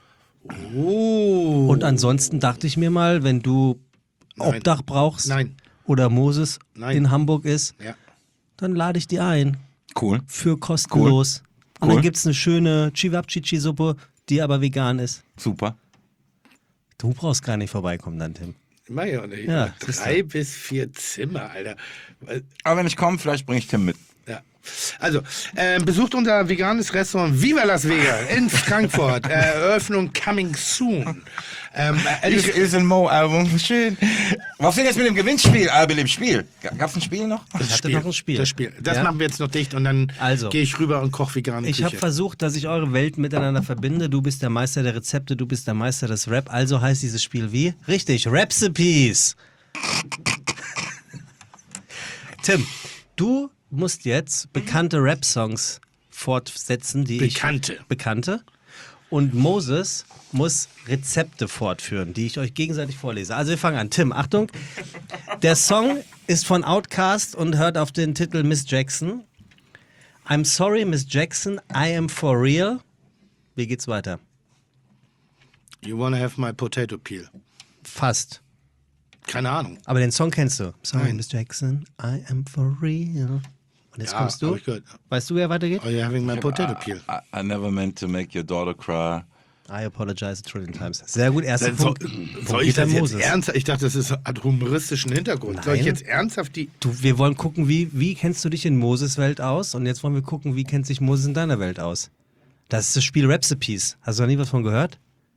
Oh. Und ansonsten dachte ich mir mal, wenn du Nein. Obdach brauchst Nein. oder Moses Nein. in Hamburg ist, Ja. dann lade ich die ein Cool. für kostenlos. Und Cool. dann gibt es eine schöne Chivapchichi-Suppe, die aber vegan ist. Super. Du brauchst gar nicht vorbeikommen dann, Tim. Mach ich auch nicht. Ja, siehst du. Drei bis vier Zimmer, Alter. Weil- Aber wenn ich komme, vielleicht bringe ich Tim mit. Ja. Also, ähm, besucht unser veganes Restaurant Viva Las Vegas in Frankfurt. äh, Eröffnung coming soon. Ähm, äh, Ich ich, ist ein Mo-Album, schön. Was ist denn jetzt mit dem Gewinnspiel, Album im Spiel? Gab's ein Spiel noch? Ich hatte noch ein Spiel. Das Spiel. Das Ja? machen wir jetzt noch dicht und dann Also. gehe ich rüber und koche vegane Ich Küche. habe versucht, dass ich eure Welten miteinander verbinde. Du bist der Meister der Rezepte, du bist der Meister des Rap. Also heißt dieses Spiel wie? Richtig, Recipes. Tim, du musst jetzt bekannte Rap-Songs fortsetzen, die Bekannte. ich... Bekannte. Und Moses muss Rezepte fortführen, die ich euch gegenseitig vorlese. Also wir fangen an. Tim, Achtung. Der Song ist von Outkast und hört auf den Titel Miss Jackson. I'm sorry, Miss Jackson, I am for real. Wie geht's weiter? You wanna have my potato peel? Fast. Keine Ahnung. Aber den Song kennst du. Sorry, Nein. Miss Jackson, I am for real. Und jetzt Ja, kommst du. hab ich gehört. Weißt du, wer weitergeht? Oh, you're having my potato peel. I, I never meant to make your daughter cry. I apologize a trillion times. Sehr gut, erster Dann soll, Punkt. soll ich Peter das jetzt Moses. ernsthaft? Ich dachte, das ist, hat humoristischen Hintergrund. Soll ich Nein. jetzt ernsthaft die... Du, wir wollen gucken, wie, wie kennst du dich in Moses Welt aus? Und jetzt wollen wir gucken, wie kennt sich Moses in deiner Welt aus? Das ist das Spiel Recipes. Hast du noch nie was von gehört?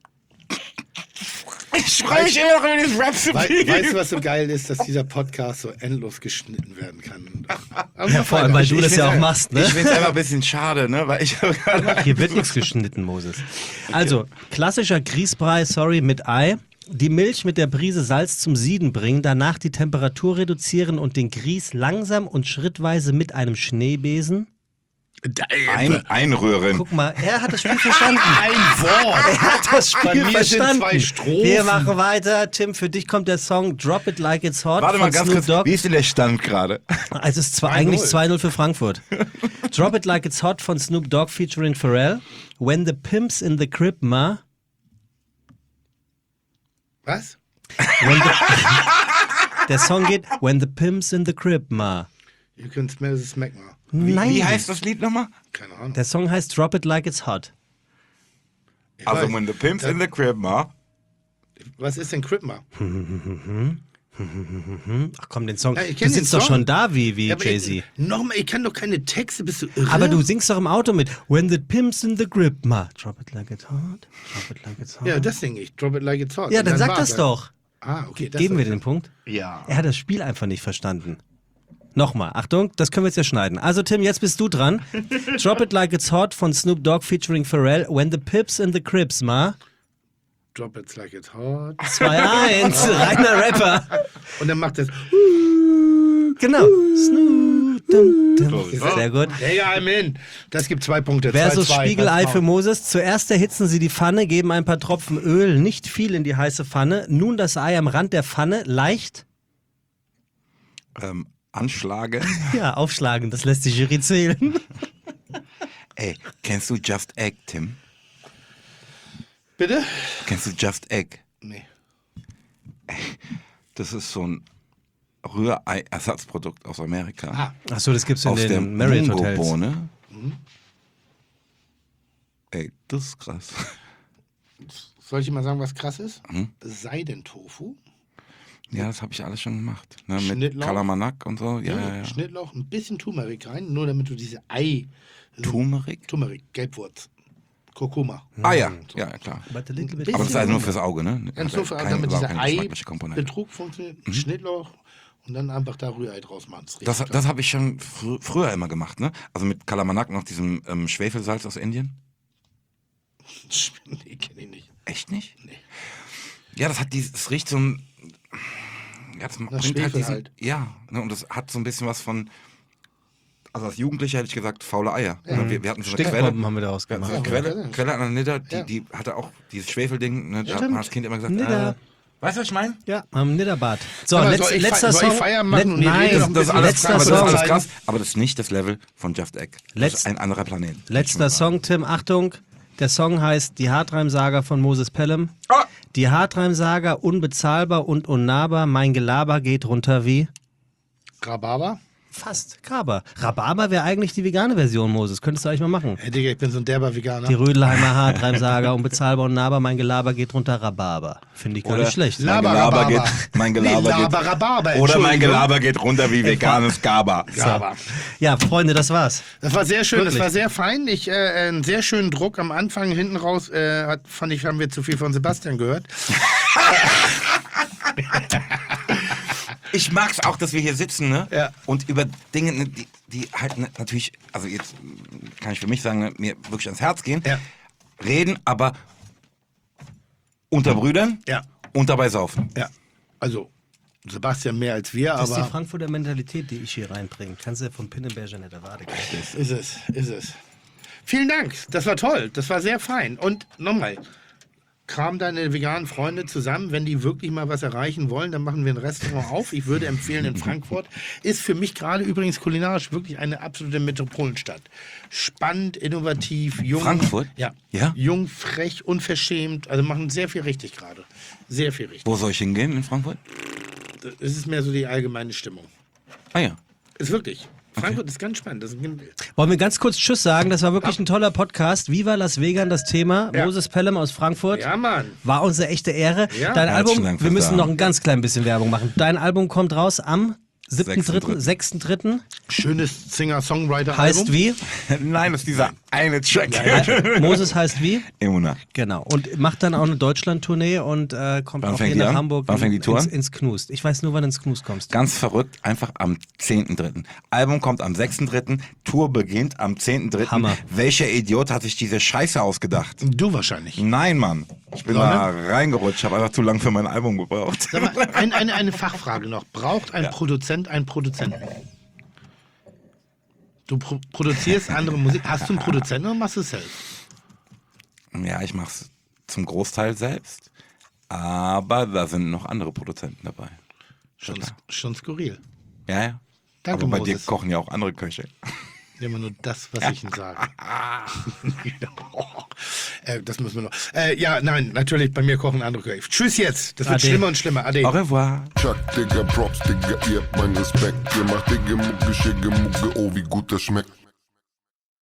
Ich freue mich immer noch über dieses Wei Rap-Spiel. weißt du, was so geil ist, dass dieser Podcast so endlos geschnitten werden kann? Ja, vor allem, weil du das ja auch machst, ne? Ich finde es einfach ein bisschen schade, ne? Weil ich Hier wird nichts geschnitten, Moses. Also, klassischer Grießbrei, sorry, mit Ei. Die Milch mit der Prise Salz zum Sieden bringen, danach die Temperatur reduzieren und den Grieß langsam und schrittweise mit einem Schneebesen. Ein, einrühren. Guck mal, er hat das Spiel verstanden. Ein Wort! Er hat das Bei Spiel mir sind verstanden. zwei Strophen. Wir machen weiter. Tim, für dich kommt der Song Drop It Like It's Hot Warte von mal ganz Snoop kurz, Dogg. wie ist denn der Stand gerade? Also es ist zwar zwei eigentlich null. zwei null für Frankfurt. Drop It Like It's Hot von Snoop Dogg featuring Pharrell. When the Pimps in the Crib, ma. Was? When the der Song geht When the Pimps in the Crib, ma. You can smell the smegma. Nein. Wie heißt das Lied nochmal? Keine Ahnung. Der Song heißt Drop It Like It's Hot. Ich Also, weiß. when the pimp's Das- in the crib, ma. Was ist denn Cripma? Ach komm, den Song. Ja, ich du kenn den sitzt doch Song. schon da wie, wie Ja, aber Jay-Z. ich- Nochmal, ich kann doch keine Texte, bist du irre? Aber du singst doch im Auto mit When the Pimps in the Grip, ma. Drop it like it's hot. Drop it like it's hot. Ja, das singe ich. Drop it like it's hot. Ja, Und dann sag war's das halt. doch. Ah, okay. Das Geben wir soll- den Punkt? Ja. Er hat das Spiel einfach nicht verstanden. Nochmal, Achtung, das können wir jetzt ja schneiden. Also Tim, jetzt bist du dran. Drop It Like It's Hot von Snoop Dogg featuring Pharrell. When the Pips in the Cribs, ma. Drop it like it's hot. zwei eins, reiner Rapper. Und dann macht das. Genau. Snoop, dum, dum. Sehr gut. Hey, I'm in. Das gibt zwei Punkte. Versus zwei, zwei, Spiegelei was für machen? Moses. Zuerst erhitzen sie die Pfanne, geben ein paar Tropfen Öl, nicht viel in die heiße Pfanne. Nun das Ei am Rand der Pfanne, leicht, Ähm, anschlagen. ja, aufschlagen. Das lässt die Jury zählen. Ey, kennst du Just Egg, Tim? Bitte? Kennst du Just Egg? Nee. Das ist so ein Rührei-Ersatzprodukt aus Amerika. Ah, Achso, das gibt's in aus der den Marriott Hotels. Mungo-Bohne. Ey, das ist krass. soll ich dir mal sagen, was krass ist? Hm? Seidentofu. Ja, das habe ich alles schon gemacht. Ne, mit Schnittlauch? Kalamanak und so. Ja, ja, ja. Schnittlauch, ein bisschen Turmeric rein, nur damit du diese Ei. Turmeric? Turmeric, Gelbwurz. Kurkuma. Ah ja, ja, klar. But a little bit. Bisschen- Aber das ist also nur fürs Auge, ne? Ganz Also so, keine- damit überhaupt dieser keine geschmackliche Komponente. Ei-Betrug funktioniert. Schnittlauch und dann einfach da Rührei draus machen. ist Das, richtig das habe ich schon fr früher immer gemacht, ne? Also mit Kalamanak noch diesem ähm, Schwefelsalz aus Indien. toll. Nee, kenn ich nicht. Echt nicht? Nee. Ja, das hat dieses, das riecht so ein, ja, das bringt Schwefel halt diesen, halt. ja, ne, und das hat so ein bisschen was von also als Jugendlicher hätte ich gesagt, faule Eier. Ja. Wir, wir hatten so eine Quelle, Stinkbomben haben wir daraus wir hatten gemacht. so eine Quelle, Quelle an der Nidda, die, Ja. die hatte auch dieses Schwefelding, ne, da Stimmt. hat das Kind immer gesagt, Nidda. äh, weißt du, was ich meine? Ja, am Nidderbad. So, Aber letz, soll ich letzter fe- soll ich Song. Feier machen und ihr nein, redet noch ein Das ist bisschen alles, letzter krass, das ist Song. alles krass, aber das ist nicht das Level von Just Egg. Das Letz- ist ein anderer Planet. Letzter Song, Tim, Achtung. Der Song heißt Die Hartreim-Saga von Moses Pelham. Ah! Die Hartreim-Saga, unbezahlbar und unnahbar. Mein Gelaber geht runter wie? Rhabarber? Fast. Graber. Rhabarber wäre eigentlich die vegane Version, Moses. Könntest du eigentlich mal machen. Hey Digga, ich bin so ein derber Veganer. Die Rödelheimer Hartreim-Saga, unbezahlbar und nahbar. Mein Gelaber geht runter Rhabarber. Finde ich gar Oder nicht schlecht. La- Mein Laber, Gelaber Rhabarber. geht, mein Gelaber Nee, Laber, geht, Rhabarber, oder mein Entschuldigung. Gelaber geht runter wie veganes Gaba. Rhabarber. Ja, Freunde, das war's. Das war sehr schön, Wirklich. das war sehr fein. Ich, äh, einen sehr schönen Druck am Anfang, hinten raus, äh, hat, fand ich, haben wir zu viel von Sebastian gehört. Ich mag's auch, dass wir hier sitzen, ne? Ja. Und über Dinge, ne, die, die halt ne, natürlich, also jetzt kann ich für mich sagen, ne, mir wirklich ans Herz gehen, Ja. reden, aber unter Brüdern Ja. und dabei saufen. Ja, also Sebastian mehr als wir, Das ist die aber Frankfurter Mentalität, die ich hier reinbringe. Kannst du ja von Pinnenberger nicht erwarten. ist es, ist es. Vielen Dank, das war toll, das war sehr fein. Und nochmal, kram deine veganen Freunde zusammen, wenn die wirklich mal was erreichen wollen, dann machen wir ein Restaurant auf. Ich würde empfehlen in Frankfurt. Ist für mich gerade übrigens kulinarisch wirklich eine absolute Metropolenstadt. Spannend, innovativ, jung. Frankfurt? Ja. Ja? Jung, frech, unverschämt. Also machen sehr viel richtig gerade. Sehr viel richtig. Wo soll ich hingehen in Frankfurt? Es ist mehr so die allgemeine Stimmung. Ah ja. Ist wirklich. Frankfurt ist ganz spannend. Das ist ein Wollen wir ganz kurz Tschüss sagen? Das war wirklich ein toller Podcast. Viva Las Vegas, das Thema. Ja. Moses Pelham aus Frankfurt. ja, Mann. War unsere echte Ehre. Ja. Dein Herzlichen Album, Dank wir fürs müssen Da. noch ein ganz klein bisschen Werbung machen. Dein Album kommt raus am siebten dritten, sechsten dritten. Schönes Singer-Songwriter-Album. Heißt wie? Nein, das ist dieser eine Track. Moses heißt wie? Emuna. Genau. Und macht dann auch eine Deutschland-Tournee und äh, kommt Wann auch fängt hier die nach an? Hamburg Wann fängt die Tour ins, an? ins Knust. Ich weiß nur, wann du ins Knust kommst. Ganz verrückt, einfach am zehnten dritten Album kommt am sechsten dritten Tour beginnt am zehnten dritten Hammer. Welcher Idiot hat sich diese Scheiße ausgedacht? Du wahrscheinlich. Nein, Mann. Ich bin da reingerutscht, habe einfach zu lang für mein Album gebraucht. Sag mal, ein, eine, eine Fachfrage noch. Braucht ein Produzent einen Produzenten? Du pro produzierst andere Musik. Hast du einen Produzenten oder machst du es selbst? Ja, ich mach's zum Großteil selbst, aber da sind noch andere Produzenten dabei. Schon, schon skurril. Ja, ja. Danke, aber bei Moses. dir kochen ja auch andere Köche. Immer nur das, was ich Ihnen sage. äh, das müssen wir noch. Äh, ja, nein, natürlich, bei mir kochen andere Köche. Tschüss jetzt. Das wird Ade. schlimmer und schlimmer. Ade. Au revoir. Chuck, Digga, Props, Digga, ihr habt meinen Respekt. Ihr macht Digga, Mucke, Schicke, Mucke, oh, wie gut das schmeckt.